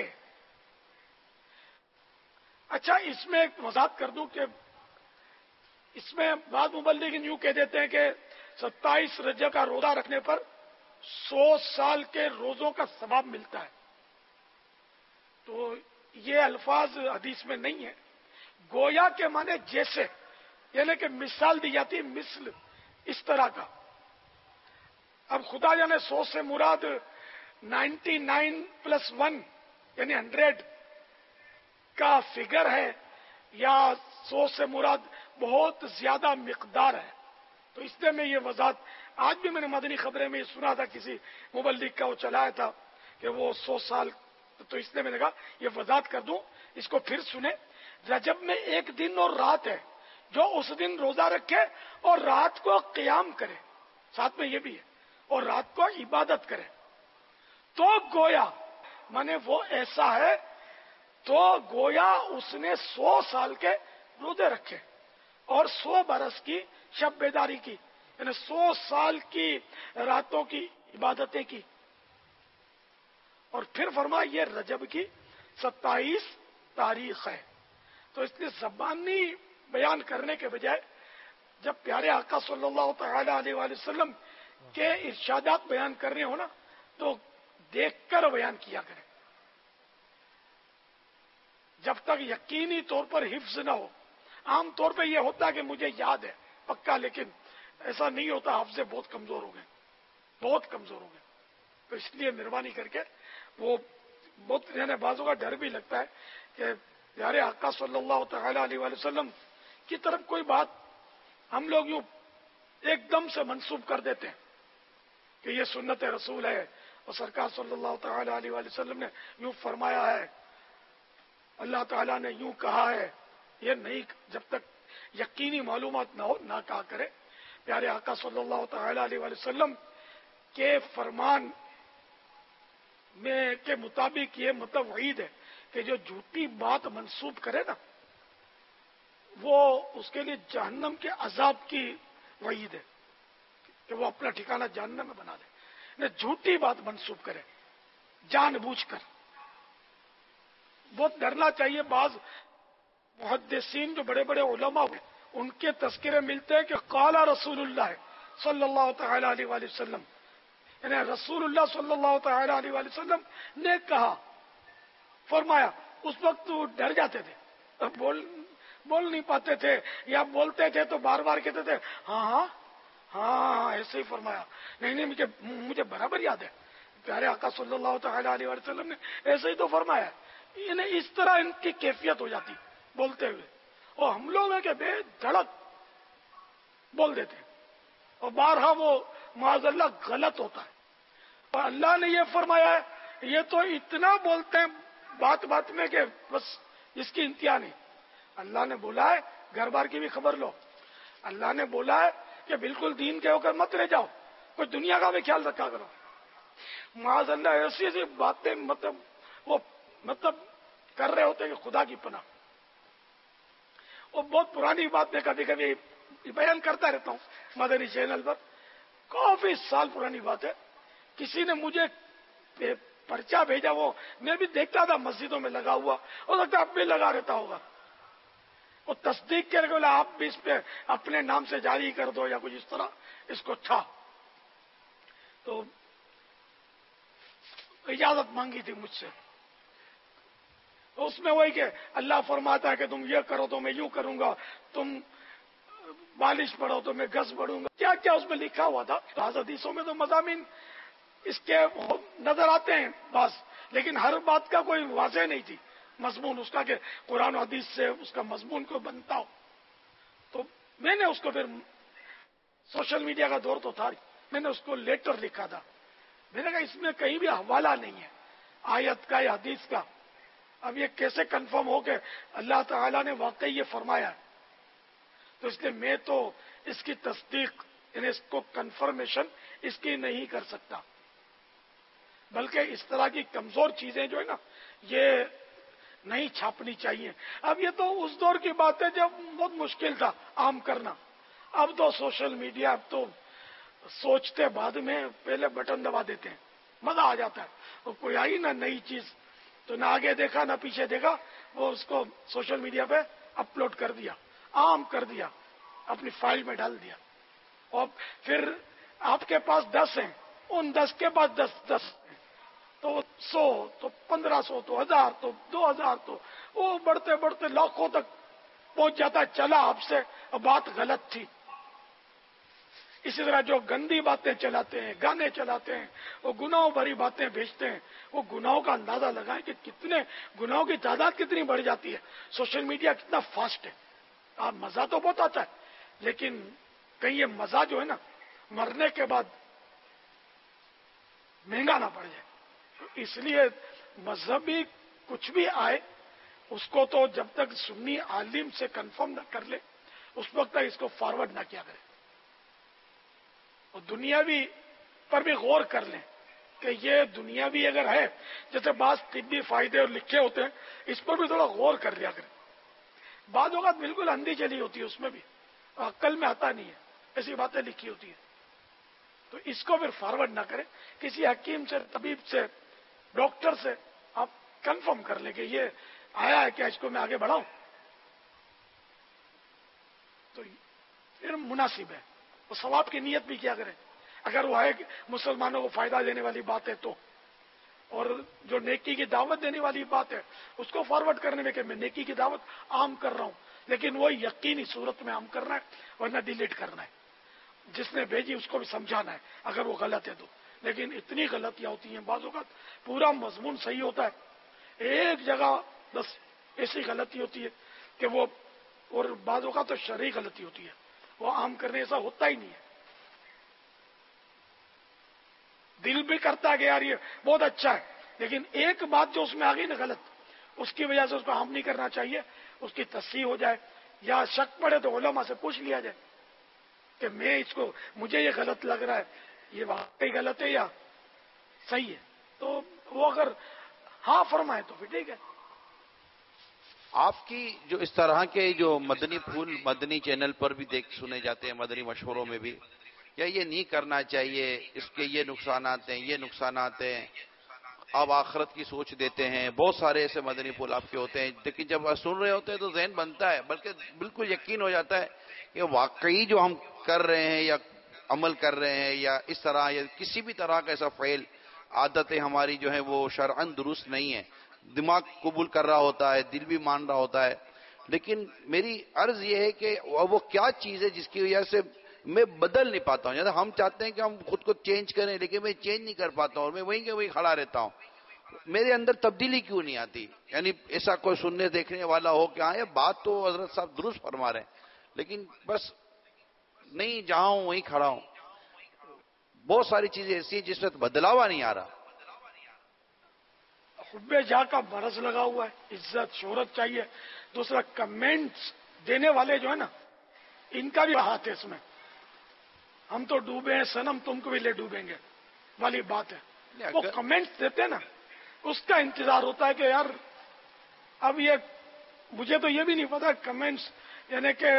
अच्छा, इसमें एक वजाहत कर दूं कि इसमें बाद मुबल्लिगीन यूं कह देते हैं कि सत्ताईस रजब का रोजा रखने पर सौ साल के रोजों का सवाब मिलता है। तो ये अल्फाज हदीस में नहीं है। گویا کے معنی جیسے، یعنی کہ مثال دی جاتی مثل، اس طرح کا. اب خدا جانے سو سے مراد نائنٹی نائن پلس ون یعنی ہنڈریڈ کا فگر ہے یا سو سے مراد بہت زیادہ مقدار ہے. تو اس لیے میں یہ وضاحت آج بھی میں نے مدنی خبریں میں یہ سنا تھا، کسی مبلغ کا وہ چلایا تھا کہ وہ سو سال، تو اس لیے میں نے کہا یہ وضاحت کر دوں، اس کو پھر سنیں. رجب میں ایک دن اور رات ہے، جو اس دن روزہ رکھے اور رات کو قیام کرے، ساتھ میں یہ بھی ہے، اور رات کو عبادت کرے، تو گویا مانے وہ ایسا ہے تو گویا اس نے سو سال کے روزے رکھے اور سو برس کی شب بیداری کی، یعنی سو سال کی راتوں کی عبادتیں کی. اور پھر فرما یہ رجب کی ستائیس تاریخ ہے. تو اس لیے زبانی بیان کرنے کے بجائے جب پیارے آقا صلی اللہ تعالی علیہ وآلہ وسلم کے ارشادات بیان کرنے ہو نا تو دیکھ کر بیان کیا کرے. جب تک یقینی طور پر حفظ نہ ہو، عام طور پہ یہ ہوتا ہے کہ مجھے یاد ہے پکا، لیکن ایسا نہیں ہوتا، حافظے بہت کمزور ہو گئے، بہت کمزور ہو گئے. تو اس لیے مہربانی کر کے وہ بہت یعنی بازوں کا ڈر بھی لگتا ہے کہ پیارے آقا صلی اللہ تعالی علیہ وآلہ وسلم کی طرف کوئی بات ہم لوگ یوں ایک دم سے منسوب کر دیتے ہیں کہ یہ سنت رسول ہے اور سرکار صلی اللہ تعالی علیہ وآلہ وسلم نے یوں فرمایا ہے، اللہ تعالیٰ نے یوں کہا ہے. یہ نہیں، جب تک یقینی معلومات نہ ہو نہ کہا کرے. پیارے آقا صلی اللہ تعالی علیہ وآلہ وسلم کے فرمان میں کے مطابق یہ مطلب وعید ہے کہ جو جھوٹی بات منسوب کرے نا وہ اس کے لیے جہنم کے عذاب کی وعید ہے کہ وہ اپنا ٹھکانہ جہنم میں بنا دے. نہ جھوٹی بات منسوب کرے جان بوجھ کر. بہت ڈرنا چاہیے. بعض محدثین جو بڑے بڑے علماء ہوئے ان کے تذکرے ملتے ہیں کہ قال رسول اللہ صلی اللہ تعالی علیہ وآلہ وسلم، یعنی رسول اللہ صلی اللہ تعالی علیہ وآلہ وسلم نے کہا، فرمایا. اس وقت وہ ڈر جاتے تھے، بول بول نہیں پاتے تھے، یا بولتے تھے تو بار بار کہتے تھے ہاں ہاں ہاں ایسے ہی فرمایا. نہیں نہیں مجھے مجھے برابر یاد ہے، پیارے آقا صلی اللہ تعالی علیہ وآلہ وسلم نے ایسے ہی تو فرمایا. انہیں اس طرح ان کی کیفیت ہو جاتی بولتے ہوئے، اور ہم لوگ ہیں کہ بے دھڑک بول دیتے اور بارہا وہ معاذ اللہ غلط ہوتا ہے. اور اللہ نے یہ فرمایا ہے، یہ تو اتنا بولتے ہیں بات بات میں کہ بس اس کی انتہا نہیں. اللہ نے بولا ہے گھر بار کی بھی خبر لو. اللہ نے بولا ہے کہ بالکل دین کے ہو کر مت رہ جاؤ، کوئی دنیا کا بھی خیال رکھا کرو. معاذ اللہ ایسی ایسی باتیں مطلب وہ مطلب کر رہے ہوتے ہیں کہ خدا کی پناہ. وہ بہت پرانی بات میں کبھی کبھی بیان کرتا رہتا ہوں مدنی چینل پر، کافی سال پرانی بات ہے. کسی نے مجھے پرچہ بھیجا، وہ میں بھی دیکھتا تھا مسجدوں میں لگا ہوا، ہو سکتا اب بھی لگا رہتا ہوگا. وہ تصدیق کر کے بولا آپ بھی اس پہ اپنے نام سے جاری کر دو یا کچھ اس طرح اس کو تھا. تو اجازت مانگی تھی مجھ سے. اس میں وہی کہ اللہ فرماتا ہے کہ تم یہ کرو تو میں یوں کروں گا، تم بالش پڑھو تو میں گز بڑھوں گا، کیا کیا اس میں لکھا ہوا تھا. بعض حدیثوں میں تو مضامین اس کے نظر آتے ہیں بس، لیکن ہر بات کا کوئی واضح نہیں تھی مضمون اس کا کہ قرآن و حدیث سے اس کا مضمون کو بنتا ہو. تو میں نے اس کو پھر سوشل میڈیا کا دور تو تھا، میں نے اس کو لیٹر لکھا تھا. میں نے کہا اس میں کہیں بھی حوالہ نہیں ہے آیت کا یا حدیث کا. اب یہ کیسے کنفرم ہو کہ اللہ تعالیٰ نے واقعی یہ فرمایا ہے. تو اس لیے میں تو اس کی تصدیق یعنی اس کو کنفرمیشن اس کی نہیں کر سکتا، بلکہ اس طرح کی کمزور چیزیں جو ہے نا یہ نہیں چھاپنی چاہیے. اب یہ تو اس دور کی بات ہے جب بہت مشکل تھا عام کرنا. اب تو سوشل میڈیا اب تو سوچتے بعد میں پہلے بٹن دبا دیتے ہیں، مزہ آ جاتا ہے. اور کوئی آئی نہ نئی چیز تو نہ آگے دیکھا نہ پیچھے دیکھا، وہ اس کو سوشل میڈیا پہ اپلوڈ کر دیا، عام کر دیا، اپنی فائل میں ڈال دیا. اور پھر آپ کے پاس دس ہیں، ان دس کے پاس دس دس ہیں، تو سو تو پندرہ سو تو ہزار تو دو ہزار تو وہ بڑھتے بڑھتے لاکھوں تک پہنچ جاتا ہے چلا آپ سے بات غلط تھی. اسی طرح جو گندی باتیں چلاتے ہیں, گانے چلاتے ہیں, وہ گناہوں بھری باتیں بھیجتے ہیں, وہ گناہوں کا اندازہ لگائیں کہ کتنے گناہوں کی تعداد کتنی بڑھ جاتی ہے. سوشل میڈیا کتنا فاسٹ ہے. آپ مزہ تو بہت آتا ہے, لیکن کہیں یہ مزہ جو ہے نا مرنے کے بعد مہنگا نہ پڑ جائے. اس لیے مذہبی کچھ بھی آئے اس کو تو جب تک سنی عالم سے کنفرم نہ کر لے اس وقت تک اس کو فارورڈ نہ کیا کرے. اور دنیاوی پر بھی غور کر لیں کہ یہ دنیاوی اگر ہے, جیسے بعض طبی فائدے اور لکھے ہوتے ہیں, اس پر بھی تھوڑا غور کر لیا کریں. بعض اوقات بالکل اندھی چلی ہوتی ہے, اس میں بھی عقل میں آتا نہیں ہے, ایسی باتیں لکھی ہوتی ہیں. تو اس کو پھر فارورڈ نہ کریں, کسی حکیم سے, طبیب سے, ڈاکٹر سے آپ کنفرم کر لیں کہ یہ آیا ہے کیا, اس کو میں آگے بڑھاؤں, تو پھر مناسب ہے. وہ ثواب کی نیت بھی کیا کریں. اگر وہ ہے کہ مسلمانوں کو فائدہ دینے والی بات ہے تو, اور جو نیکی کی دعوت دینے والی بات ہے اس کو فارورڈ کرنے میں کہ میں نیکی کی دعوت عام کر رہا ہوں, لیکن وہ یقینی صورت میں عام کرنا ہے ورنہ ڈیلیٹ کرنا ہے. جس نے بھیجی اس کو بھی سمجھانا ہے اگر وہ غلط ہے تو. لیکن اتنی غلطیاں ہوتی ہیں, بعض اوقات پورا مضمون صحیح ہوتا ہے, ایک جگہ بس ایسی غلطی ہوتی ہے کہ وہ, اور بعض اوقات تو شرعی غلطی ہوتی ہے, وہ عام کرنے ایسا ہوتا ہی نہیں ہے. دل بھی کرتا ہے کہ یار یہ بہت اچھا ہے, لیکن ایک بات جو اس میں آ گئی نا غلط, اس کی وجہ سے اس کو عام نہیں کرنا چاہیے. اس کی تصحیح ہو جائے یا شک پڑے تو علماء سے پوچھ لیا جائے کہ میں اس کو, مجھے یہ غلط لگ رہا ہے, یہ واقعی غلط ہے یا صحیح ہے. تو وہ اگر ہاں فرمائے تو پھر ٹھیک ہے. آپ کی جو اس طرح کے جو مدنی پھول مدنی چینل پر بھی دیکھ سنے جاتے ہیں, مدنی مشوروں میں بھی, یا یہ نہیں کرنا چاہیے, اس کے یہ نقصانات ہیں, یہ نقصانات ہیں, آپ آخرت کی سوچ دیتے ہیں, بہت سارے ایسے مدنی پھول آپ کے ہوتے ہیں, لیکن جب آپ سن رہے ہوتے ہیں تو ذہن بنتا ہے, بلکہ بالکل یقین ہو جاتا ہے کہ واقعی جو ہم کر رہے ہیں یا عمل کر رہے ہیں یا اس طرح یا کسی بھی طرح کا ایسا فعل, عادتیں ہماری جو ہیں وہ شرعاً درست نہیں ہیں. دماغ قبول کر رہا ہوتا ہے, دل بھی مان رہا ہوتا ہے, لیکن میری عرض یہ ہے کہ وہ کیا چیز ہے جس کی وجہ سے میں بدل نہیں پاتا ہوں. یعنی ہم چاہتے ہیں کہ ہم خود کو چینج کریں, لیکن میں چینج نہیں کر پاتا ہوں, اور میں وہیں کے وہیں کھڑا رہتا ہوں. میرے اندر تبدیلی کیوں نہیں آتی؟ یعنی ایسا کوئی سننے دیکھنے والا ہو کہ ہاں یہ بات تو حضرت صاحب درست فرما رہے ہیں, لیکن بس نہیں, جہاں ہوں وہیں کھڑا ہوں. بہت ساری چیزیں ایسی ہیں جس میں بدلاوا نہیں آ رہا. حب جا کا مرض لگا ہوا ہے, عزت شہرت چاہیے. دوسرا کمنٹس دینے والے جو ہے نا, ان کا بھی ہاتھ ہے اس میں. ہم تو ڈوبے ہیں صنم, تم کو بھی لے ڈوبیں گے والی بات ہے. وہ کمنٹس دیتے ہیں نا, اس کا انتظار ہوتا ہے کہ یار اب یہ, مجھے تو یہ بھی نہیں پتا کمنٹس, یعنی کہ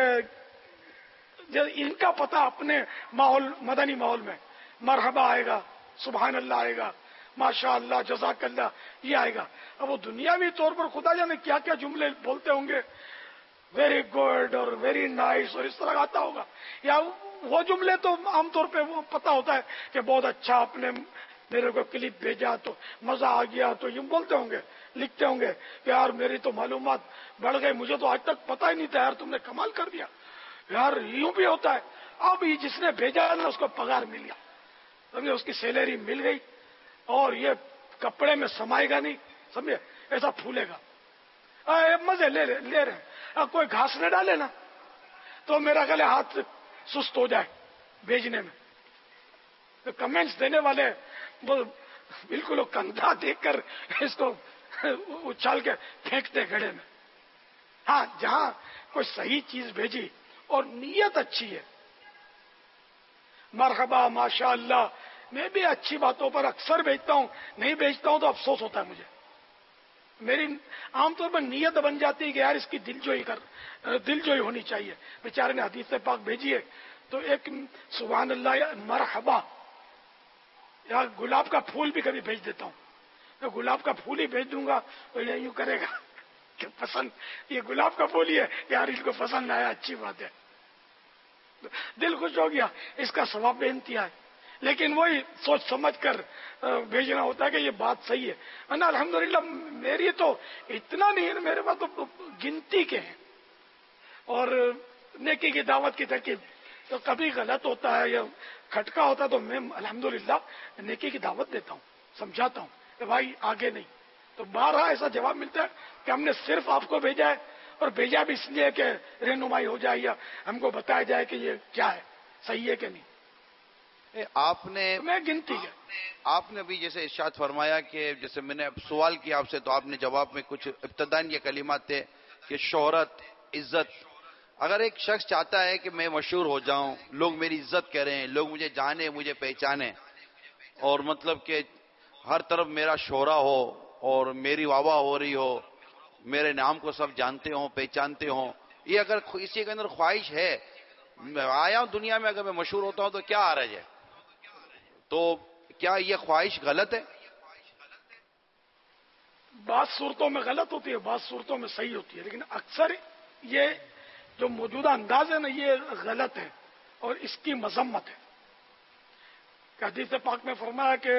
ان کا پتا اپنے ماحول, مدنی ماحول میں مرحبا آئے گا, سبحان اللہ آئے گا, ماشاء اللہ, جزاک اللہ, یہ آئے گا. اب وہ دنیاوی طور پر خدا جانے کیا کیا جملے بولتے ہوں گے, ویری گڈ اور ویری نائس اور اس طرح آتا ہوگا. یا وہ جملے تو عام طور پہ وہ پتا ہوتا ہے کہ بہت اچھا آپ نے میرے کو کلپ بھیجا تو مزہ آ گیا, تو یہ بولتے ہوں گے, لکھتے ہوں گے کہ یار میری تو معلومات بڑھ گئی, مجھے تو آج تک پتا ہی نہیں تھا, یار تم نے کمال کر دیا. یار یوں بھی ہوتا ہے. اب یہ جس نے بھیجا نا اس کو پگار مل گیا, سمجھے, اس کی سیلری مل گئی, اور یہ کپڑے میں سمائے گا نہیں, سمجھے, ایسا پھولے گا. مزے لے لے رہے ہیں. کوئی گھاس نہ ڈالے نا تو میرا گلے ہاتھ سست ہو جائے بھیجنے میں. تو کمنٹس دینے والے بالکل کندھا دیکھ کر اس کو اچھال کے پھینکتے گڑھے میں. ہاں, جہاں کوئی صحیح چیز بھیجی اور نیت اچھی ہے, مرحبا, ماشاء اللہ, میں بھی اچھی باتوں پر اکثر بھیجتا ہوں, نہیں بھیجتا ہوں تو افسوس ہوتا ہے مجھے. میری عام طور پر نیت بن جاتی ہے کہ یار اس کی دل جوئی کر, دل جوئی ہونی چاہیے. بیچارے نے حدیث پاک بھیجی ہے تو ایک سبحان اللہ یا مرحبا یا گلاب کا پھول بھی کبھی بھیج دیتا ہوں. میں گلاب کا پھول ہی بھیج دوں گا تو یہ یوں کرے گا کہ پسند, یہ گلاب کا پھول ہی ہے یار, اس کو پسند آیا, اچھی بات ہے, دل خوش ہو گیا, اس کا ثواب بے انتہا ہے. لیکن وہی سوچ سمجھ کر بھیجنا ہوتا ہے کہ یہ بات صحیح ہے نا. الحمدللہ میری تو اتنا نہیں ہے, میرے پاس تو گنتی کے ہیں. اور نیکی کی دعوت کی ترکیب. تو کبھی غلط ہوتا ہے یا کھٹکا ہوتا ہے تو میں الحمدللہ نیکی کی دعوت دیتا ہوں, سمجھاتا ہوں کہ بھائی آگے نہیں. تو بارہا ایسا جواب ملتا ہے کہ ہم نے صرف آپ کو بھیجا ہے, اور بھیجا بھی اس لیے کہ رہنمائی ہو جائے یا ہم کو بتایا جائے کہ یہ کیا ہے, صحیح ہے کہ نہیں. آپ نے میں گنتی ہے. آپ نے بھی جیسے ارشاد فرمایا کہ جیسے میں نے سوال کیا آپ سے تو آپ نے جواب میں کچھ ابتداً یہ کلمات تھے کہ شہرت, عزت. اگر ایک شخص چاہتا ہے کہ میں مشہور ہو جاؤں, لوگ میری عزت کریں, لوگ مجھے جانیں, مجھے پہچانیں, اور مطلب کہ ہر طرف میرا شہرہ ہو اور میری واہ واہ ہو رہی ہو, میرے نام کو سب جانتے ہوں, پہچانتے ہوں, یہ اگر اسی کے اندر خواہش ہے, آیا ہوں دنیا میں, اگر میں مشہور ہوتا ہوں تو کیا حرج ہے؟ تو کیا یہ خواہش غلط ہے؟ بعض صورتوں میں غلط ہوتی ہے, بعض صورتوں میں صحیح ہوتی ہے, لیکن اکثر یہ جو موجودہ انداز ہے نا یہ غلط ہے اور اس کی مذمت ہے. حدیث پاک میں فرمایا کہ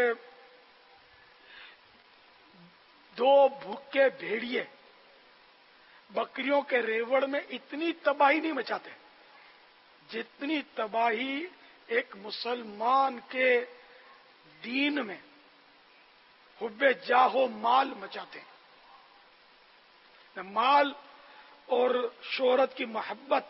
دو بھوکے بھیڑیے بکریوں کے ریوڑ میں اتنی تباہی نہیں مچاتے جتنی تباہی ایک مسلمان کے دین میں حب جاہ و مال مچاتے ہیں. مال اور شہرت کی محبت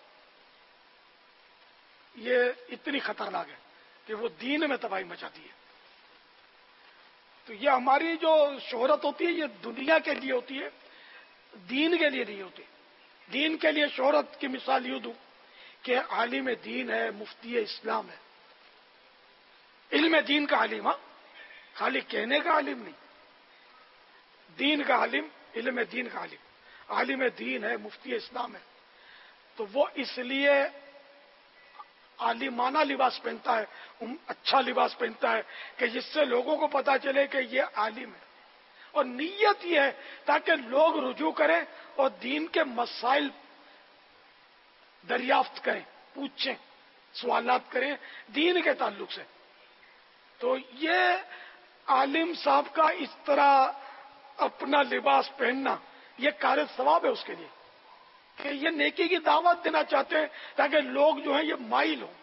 یہ اتنی خطرناک ہے کہ وہ دین میں تباہی مچاتی ہے. تو یہ ہماری جو شہرت ہوتی ہے یہ دنیا کے لیے ہوتی ہے, دین کے لیے نہیں ہوتی. دین کے لیے شہرت کی مثال یوں دوں کہ عالم دین ہے, مفتی اسلام ہے, علم دین کا عالم, ہاں خالی کہنے کا عالم نہیں, دین کا عالم, علم دین کا عالم, عالم دین ہے, مفتی اسلام ہے. تو وہ اس لیے عالمانہ لباس پہنتا ہے, اچھا لباس پہنتا ہے کہ جس سے لوگوں کو پتا چلے کہ یہ عالم ہے, اور نیت یہ ہے تاکہ لوگ رجوع کریں اور دین کے مسائل دریافت کریں, پوچھیں, سوالات کریں دین کے تعلق سے. تو یہ عالم صاحب کا اس طرح اپنا لباس پہننا یہ کار ثواب ہے اس کے لیے کہ یہ نیکی کی دعوت دینا چاہتے ہیں تاکہ لوگ جو ہیں یہ مائل ہوں.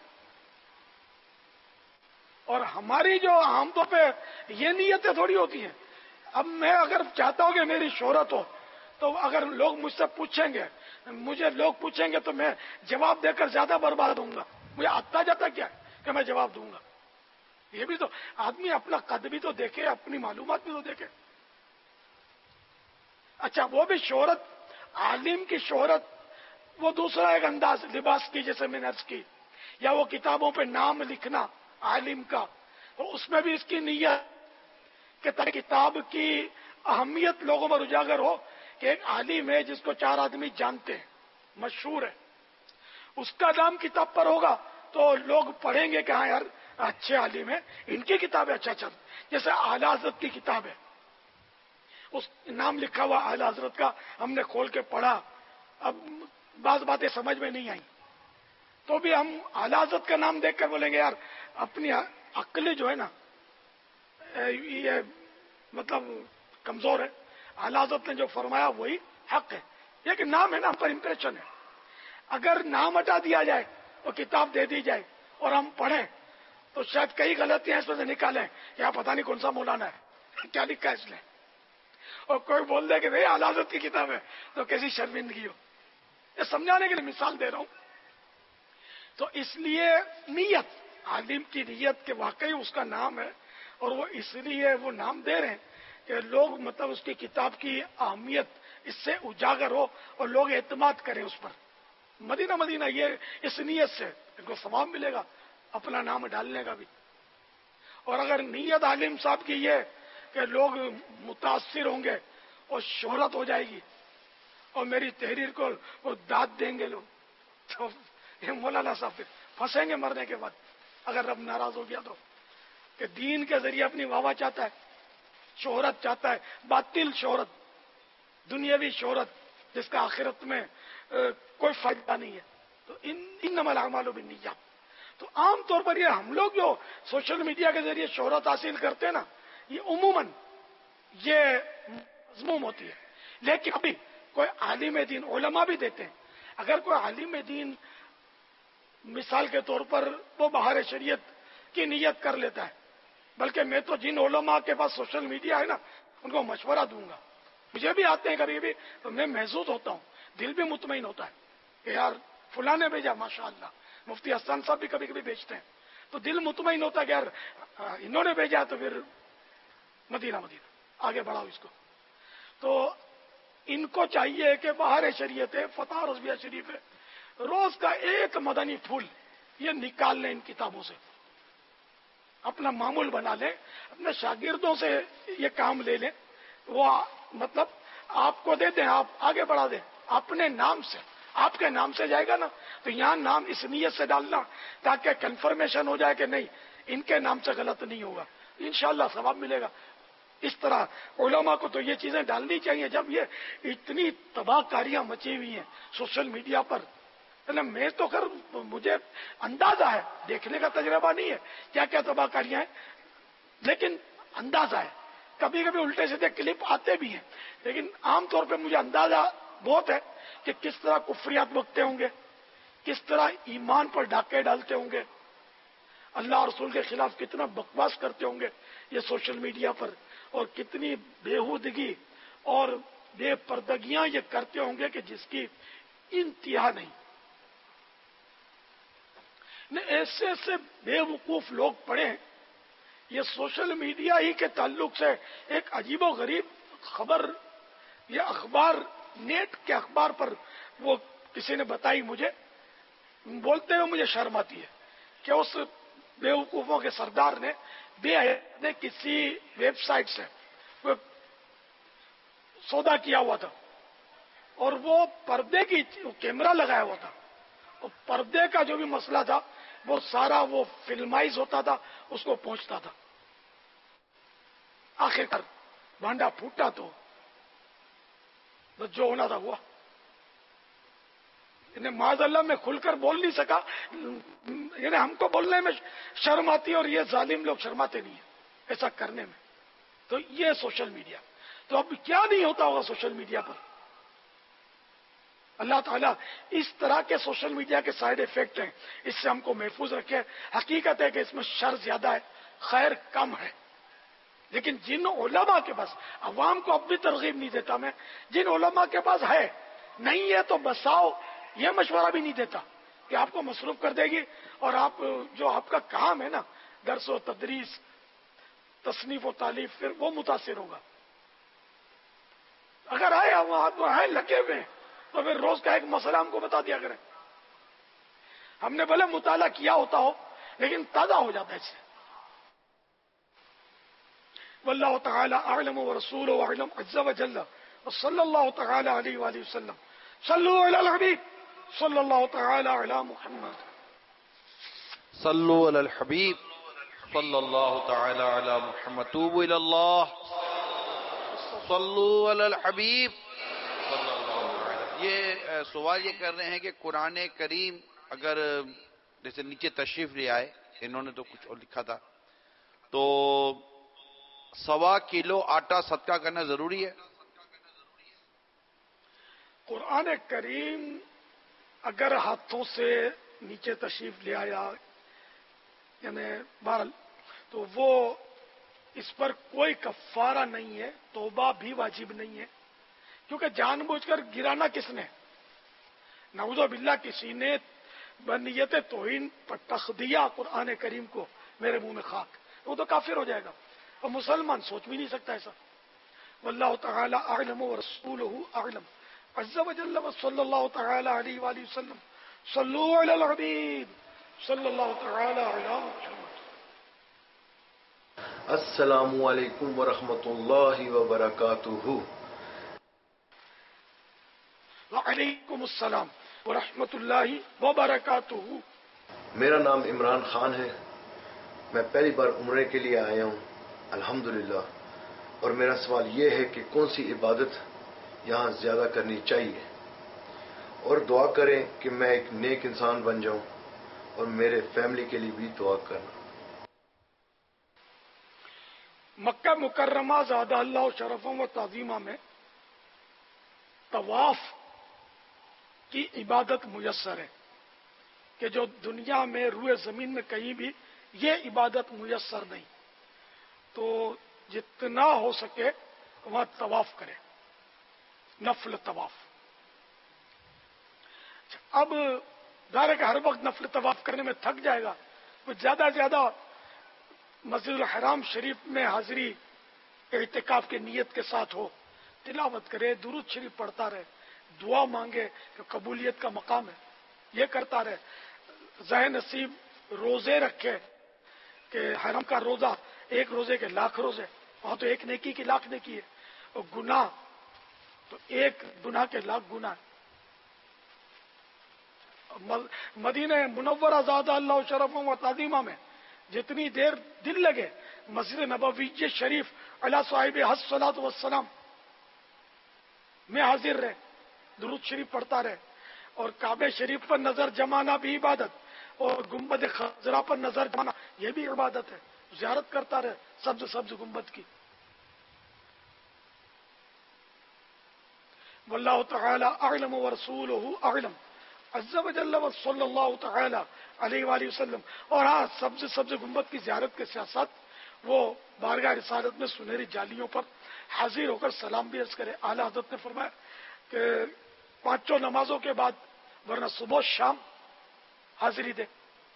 اور ہماری جو عام طور پہ یہ نیتیں تھوڑی ہوتی ہیں. اب میں اگر چاہتا ہوں کہ میری شہرت ہو تو اگر لوگ مجھ سے پوچھیں گے, مجھے لوگ پوچھیں گے تو میں جواب دے کر زیادہ برباد ہوں گا. مجھے آتا جاتا کیا ہے کہ میں جواب دوں گا. یہ بھی تو آدمی اپنا قد بھی تو دیکھے, اپنی معلومات بھی تو دیکھے. اچھا وہ بھی شہرت, عالم کی شہرت وہ دوسرا ایک انداز, لباس کی جیسے میں نے عرض کی, یا وہ کتابوں پہ نام لکھنا عالم کا, تو اس میں بھی اس کی نیت کہ تاکہ کتاب کی اہمیت لوگوں پر اجاگر ہو کہ ایک عالم ہے جس کو چار آدمی جانتے ہیں, مشہور ہے, اس کا نام کتاب پر ہوگا تو لوگ پڑھیں گے کہ ہاں یار اچھے عالم ہیں, ان کی کتابیں اچھا چل. جیسے اعلی حضرت کی کتاب ہے, اس نام لکھا ہوا اعلی حضرت کا, ہم نے کھول کے پڑھا, اب بعض باتیں سمجھ میں نہیں آئی تو بھی ہم اعلی حضرت کا نام دیکھ کر بولیں گے یار اپنی عقل جو ہے نا یہ مطلب کمزور ہے, اعلی حضرت نے جو فرمایا وہی حق ہے. یہ کہ نام ہے نا, ہم پر امپریشن ہے. اگر نام ہٹا دیا جائے اور کتاب دے دی جائے اور ہم پڑھیں تو شاید کئی غلطیاں اس میں سے نکالیں, یا پتہ نہیں کون سا مولانا ہے, کیا لکھا ہے اس نے, اور کوئی بول دے کہ بھائی اعلی حضرت کی کتاب ہے تو کیسی شرمندگی ہو. یہ سمجھانے کے لیے مثال دے رہا ہوں. تو اس لیے نیت, عالم کی نیت کہ واقعی اس کا نام ہے, اور وہ اس لیے وہ نام دے رہے ہیں کہ لوگ مطلب اس کی کتاب کی اہمیت اس سے اجاگر ہو اور لوگ اعتماد کریں اس پر. مدینہ مدینہ یہ اس نیت سے ان کو ثواب ملے گا اپنا نام ڈالنے کا بھی. اور اگر نیت عالم صاحب کی یہ کہ لوگ متاثر ہوں گے اور شہرت ہو جائے گی اور میری تحریر کو وہ داد دیں گے لوگ, تو یہ مولانا صاحب پھر پھنسیں گے مرنے کے بعد اگر رب ناراض ہو گیا تو. کہ دین کے ذریعے اپنی واہ واہ چاہتا ہے, شہرت چاہتا ہے, باطل شہرت, دنیاوی شہرت جس کا آخرت میں کوئی فائدہ نہیں ہے. تو انما الاعمال بالنیات. تو عام طور پر یہ ہم لوگ جو سوشل میڈیا کے ذریعے شہرت حاصل کرتے ہیں نا, یہ عموماً یہ مضموم ہوتی ہے, لیکن ابھی کوئی عالم دین علماء بھی دیتے ہیں اگر کوئی عالم دین مثال کے طور پر وہ بہار شریعت کی نیت کر لیتا ہے، بلکہ میں تو جن علماء کے پاس سوشل میڈیا ہے نا ان کو مشورہ دوں گا، مجھے بھی آتے ہیں کبھی بھی تو میں محسوس ہوتا ہوں، دل بھی مطمئن ہوتا ہے کہ یار فلاں نے بھیجا، ماشاء اللہ مفتی حسن صاحب بھی کبھی کبھی بھیجتے ہیں تو دل مطمئن ہوتا ہے کہ یار انہوں نے بھیجا تو پھر مدینہ مدینہ آگے بڑھاؤ اس کو. تو ان کو چاہیے کہ باہر شریعت ہے، فتح رضویہ شریف ہے، روز کا ایک مدنی پھول یہ نکال لیں ان کتابوں سے، اپنا معمول بنا لیں، اپنے شاگردوں سے یہ کام لے لیں، وہ مطلب آپ کو دے دیں، آپ آگے بڑھا دیں اپنے نام سے، آپ کے نام سے جائے گا نا تو یہاں نام اس نیت سے ڈالنا تاکہ کنفرمیشن ہو جائے کہ نہیں ان کے نام سے غلط نہیں ہوگا، انشاءاللہ ثواب ملے گا. اس طرح علماء کو تو یہ چیزیں ڈالنی چاہیے. جب یہ اتنی تباہ کاریاں مچی ہوئی ہیں سوشل میڈیا پر، میں تو کر مجھے اندازہ ہے، دیکھنے کا تجربہ نہیں ہے کیا کیا تباہ کاریاں ہیں، لیکن اندازہ ہے. کبھی کبھی الٹے سیدھے کلپ آتے بھی ہیں، لیکن عام طور پہ مجھے اندازہ بہت ہے کہ کس طرح کفریات بکتے ہوں گے، کس طرح ایمان پر ڈاکے ڈالتے ہوں گے، اللہ اور رسول کے خلاف کتنا بکواس کرتے ہوں گے یہ سوشل میڈیا پر، اور کتنی بےہودگی اور بے پردگیاں یہ کرتے ہوں گے کہ جس کی انتہا نہیں. ایسے ایسے بے وقوف لوگ پڑے ہیں. یہ سوشل میڈیا ہی کے تعلق سے ایک عجیب و غریب خبر، یہ اخبار نیٹ کے اخبار پر وہ کسی نے بتائی مجھے، بولتے ہوئے مجھے شرم آتی ہے کہ اس بے وقوفوں کے سردار نے بے حیات نے کسی ویب سائٹ سے وہ سودا کیا ہوا تھا اور وہ پردے کی کیمرہ لگایا ہوا تھا، اور پردے کا جو بھی مسئلہ تھا وہ سارا وہ فلمائز ہوتا تھا، اس کو پہنچتا تھا. آخر کار بھانڈا پھوٹا تو بس جو ہونا تھا ہوا. انہیں معاذ اللہ میں کھل کر بول نہیں سکا، یعنی ہم کو بولنے میں شرم آتی ہے اور یہ ظالم لوگ شرماتے نہیں ہیں ایسا کرنے میں. تو یہ سوشل میڈیا، تو اب کیا نہیں ہوتا ہوگا سوشل میڈیا پر. اللہ تعالیٰ اس طرح کے سوشل میڈیا کے سائیڈ افیکٹ ہیں، اس سے ہم کو محفوظ رکھے. حقیقت ہے کہ اس میں شر زیادہ ہے، خیر کم ہے. لیکن جن علماء کے پاس، عوام کو اب بھی ترغیب نہیں دیتا میں، جن علماء کے پاس ہے نہیں ہے تو بساؤ، یہ مشورہ بھی نہیں دیتا کہ آپ کو مصروف کر دے گی اور آپ جو آپ کا کام ہے نا درس و تدریس، تصنیف و تالیف، پھر وہ متاثر ہوگا. اگر آئے آپ آئے لگے ہوئے ہیں تو پھر روز کا ایک مسئلہ ہم کو بتا دیا کریں. ہم نے بھلے مطالعہ کیا ہوتا ہو لیکن تازہ ہو جاتا ہے اس سے. واللہ تعالی اعلم ورسولہ اعلم عز وجل وصلی اللہ تعالی علیہ وآلہ وسلم. صلو علی الحبیب صلی اللہ تعالی علی محمد. صلو علی الحبیب صلی اللہ تعالی علی محمد. توبوا الی اللہ. صلو علی الحبیب صلی اللہ تعالی. یہ سوال یہ کر رہے ہیں کہ قرآن کریم اگر جیسے نیچے تشریف لے آئے، انہوں نے تو کچھ اور لکھا تھا، تو سوا کلو آٹا صدقہ کرنا ضروری ہے؟ قرآن کریم اگر ہاتھوں سے نیچے تشریف لے آیا یعنی بہرحال تو وہ اس پر کوئی کفارہ نہیں ہے، توبہ بھی واجب نہیں ہے، کیونکہ جان بوجھ کر گرانا کس نے؟ نعوذ باللہ کسی نے بنیت توہین پر تخ دیا قرآن کریم کو، میرے منہ میں خاک، وہ تو کافر ہو جائے گا، اور مسلمان سوچ بھی نہیں سکتا ایسا. واللہ تعالی اعلم ورسولہ اعلم عز وجل وصلی اللہ تعالی علیہ وآلہ وسلم. صلو علی الحبیب صلی اللہ تعالی علی محمد. السلام علیکم ورحمۃ اللہ وبرکاتہ. وعلیکم السلام ورحمۃ اللہ وبرکاتہ. میرا نام عمران خان ہے. میں پہلی بار عمرے کے لیے آیا ہوں الحمدللہ، اور میرا سوال یہ ہے کہ کون سی عبادت یہاں زیادہ کرنی چاہیے، اور دعا کریں کہ میں ایک نیک انسان بن جاؤں، اور میرے فیملی کے لیے بھی دعا کرنا. مکہ مکرمہ زادہ اللہ شرفوں و تعظیمہ میں طواف की इबादत मुयस्सर है कि जो दुनिया में रूए जमीन में कहीं भी ये इबादत मुयस्सर नहीं, तो जितना हो सके वहां तवाफ करे, नफल तवाफ। अब दायरे का हर वक्त नफल तवाफ करने में थक जाएगा, तो ज्यादा से ज्यादा मस्जिदुल हराम शरीफ में हाजिरी इत्तिकाफ की नीयत के साथ हो, तिलावत करे, दुरूद शरीफ पढ़ता रहे, दुआ मांगे कि कबूलियत का मकाम है, ये करता रहे। ज़ाहिर नसीब रोजे रखे कि हरम का रोजा एक रोजे के लाख रोजे, वहां तो एक नेकी की लाख नेकी है, और गुनाह तो एक गुनाह के लाख गुनाह। मदीना मुनव्वरा ज़ादा अल्लाह शरफ व ताज़ीमा में जितनी देर दिल लगे मस्जिद नबवी शरीफ अला साहिब हस्सलात वस्सलाम में हाजिर रहे, दुरूद शरीफ पढ़ता रहे, और काबे शरीफ पर नजर जमाना भी इबादत, और गुम्बद खजरा पर नजर जमाना यह भी इबादत है। ज़ियारत करता रहे सब्ज सब्ज गुम्बद की। वल्लाहु तआला अअलम व रसूलुहु अअलम अज़्ज़ा व जल्ल व सल्लल्लाहु तआला अलैहि वसल्लम। और हाँ, सब्ज सब्ज गुम्बद की ज़ियारत के साथ साथ वो बारगाह रिसालत में सुनहरी जालियों पर हाजिर होकर सलाम भी अर्ज करे। आला हज़रत ने फरमाया कि पांचों नमाजों के बाद वरना सुबह शाम हाजिरी दे,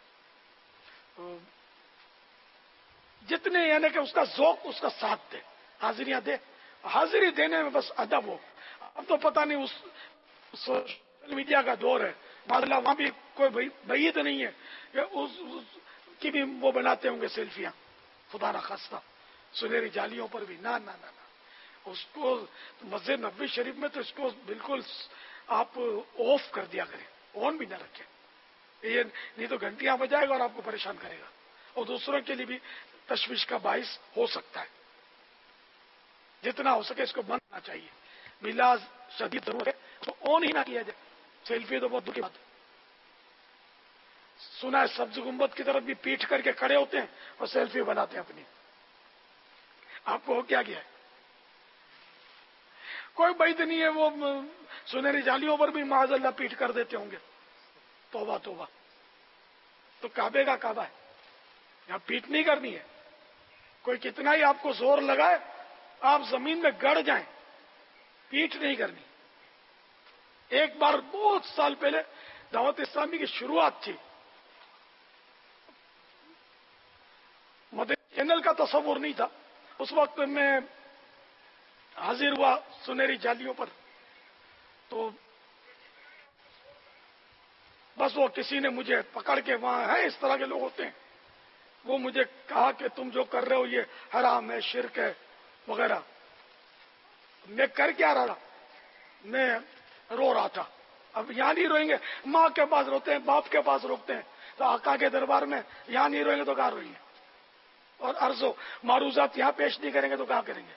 जितने यानी कि उसका ज़ौक़ उसका साथ दे, हाजिरियां दे। हाजिरी देने में बस अदब हो। अब तो पता नहीं उस सोशल मीडिया का दौर है, माशाल्लाह वहां भी कोई बई तो नहीं है कि उस, उस की भी वो बनाते होंगे सेल्फियां, खुदा ना खास्ता, सुनहरी जालियों पर भी। ना ना ना ना उसको मस्जिद नबवी शरीफ में तो इसको बिल्कुल आप ऑफ कर दिया करें, ऑन भी ना रखें, ये नहीं तो घंटियां बजाएगा और आपको परेशान करेगा, और दूसरों के लिए भी तशवीश का बाइस हो सकता है। जितना हो सके इसको बंद करना चाहिए, बिला शदीद जरूरत है तो ऑन ही ना किया जाए। सेल्फी तो बहुत दूर की बात है। सुना है सब्ज गुम्बद की तरफ भी पीठ करके खड़े होते हैं और सेल्फी बनाते हैं अपनी। आपको हो क्या गया है? कोई बैद नहीं है, वो सुनहरी जालियों पर भी माज़अल्लाह पीठ कर देते होंगे। तौबा तौबा, तो काबे का काबा है, यहां पीठ नहीं करनी है। कोई कितना ही आपको जोर लगाए, आप जमीन में गड़ जाएं, पीठ नहीं करनी। एक बार बहुत साल पहले दावत इस्लामी की शुरुआत थी, मदनी चैनल का तस्वुर नहीं था, उस वक्त मैं हाजिर हुआ सुनहरी जालियों पर, तो बस वो किसी ने मुझे पकड़ के, वहां है इस तरह के लोग होते हैं, वो मुझे कहा कि तुम जो कर रहे हो ये हराम है, शिरक है वगैरह। मैं कर क्या रहा था? मैं रो रहा था। अब यहां नहीं रोएंगे, माँ के पास रोते हैं, बाप के पास रोकते हैं, तो आका के दरबार में यहां नहीं रोएंगे तो कहां रोएंगे? और अर्जो मारूजात यहां पेश नहीं करेंगे तो कहां करेंगे?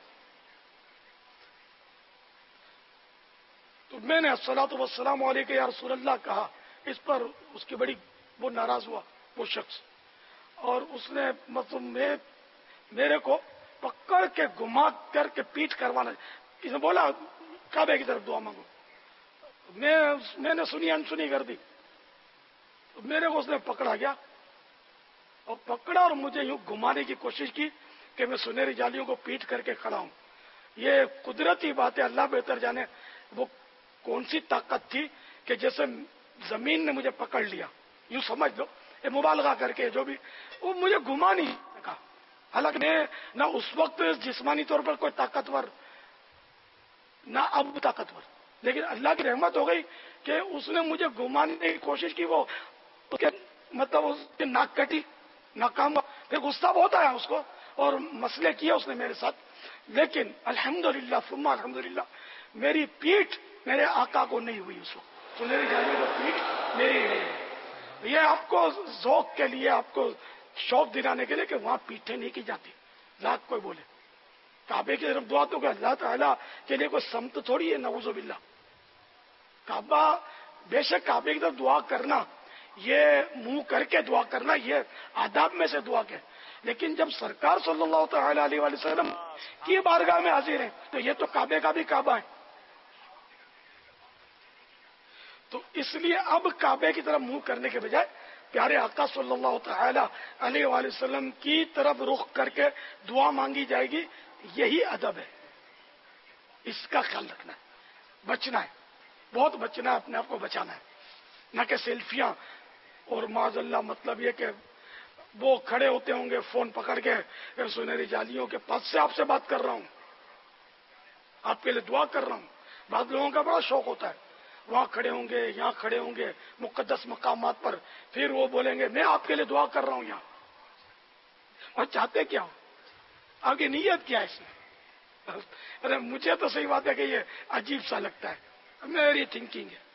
तो मैंने अस्सलातु वस्सलामु अलैका या रसूलल्लाह कहा, इस पर उसकी बड़ी वो नाराज हुआ वो शख्स, और उसने मतलब मैं मेरे को पकड़ के घुमा करके पीठ करवाना, इसने बोला काबे की तरफ दुआ मांगो। मैं मैंने सुनी अनसुनी कर दी, तो मेरे को उसने पकड़ा गया और पकड़ा और मुझे यूं घुमाने की कोशिश की कि मैं सुनहरी जालियों को पीठ करके खड़ा हूं। ये कुदरती बात है, अल्लाह बेहतर जाने वो कौन सी ताकत थी कि जैसे जमीन ने मुझे पकड़ लिया, यूं समझ लो, ये मुबालगा करके जो भी, वो मुझे घुमा नहीं सका। हालांकि मैं ना उस वक्त जिस्मानी तौर पर कोई ताकतवर, ना अब ताकतवर, लेकिन अल्लाह की रहमत हो गई कि उसने मुझे घुमाने की कोशिश की, वो उसके मतलब उसकी नाक कटी, नाकाम हुआ। फिर गुस्सा बहुत आया उसको और मसले किए उसने मेरे साथ, लेकिन अल्हम्दुलिल्लाह सुम्मा अल्हम्दुलिल्लाह मेरी पीठ मेरे आका को नहीं हुई उस वक्त, तो मेरी जानी को पीठ मेरी नहीं। ये आपको ज़ौक़ के लिए, आपको शौक दिलाने के लिए कि वहां पीठे नहीं की जाती। लाख कोई बोले काबे की तरफ दुआ तो अल्लाह ताला के लिए कोई समत थोड़ी है, नऊज़ु बिल्लाह। काबा बेशक काबे की तरफ दुआ करना, ये मुंह करके दुआ करना, ये आदाब में से दुआ के, लेकिन जब सरकार सल्लल्लाहु तआला अलैहि वसल्लम की बारगाह में हाजिर है तो ये तो काबे का भी काबा है। تو اس لیے اب کعبے کی طرف منہ کرنے کے بجائے پیارے آقا صلی اللہ تعالی علیہ وآلہ وسلم کی طرف رخ کر کے دعا مانگی جائے گی. یہی ادب ہے. اس کا خیال رکھنا ہے, بچنا ہے, بہت بچنا ہے, اپنے آپ کو بچانا ہے. نہ کہ سیلفیاں اور معاذ اللہ مطلب یہ کہ وہ کھڑے ہوتے ہوں گے فون پکڑ کے سنہری جالیوں کے پاس سے آپ سے بات کر رہا ہوں, آپ کے لیے دعا کر رہا ہوں. بعض لوگوں کا بڑا شوق ہوتا ہے, وہاں کھڑے ہوں گے, یہاں کھڑے ہوں گے مقدس مقامات پر, پھر وہ بولیں گے میں آپ کے لیے دعا کر رہا ہوں یہاں. اور چاہتے کیا ہو, آگے نیت کیا ہے اس میں؟ ارے مجھے تو صحیح بات ہے کہ یہ عجیب سا لگتا ہے, میری تھنکنگ ہے.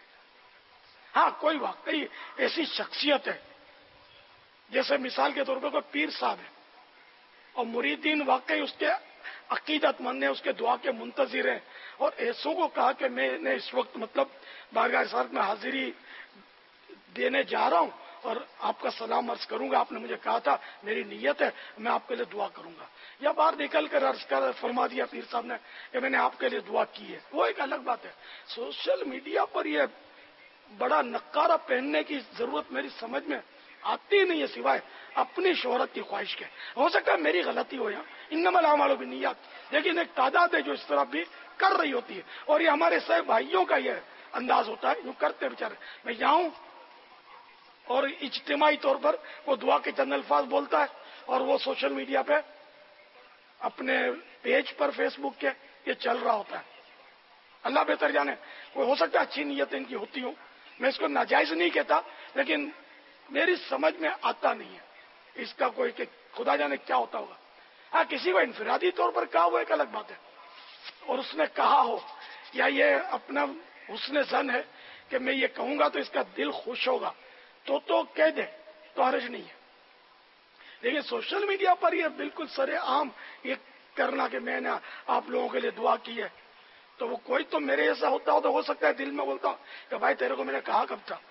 ہاں کوئی واقعی ایسی شخصیت ہے جیسے مثال کے طور پر کوئی پیر صاحب ہے اور مریدین واقعی اس کے عقیدت مند ہیں, اس کے دعا کے منتظر ہیں, اور ایسوں کو کہا کہ میں نے اس وقت مطلب بارگاہ رسالت میں حاضری دینے جا رہا ہوں اور آپ کا سلام عرض کروں گا, آپ نے مجھے کہا تھا میری نیت ہے میں آپ کے لیے دعا کروں گا, یا باہر نکل کر عرض کر فرما دیا پیر صاحب نے کہ میں نے آپ کے لیے دعا کی ہے, وہ ایک الگ بات ہے. سوشل میڈیا پر یہ بڑا نقارہ پہننے کی ضرورت میری سمجھ میں آتی نہیں ہے سوائے اپنی شہرت کی خواہش کے. ہو سکتا ہے میری غلطی ہو, یہاں انما الاعمال بالنیات, لیکن ایک تعداد ہے جو اس طرح بھی کر رہی ہوتی ہے, اور یہ ہمارے سارے بھائیوں کا یہ انداز ہوتا ہے, یوں کرتے بیچارے. میں یہاں ہوں اور اجتماعی طور پر وہ دعا کے چند الفاظ بولتا ہے اور وہ سوشل میڈیا پہ اپنے پیج پر فیس بک کے یہ چل رہا ہوتا ہے. اللہ بہتر جانے, کوئی ہو سکتا ہے اچھی نیت ان کی ہوتی ہوں, میں اس کو ناجائز نہیں کہتا, لیکن میری سمجھ میں آتا نہیں ہے اس کا کوئی کہ خدا جانے کیا ہوتا ہوگا. ہاں کسی کو انفرادی طور پر کہا وہ ایک الگ بات ہے, اور اس نے کہا ہو یا یہ اپنا حسن ظن ہے کہ میں یہ کہوں گا تو اس کا دل خوش ہوگا تو تو کہہ دے, تو حرج نہیں ہے. لیکن سوشل میڈیا پر یہ بالکل سر عام یہ کرنا کہ میں نے آپ لوگوں کے لیے دعا کی ہے, تو وہ کوئی تو میرے ایسا ہوتا ہو تو ہو سکتا ہے دل میں بولتا ہوں کہ بھائی تیرے کو میں نے کہا کب تھا.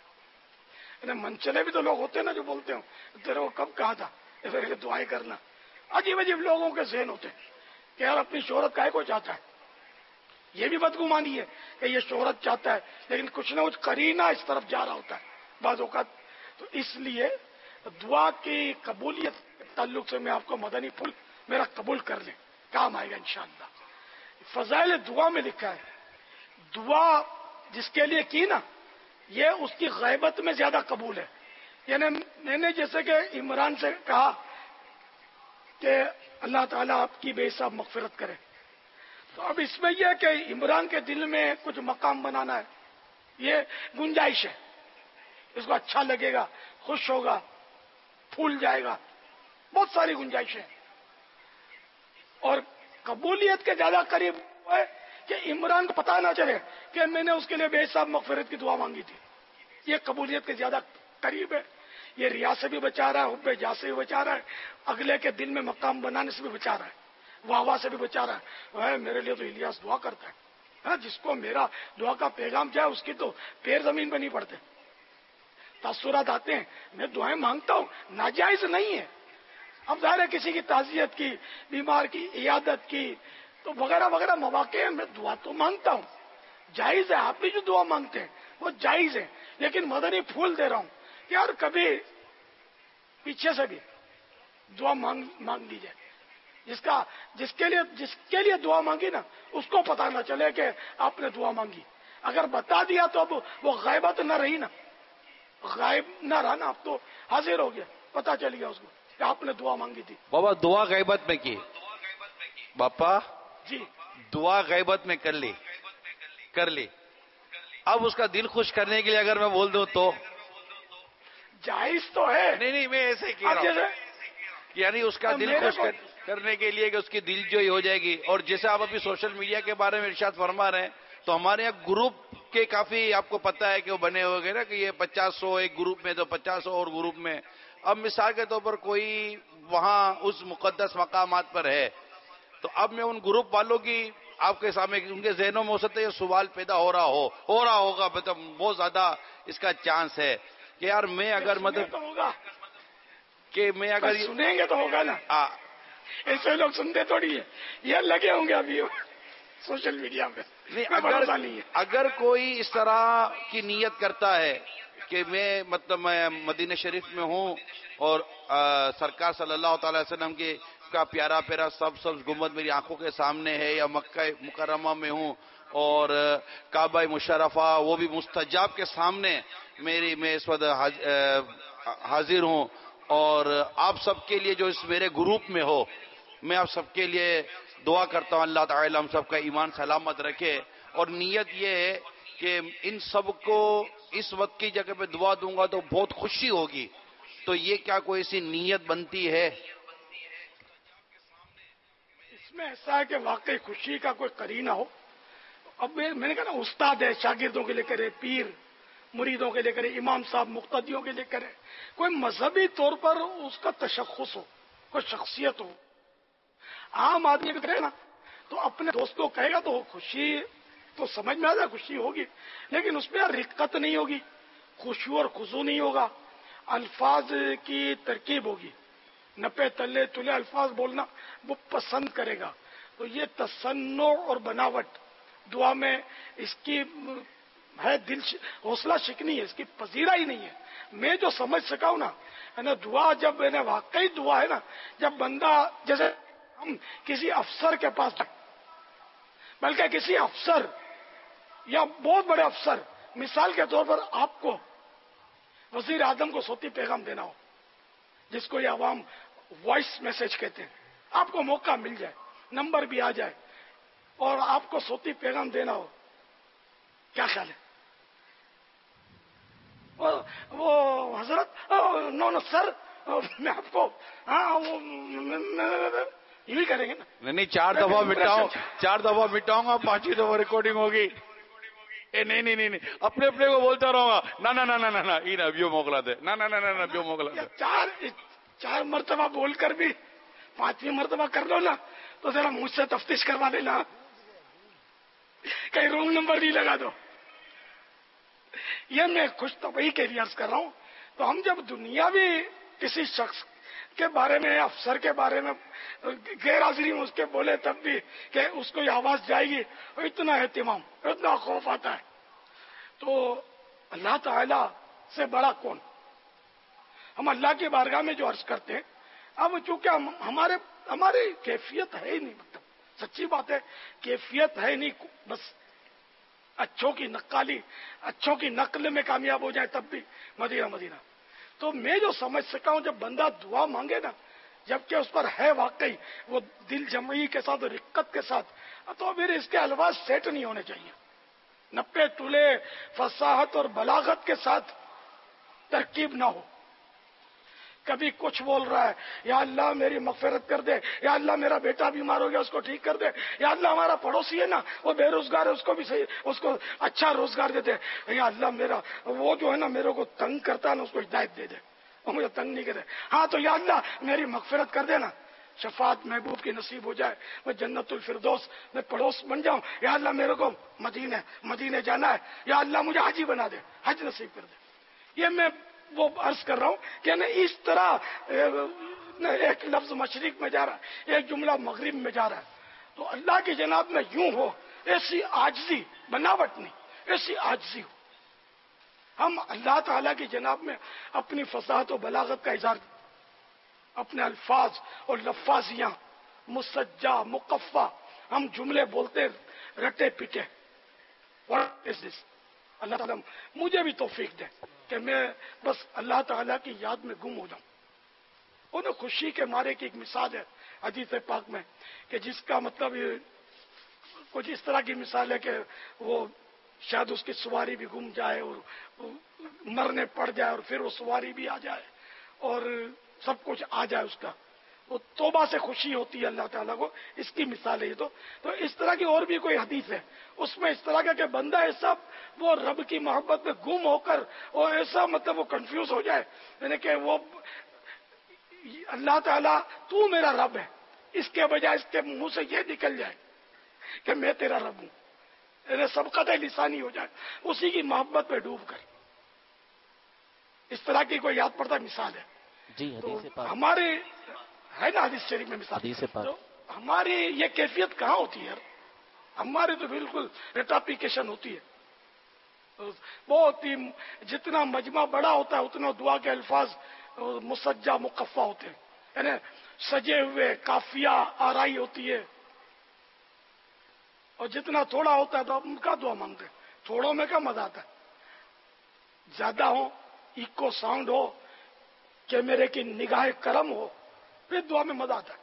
منچلے بھی تو لوگ ہوتے ہیں نا جو بولتے ہوں تیرے کو کب کہا تھا پھر دعائیں کرنا. عجیب عجیب لوگوں کے ذہن ہوتے ہیں کہ یار اپنی شہرت کائے کو چاہتا ہے. یہ بھی بدگمانی ہے کہ یہ شہرت چاہتا ہے, لیکن کچھ نہ کچھ کرینہ اس طرف جا رہا ہوتا ہے بعض اوقات. تو اس لیے دعا کی قبولیت کے تعلق سے میں آپ کو مدنی پھول میرا قبول کر لیں, کام آئے گا انشاءاللہ. فضائل دعا میں لکھا ہے دعا جس کے لیے کی نا یہ اس کی غیبت میں زیادہ قبول ہے. یعنی میں نے جیسے کہ عمران سے کہا کہ اللہ تعالیٰ آپ کی بے حساب مغفرت کرے, تو اب اس میں یہ کہ عمران کے دل میں کچھ مقام بنانا ہے, یہ گنجائش ہے. اس کو اچھا لگے گا, خوش ہوگا, پھول جائے گا, بہت ساری گنجائشیں. اور قبولیت کے زیادہ قریب ہے کہ عمران کو پتہ نہ چلے کہ میں نے اس کے لیے بے حساب مغفرت کی دعا مانگی تھی. یہ قبولیت کے زیادہ قریب ہے. یہ ریا سے بھی بچا رہا ہے, حب جا سے بھی بچا رہا ہے, اگلے کے دل میں مقام بنانے سے بھی بچا رہا ہے, واہ واہ سے بھی بچا رہا ہے. وہ میرے لیے تو الیاس دعا کرتا ہے, ہاں جس کو میرا دعا کا پیغام جائے اس کی تو پیر زمین پہ نہیں پڑتے. تاثرات آتے ہیں, میں دعائیں مانگتا ہوں, ناجائز نہیں ہے. اب ظاہر ہے کسی کی تعزیت کی, بیمار کی عیادت کی تو وغیرہ وغیرہ مواقع ہیں, میں دعا تو مانگتا ہوں, جائز ہے. آپ بھی جو دعا مانگتے ہیں وہ جائز ہے, لیکن مدنی پھول دے رہا ہوں کہ یار کبھی پیچھے سے بھی دعا مانگ مانگ لیجیے. جس کا جس کے لیے جس کے لیے دعا مانگی نا اس کو پتہ نہ چلے کہ آپ نے دعا مانگی. اگر بتا دیا تو اب وہ غیبت نہ رہی نا, غائب نہ رہا نا, اب تو حاضر ہو گیا, پتا چل گیا اس کو کہ آپ نے دعا مانگی تھی. بابا دعا غیبت میں کی, باپا جی دعا غیبت میں کر لی کر لی اب اس کا دل خوش کرنے کے لیے اگر میں بول دوں تو جائز تو ہے. نہیں نہیں میں ایسے کہہ رہا ہوں, یعنی اس کا دل خوش کرنے کے لیے کہ اس کی دل جوئی ہو جائے گی. اور جیسے آپ ابھی سوشل میڈیا کے بارے میں ارشاد فرما رہے ہیں, تو ہمارے یہاں گروپ کے کافی آپ کو پتا ہے کہ وہ بنے ہوئے نا کہ یہ پچاس سو ایک گروپ میں تو پچاس سو اور گروپ میں. اب مثال کے طور پر کوئی وہاں اس مقدس مقامات پر ہے تو اب میں ان گروپ والوں کی آپ کے سامنے ان کے ذہنوں میں ہو سکتا ہے یہ سوال پیدا ہو رہا ہو ہو رہا ہوگا مطلب بہت زیادہ اس کا چانس ہے کہ یار میں اگر مطلب کہ میں اگر سنیں گے تو ہوگا نا, ایسے لوگ سنتے تھوڑی ہے, یہ لگے ہوں گے ابھی سوشل میڈیا پہ. نہیں اگر اگر کوئی اس طرح کی نیت کرتا ہے کہ میں مطلب میں مدینہ شریف میں ہوں اور سرکار صلی اللہ تعالی وسلم کی کا پیارا پیارا سب سب گنبد میری آنکھوں کے سامنے ہے، یا مکہ مکرمہ میں ہوں اور کعبہ مشرفہ وہ بھی مستجاب کے سامنے میری میں اس وقت حاضر ہوں، اور آپ سب کے لیے جو اس میرے گروپ میں ہو، میں آپ سب کے لیے دعا کرتا ہوں اللہ تعالی ہم سب کا ایمان سلامت رکھے، اور نیت یہ ہے کہ ان سب کو اس وقت کی جگہ پہ دعا دوں گا تو بہت خوشی ہوگی، تو یہ کیا کوئی ایسی نیت بنتی ہے؟ اس میں ایسا ہے کہ واقعی خوشی کا کوئی قرینہ ہو. اب میں نے کہا نا استاد ہے، شاگردوں کے لیے کرے، پیر مریدوں کے لیے کرے، امام صاحب مقتدیوں کے لیے کرے، کوئی مذہبی طور پر اس کا تشخص ہو، کوئی شخصیت ہو. عام آدمی کو کرے نا تو اپنے دوست کو کہے گا تو خوشی تو سمجھ میں آ جائے، خوشی ہوگی، لیکن اس میں رقت نہیں ہوگی، خشوع اور خضوع نہیں ہوگا، الفاظ کی ترکیب ہوگی، نپے تلے تلے الفاظ بولنا وہ پسند کرے گا. تو یہ تصنع اور بناوٹ دعا میں اس کی ہے دل حوصلہ شکنی ہے، اس کی پذیرا ہی نہیں ہے. میں جو سمجھ سکا ہوں نا دعا جب ہے نا واقعی دعا ہے نا، جب بندہ جیسے ہم کسی افسر کے پاس جائیں، بلکہ کسی افسر یا بہت بڑے افسر، مثال کے طور پر آپ کو وزیر اعظم کو صوتی پیغام دینا ہو، جس کو یہ عوام وائس میسج کہتے ہیں، آپ کو موقع مل جائے، نمبر بھی آ جائے اور آپ کو صوتی پیغام دینا ہو، کیا خیال ہے؟ وہ حضرت نو نو سر میں آپ کو ہاں یہی کریں گے نا. نہیں چار دفعہ مٹاؤں چار دفعہ مٹاؤں گا، پانچویں دفعہ ریکارڈنگ ہوگی. اے نہیں نہیں نہیں اپنے اپنے کو بولتا رہوں گا، نہ نہ نہ نہ نہ یہ ابھی موکلا دے، نہ نہ نہ ابھی موکلا دے. چار چار مرتبہ بول کر بھی پانچویں مرتبہ کر لو نا تو ذرا مجھ سے تفتیش کروا دینا، کہیں رونگ نمبر نہیں لگا دو. یہ میں خوش طبعی کے لیے عرض کر رہا ہوں. تو ہم جب دنیاوی کسی شخص کے بارے میں، افسر کے بارے میں غیر حاضری میں اس کے بولے تب بھی کہ اس کو یہ آواز جائے گی، اتنا اہتمام، اتنا خوف آتا ہے. تو اللہ تعالی سے بڑا کون؟ ہم اللہ کی بارگاہ میں جو عرض کرتے ہیں، اب چونکہ ہم ہمارے ہماری کیفیت ہے ہی نہیں، مطلب سچی بات ہے کیفیت ہے نہیں، بس اچھوں کی نقالی، اچھوں کی نقل میں کامیاب ہو جائے تب بھی مدینہ مدینہ. تو میں جو سمجھ سکا ہوں جب بندہ دعا مانگے نا، جبکہ اس پر ہے واقعی وہ دل جمعی کے ساتھ اور رقت کے ساتھ، تو پھر اس کے الفاظ سیٹ نہیں ہونے چاہیے، نپے تلے فصاحت اور بلاغت کے ساتھ ترکیب نہ ہو. کبھی کچھ بول رہا ہے، یا اللہ میری مغفرت کر دے، یا اللہ میرا بیٹا بیمار ہو گیا اس کو ٹھیک کر دے، یا اللہ ہمارا پڑوسی ہے نا وہ بے روزگار ہے اس کو بھی صحیح، اس کو اچھا روزگار دے دے، یا اللہ میرا وہ جو ہے نا میرے کو تنگ کرتا ہے نا اس کو ہدایت دے دے، وہ مجھے تنگ نہیں کرے. ہاں تو یا اللہ میری مغفرت کر دے نا، شفاعت محبوب کی نصیب ہو جائے، میں جنت الفردوس میں پڑوس بن جاؤں. یا اللہ میرے کو مدینے مدینے جانا ہے، یا اللہ مجھے حاجی بنا دے، حج نصیب کر دے. یہ میں وہ عرض کر رہا ہوں کہ نا اس طرح ایک لفظ مشرق میں جا رہا ہے، ایک جملہ مغرب میں جا رہا ہے، تو اللہ کی جناب میں یوں ہو، ایسی عاجزی، بناوٹ نہیں، ایسی عاجزی ہو. ہم اللہ تعالیٰ کی جناب میں اپنی فصاحت و بلاغت کا اظہار، اپنے الفاظ اور لفاظیاں مسجع مقفع ہم جملے بولتے رٹے پیٹے. What is this؟ اللہ تعالیٰ مجھے بھی توفیق دے کہ میں بس اللہ تعالیٰ کی یاد میں گم ہو جاؤں. انہیں خوشی کے مارے کی ایک مثال ہے حدیث پاک میں کہ جس کا مطلب کچھ اس طرح کی مثال ہے کہ وہ شاید اس کی سواری بھی گم جائے اور مرنے پڑ جائے اور پھر وہ سواری بھی آ جائے اور سب کچھ آ جائے اس کا، وہ توبہ سے خوشی ہوتی ہے اللہ تعالیٰ کو. اس کی مثال ہے یہ. تو تو اس طرح کی اور بھی کوئی حدیث ہے اس میں اس طرح کا کہ بندہ ایسا وہ رب کی محبت میں گم ہو کر اور ایسا مطلب وہ کنفیوز ہو جائے، یعنی کہ وہ اللہ تعالیٰ تو میرا رب ہے، اس کے بجائے اس کے منہ سے یہ نکل جائے کہ میں تیرا رب ہوں، یعنی سبقت لسانی ہو جائے اسی کی محبت میں ڈوب کر. اس طرح کی کوئی یاد پڑتا مثال ہے جی حدیث پاک ہمارے ہے نا حدیث شریف میں مثال. حدیث پاک تو ہماری یہ کیفیت کہاں ہوتی ہے؟ हमारी तो बिल्कुल रेटापिकेशन होती है। बहुत ही जितना मजमा बड़ा होता है उतना दुआ के अल्फाज मुसज्जा मुकफ़ा होते हैं, यानी सजे हुए, काफिया आराई होती है। और जितना थोड़ा होता है तो उनका दुआ मांगते हैं। थोड़ों में क्या मजा आता है, ज्यादा हो, इको साउंड हो, कैमरे की निगाह करम हो, फिर दुआ में मजा आता है।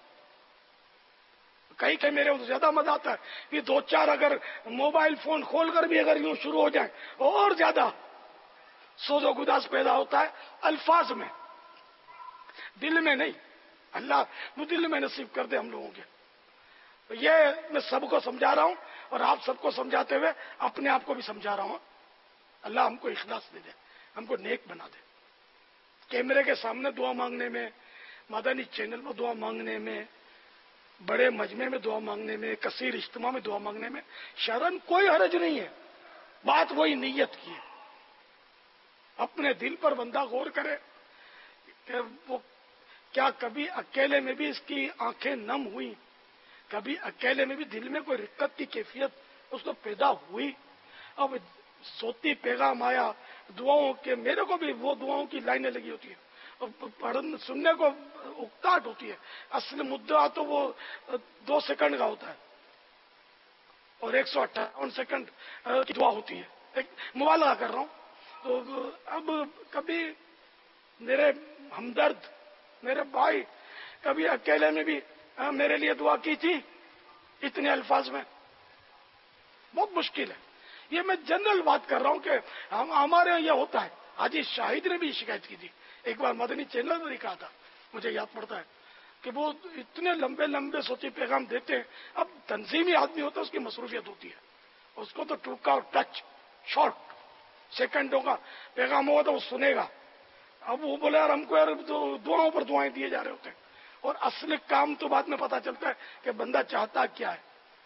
कई कैमरे हो तो ज्यादा मजा आता है, ये दो चार अगर मोबाइल फोन खोलकर भी अगर यूं शुरू हो जाए और ज्यादा सोजो गुदास पैदा होता है अल्फाज में, दिल में नहीं। अल्लाह वो दिल में नसीब कर दे हम लोगों के। तो ये मैं सबको समझा रहा हूं और आप सबको समझाते हुए अपने आप को भी समझा रहा हूं। अल्लाह हमको इखलास दे दे, हमको नेक बना दे। कैमरे के सामने दुआ मांगने में, मदनी चैनल में दुआ मांगने में, बड़े मजमे में दुआ मांगने में, कसीर इज्तिमा में दुआ मांगने में शरन कोई हरज नहीं है। बात वही नीयत की है। अपने दिल पर बंदा गौर करे कि वो क्या कभी अकेले में भी इसकी आंखें नम हुई, कभी अकेले में भी दिल में कोई रिक्कत की कैफियत उसको पैदा हुई। अब सोती पैगाम आया दुआओं के, मेरे को भी वो दुआओं की लाइनें लगी होती है और पढ़ने सुनने को उकताहट होती है। असल मुद्दा तो वो दो सेकंड का होता है और एक सौ अट्ठावन सेकंड की दुआ होती है। एक मुबालगा कर रहा हूं। तो अब कभी मेरे हमदर्द, मेरे भाई कभी अकेले में भी आ, मेरे लिए दुआ की थी इतने अल्फाज में, बहुत मुश्किल है। ये मैं जनरल बात कर रहा हूं कि हम हमारे यहाँ यह होता है। हाजी शाहिद ने भी शिकायत की थी, एक बार मदनी चैनल में कहा था, मुझे याद पड़ता है कि वो इतने लंबे लंबे सोचे पैगाम देते हैं। अब तंजीमी आदमी होता है, उसकी मसरूफियत होती है, उसको तो टूका और टच शॉर्ट सेकंडों का पैगाम होगा तो वो सुनेगा। अब वो बोले यार हमको यार तो दुआओं पर दुआएं दिए जा रहे होते हैं और असली काम तो बाद में पता चलता है कि बंदा चाहता क्या है।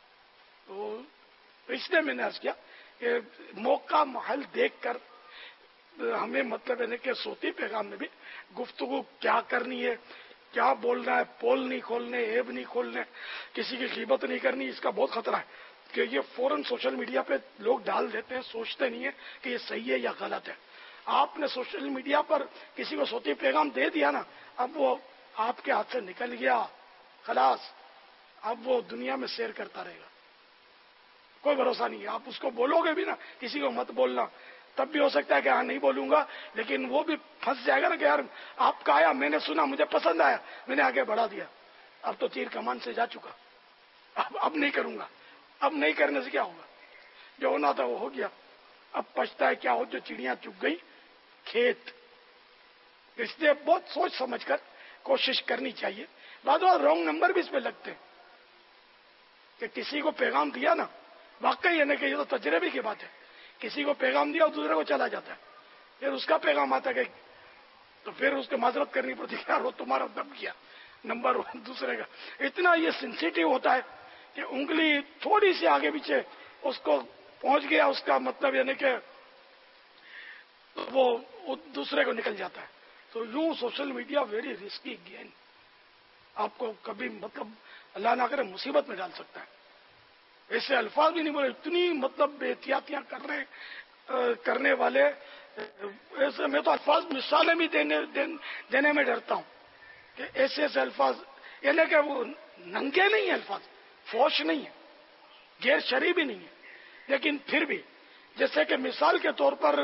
तो इसलिए मैंने अर्ज किया कि मौका महल देखकर हमें मतलब है कि सोती पैगाम में भी गुफ्तगू क्या करनी है, क्या बोलना है, पोल नहीं खोलने, ऐब नहीं खोलने, किसी की ग़ीबत नहीं करनी। इसका बहुत खतरा है कि ये फौरन सोशल मीडिया पे लोग डाल देते हैं, सोचते नहीं है कि ये सही है या गलत है। आपने सोशल मीडिया पर किसी को सोती पैगाम दे दिया ना, अब वो आपके हाथ से निकल गया, खलास, अब वो दुनिया में शेयर करता रहेगा, कोई भरोसा नहीं है। आप उसको बोलोगे भी ना, किसी को मत बोलना, तब भी हो सकता है कि हाँ नहीं बोलूंगा, लेकिन वो भी फंस जाएगा ना कि यार आपका आया, मैंने सुना, मुझे पसंद आया, मैंने आगे बढ़ा दिया, अब तो तीर कमान से जा चुका, अब अब नहीं करूंगा। अब नहीं करने से क्या होगा, जो होना था वो हो गया। अब पछता है क्या हो जो चिड़िया चुग गई खेत। इसलिए बहुत सोच समझकर कोशिश करनी चाहिए। बाद में रॉन्ग नंबर भी इसमें लगते हैं कि किसी को पैगाम दिया ना, वाकई है ना कि ये तो तजर्बे की बात है, किसी को पैगाम दिया और दूसरे को चला जाता है, फिर उसका पैगाम आता है तो फिर उसको माजरत करनी पड़ती है, यार वो तुम्हारा दब गया नंबर दूसरे का। इतना ये सेंसिटिव होता है कि उंगली थोड़ी सी आगे पीछे उसको पहुंच गया, उसका मतलब यानी कि वो दूसरे को निकल जाता है। तो यूं social media very risky game, आपको कभी मतलब अल्लाह ना करे मुसीबत में डाल सकता है। ऐसे अल्फाज भी नहीं बोले, इतनी मतलब बेहतियातियां कर रहे आ, करने वाले ऐसे। मैं तो अल्फाज मिसालें भी देने दे, देने में डरता हूं कि ऐसे ऐसे अल्फाज, यानी कि वो नंगे नहीं है अल्फाज, फौश नहीं है, गैर शरई भी नहीं है, लेकिन फिर भी जैसे कि मिसाल के तौर पर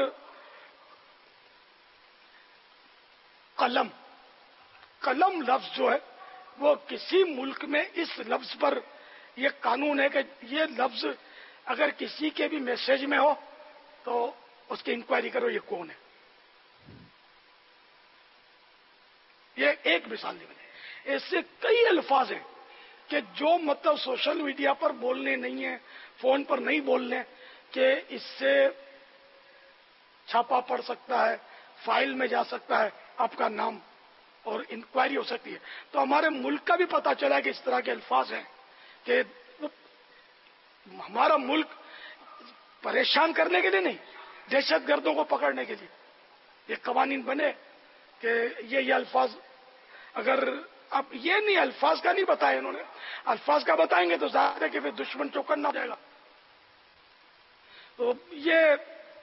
कलम, कलम लफ्ज जो है वो किसी मुल्क में इस लफ्ज पर ये कानून है कि ये लफ्ज अगर किसी के भी मैसेज में हो तो उसकी इंक्वायरी करो ये कौन है। ये एक मिसाल नहीं बने, ऐसे कई अल्फाज हैं कि जो मतलब सोशल मीडिया पर बोलने नहीं है, फोन पर नहीं बोलने, कि इससे छापा पड़ सकता है, फाइल में जा सकता है आपका नाम और इंक्वायरी हो सकती है। तो हमारे मुल्क का भी पता चला कि इस तरह के अल्फाज हैं कि हमारा मुल्क परेशान करने के लिए नहीं, दहशत गर्दों को पकड़ने के लिए ये कवानीन बने कि ये ये अल्फाज, अगर आप ये नहीं अल्फाज का नहीं बताया इन्होंने, अल्फाज का बताएंगे तो जाहिर है कि फिर दुश्मन चौकन्ना हो जाएगा। تو یہ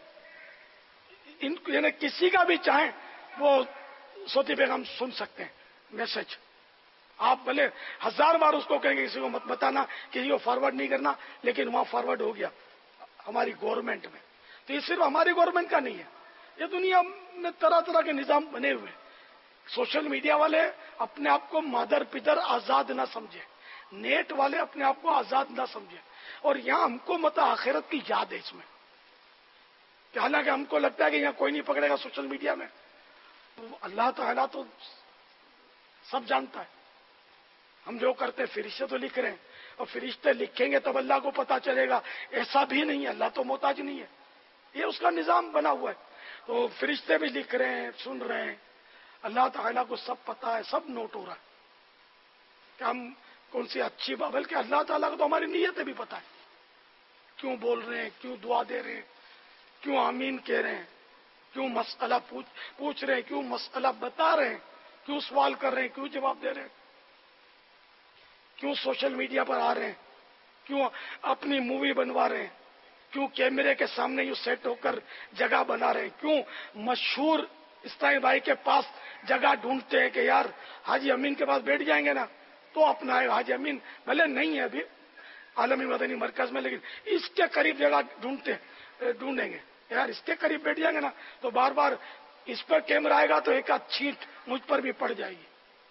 ان یعنی کسی کا بھی چاہیں وہ صوتی پیغام سن سکتے ہیں میسج. آپ بھلے ہزار بار اس کو کہیں گے کسی کو مت بتانا کسی کو فارورڈ نہیں کرنا، لیکن وہاں فارورڈ ہو گیا ہماری گورنمنٹ میں. تو یہ صرف ہماری گورنمنٹ کا نہیں ہے، یہ دنیا میں طرح طرح کے نظام بنے ہوئے. سوشل میڈیا والے اپنے آپ کو مادر پدر آزاد نہ سمجھے، نیٹ والے اپنے آپ کو آزاد نہ سمجھے، اور یہاں ہم کو مت آخرت کی یاد ہے اس میں. کہ حالانکہ ہم کو لگتا ہے کہ یہاں کوئی نہیں پکڑے گا سوشل میڈیا میں، اللہ تعالیٰ تو سب جانتا ہے. ہم جو کرتے فرشتے تو لکھ رہے ہیں، اور فرشتے لکھیں گے تب اللہ کو پتا چلے گا. ایسا بھی نہیں ہے، اللہ تو محتاج نہیں ہے، یہ اس کا نظام بنا ہوا ہے. تو فرشتے بھی لکھ رہے ہیں، سن رہے ہیں. اللہ تعالیٰ کو سب پتا ہے، سب نوٹ ہو رہا ہے کہ ہم کون سی اچھی بات، بلکہ اللہ تعالیٰ کو تو ہماری نیتیں بھی پتا ہے، کیوں بول رہے ہیں، کیوں دعا دے رہے ہیں، کیوں آمین کہہ رہے ہیں، کیوں مسئلہ پوچھ پوچھ رہے ہیں، کیوں مسئلہ بتا رہے ہیں، کیوں سوال کر رہے ہیں، کیوں جواب دے رہے ہیں، کیوں سوشل میڈیا پر آ رہے ہیں، کیوں اپنی مووی بنوا رہے ہیں، کیوں کیمرے کے سامنے یوں سیٹ ہو کر جگہ بنا رہے ہیں، کیوں مشہور اسلامی بھائی کے پاس جگہ ڈھونڈتے ہیں کہ یار حاجی امین کے پاس بیٹھ جائیں گے نا تو اپنا ہے. حاجی امین بھلے نہیں ہے ابھی عالمی مدنی مرکز میں، لیکن اس کے قریب جگہ ڈھونڈتے ڈھونڈیں گے یار اس کے قریب بیٹھ جائیں گے نا تو بار بار اس پر کیمرہ آئے گا تو ایک آدھ چھینٹ مجھ پر بھی پڑ جائے گی.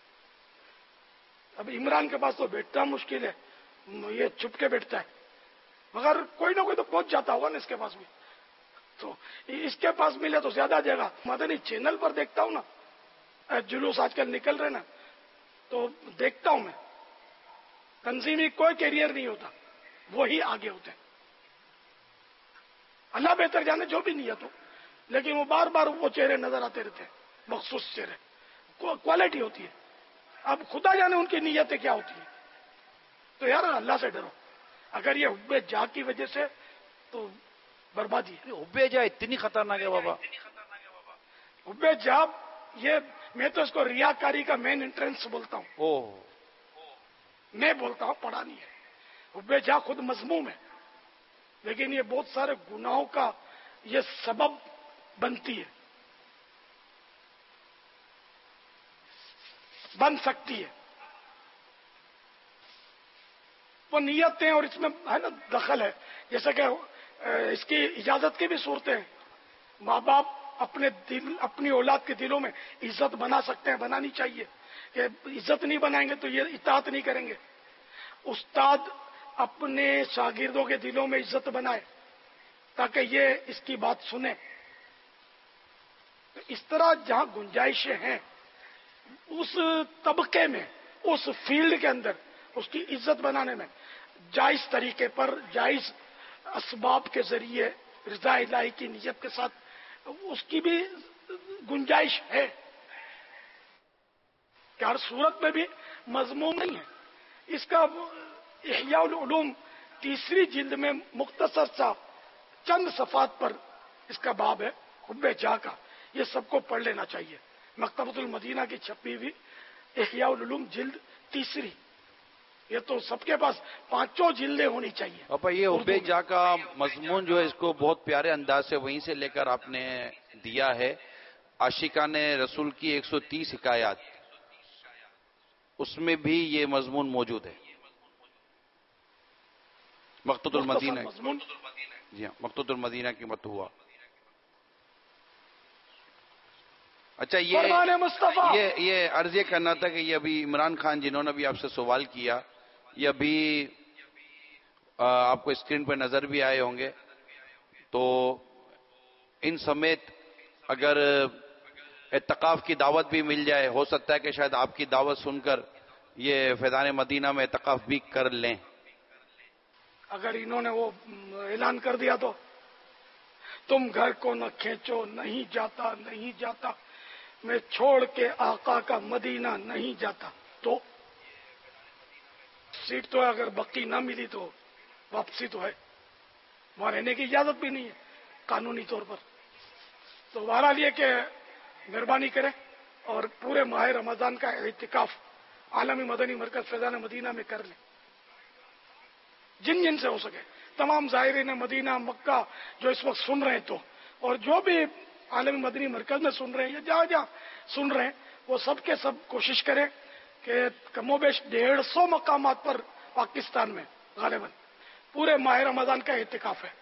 اب عمران کے پاس تو بیٹھنا مشکل ہے، یہ چھپ کے بیٹھتا ہے، مگر کوئی نہ کوئی تو پہنچ جاتا ہوگا نا اس کے پاس بھی. تو اس کے پاس ملے تو زیادہ جگہ. مدنی چینل پر دیکھتا ہوں نا، جلوس آج کل نکل رہے نا تو دیکھتا ہوں میں، تنظیمی کوئی کیریئر نہیں ہوتا، وہی آگے ہوتے ہیں. اللہ بہتر جانے جو بھی نیت ہو، لیکن وہ بار بار وہ چہرے نظر آتے رہتے ہیں، مخصوص چہرے، کوالٹی ہوتی ہے. اب خدا جانے ان کی نیتیں کیا ہوتی ہیں. تو یار اللہ سے ڈرو. اگر یہ حب جا کی وجہ سے تو بربادی ہے. حب جا اتنی خطرناک ہے بابا. حب جا یہ میں تو اس کو ریاکاری کا مین انٹرنس بولتا ہوں. اوہ میں بولتا ہوں، پڑھا نہیں ہے. حب جا خود مذموم ہے، لیکن یہ بہت سارے گناہوں کا یہ سبب بنتی ہے، بن سکتی ہے. وہ نیتیں اور اس میں ہے نا دخل ہے. جیسا کہ اس کی اجازت کی بھی صورتیں ہیں. ماں باپ اپنے دل اپنی اولاد کے دلوں میں عزت بنا سکتے ہیں، بنانی چاہیے. کہ عزت نہیں بنائیں گے تو یہ اطاعت نہیں کریں گے. استاد اپنے شاگردوں کے دلوں میں عزت بنائے تاکہ یہ اس کی بات سنیں. اس طرح جہاں گنجائشیں ہیں اس طبقے میں، اس فیلڈ کے اندر اس کی عزت بنانے میں جائز طریقے پر، جائز اسباب کے ذریعے، رضا الہی کی نیت کے ساتھ اس کی بھی گنجائش ہے کہ ہر صورت میں بھی مضمون نہیں ہے. اس کا احیاء العلوم تیسری جلد میں مختصر سا چند صفحات پر اس کا باب ہے حب جا کا. یہ سب کو پڑھ لینا چاہیے. مکتبۃ المدینہ کی چھپی ہوئی احیاء العلوم جلد تیسری، یہ تو سب کے پاس پانچوں جلدیں ہونی چاہیے. پاپا یہ حب جا کا مضمون جو ہے اس کو بہت پیارے انداز سے وہیں سے لے کر آپ نے دیا ہے. عاشقان رسول کی ایک سو تیس حکایات، اس میں بھی یہ مضمون موجود ہے. مکتبۃ المدینہ جی ہاں مکتبۃ المدینہ کی مت ہوا. اچھا یہ یہ یہ عرض یہ کرنا تھا کہ یہ ابھی عمران خان جنہوں نے بھی آپ سے سوال کیا، یہ ابھی آپ کو اسکرین پہ نظر بھی آئے ہوں گے. تو ان سمیت اگر اعتکاف کی دعوت بھی مل جائے، ہو سکتا ہے کہ شاید آپ کی دعوت سن کر یہ فیضان مدینہ میں اعتکاف بھی کر لیں. اگر انہوں نے وہ اعلان کر دیا تو تم گھر کو نہ کھینچو، نہیں جاتا نہیں جاتا، میں چھوڑ کے آقا کا مدینہ نہیں جاتا، تو سیٹ تو ہے، اگر بقی نہ ملی تو واپسی تو ہے، وہاں رہنے کی اجازت بھی نہیں ہے قانونی طور پر. تو بہرحال یہ کہ مہربانی کریں اور پورے ماہ رمضان کا اعتکاف عالمی مدنی مرکز فیضان مدینہ میں کر لیں، جن جن سے ہو سکے. तमाम ज़ाहिरीन मदीना मक्का जो इस वक्त सुन रहे हैं तो, और जो भी आलमी मदनी मरकज में सुन रहे हैं या जहाँ जहाँ सुन रहे हैं, वो सब के सब कोशिश करें कि कमोबेश डेढ़ सौ मकामात पर पाकिस्तान में गालिबन पूरे माह रमजान का एहतिकाफ है।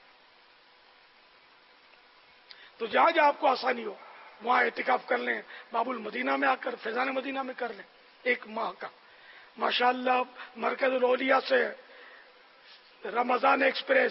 तो जहाँ जहाँ आपको आसानी हो वहाँ एहतिकाफ कर लें, बाबुल मदीना में आकर फैजान मदीना में कर लें एक माह का। माशाअल्लाह मरकजुल औलिया से रमजान एक्सप्रेस,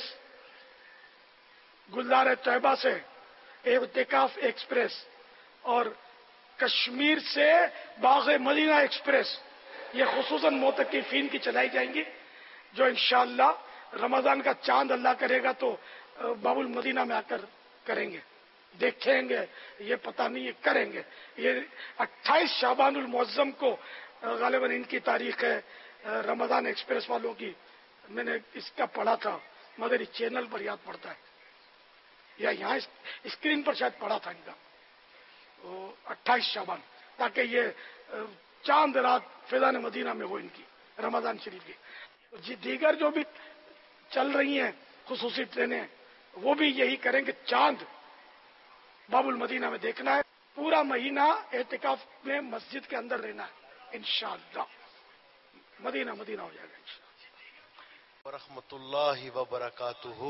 गुलदार तैयबा से एहतिकाफ एक्सप्रेस और कश्मीर से बाग़ मदीना एक्सप्रेस, ये खुसूसन मोतकीफीन की चलाई जाएंगी जो इंशाअल्लाह रमजान का चांद अल्लाह करेगा तो बाबुल मदीना में आकर करेंगे, देखेंगे, ये पता नहीं, ये करेंगे। ये अट्ठाईस शाबानुल मुअज्जम को गालिबन इनकी तारीख है रमजान एक्सप्रेस वालों की। मैंने इसका पढ़ा था मगर इस चैनल पर याद पड़ता है या यहाँ स्क्रीन पर शायद पढ़ा था इनका, अट्ठाईस शाबान, ताकि ये चांद रात फैजान मदीना में हो इनकी रमजान शरीफ की। दीगर जो भी चल रही हैं खुसूसी ट्रेनें, वो भी यही करेंगे, चांद बाबुल मदीना में देखना है। पूरा महीना एहतिकाफ में मस्जिद के अंदर रहना है इंशाअल्लाह। मदीना मदीना हो जाएगा इंशाअल्लाह। रहमतुल्लाहि व बरकातुहू।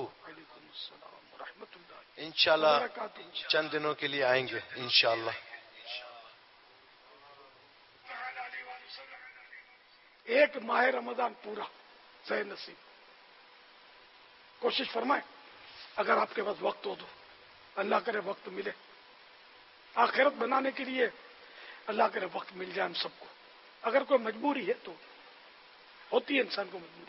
इंशाअल्लाह चंद दिनों के लिए आएंगे इंशाअल्लाह। एक माह रमजान पूरा सही नसीब, कोशिश फरमाए अगर आपके पास वक्त हो तो, अल्लाह करे वक्त मिले, आखिरत बनाने के लिए अल्लाह करे वक्त मिल जाए हम सबको। अगर कोई मजबूरी है तो होती है इंसान को मजबूरी।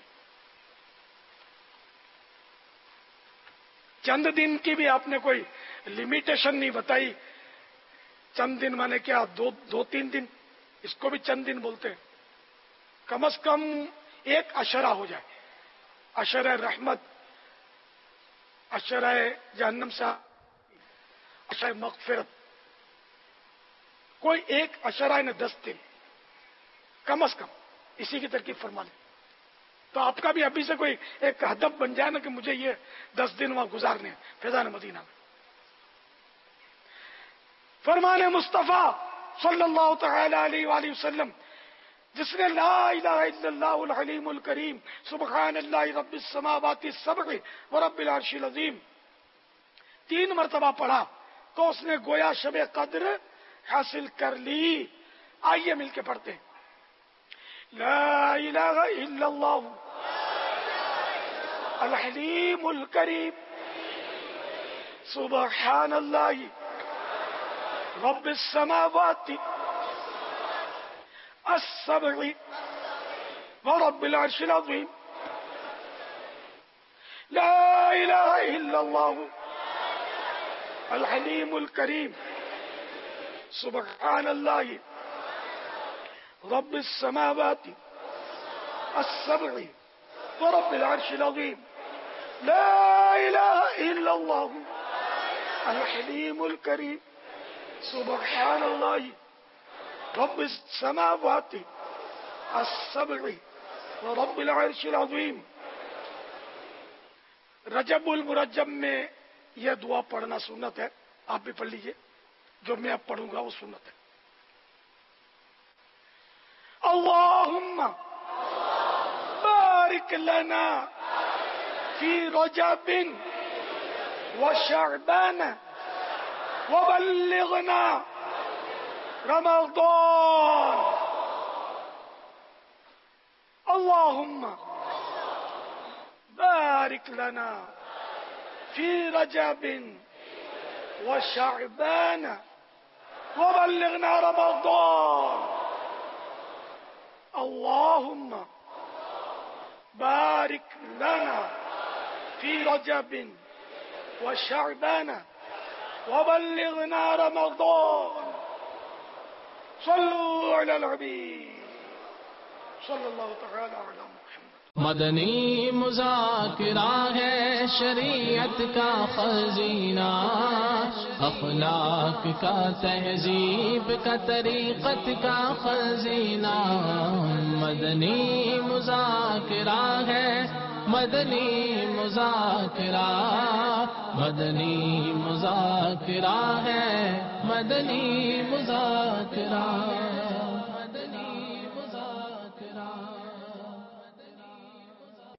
चंद दिन की भी आपने कोई लिमिटेशन नहीं बताई। चंद दिन माने क्या, दो दो तीन दिन, इसको भी चंद दिन बोलते हैं। कम से कम एक अशरा हो जाए, अशरा रहमत, अशरा जहन्नम से, अशरा मगफिरत, कोई एक अशरा ने दस दिन कम से कम इसी की तरकीब फरमा ले तो आपका भी अभी से कोई एक हदफ बन जाए ना कि मुझे ये दस दिन वहां गुजारने फैजान मदीना में। फरमाने मुस्तफा सल्लल्लाहु तआला अलैहि वसल्लम, जिसने ला इलाहा इल्लल्लाहुल हलीमुल करीम सुब्हानल्लाहि रब्बिस समावाति सब'i व रब्बिल अर्शिल अज़ीम तीन मरतबा पढ़ा तो उसने गोया शब कद्र हासिल कर ली। आइए मिलके पढ़ते हैं। ला इलाहा इल्लल्लाहु अल हलीमुल करीम सुब्हानल्लाहि रब्बिस समावाति السبع ورب العرش العظيم لا إله إلا الله الحليم الكريم سبحان الله رب السماوات السبع ورب العرش العظيم لا إله إلا الله الحليم الكريم سبحان الله رب السماوات السبع ورب العرش العظيم। रजबुल मुरज्जब में यह दुआ पढ़ना सुन्नत है, आप भी पढ़ लीजिए। जो मैं अब पढ़ूंगा वो सुन्नत है। अल्लाहुम्मा बारिक लना फी रजबिन व शअबान व बल्लिगना रमज़ान। अल्लाहुम्मा बारिक लना फी रजबिन व शअबान व बल्लिगना रमज़ान। अल्लाहुम्मा बारिक लना फी रजबिन व शअबान व बल्लिगना रमज़ान। सल्लु अला नबी सल्लल्लाहु तआला अलैहि वसल्लम। मदनी मुज़ाकिरा है शरीयत का खजीना, अखलाक का तहजीब का तरीक़त का खजीना। मदनी मुज़ाकिरा है مدنی مذاکرہ مدنی مذاکرہ ہے مدنی مذاکرہ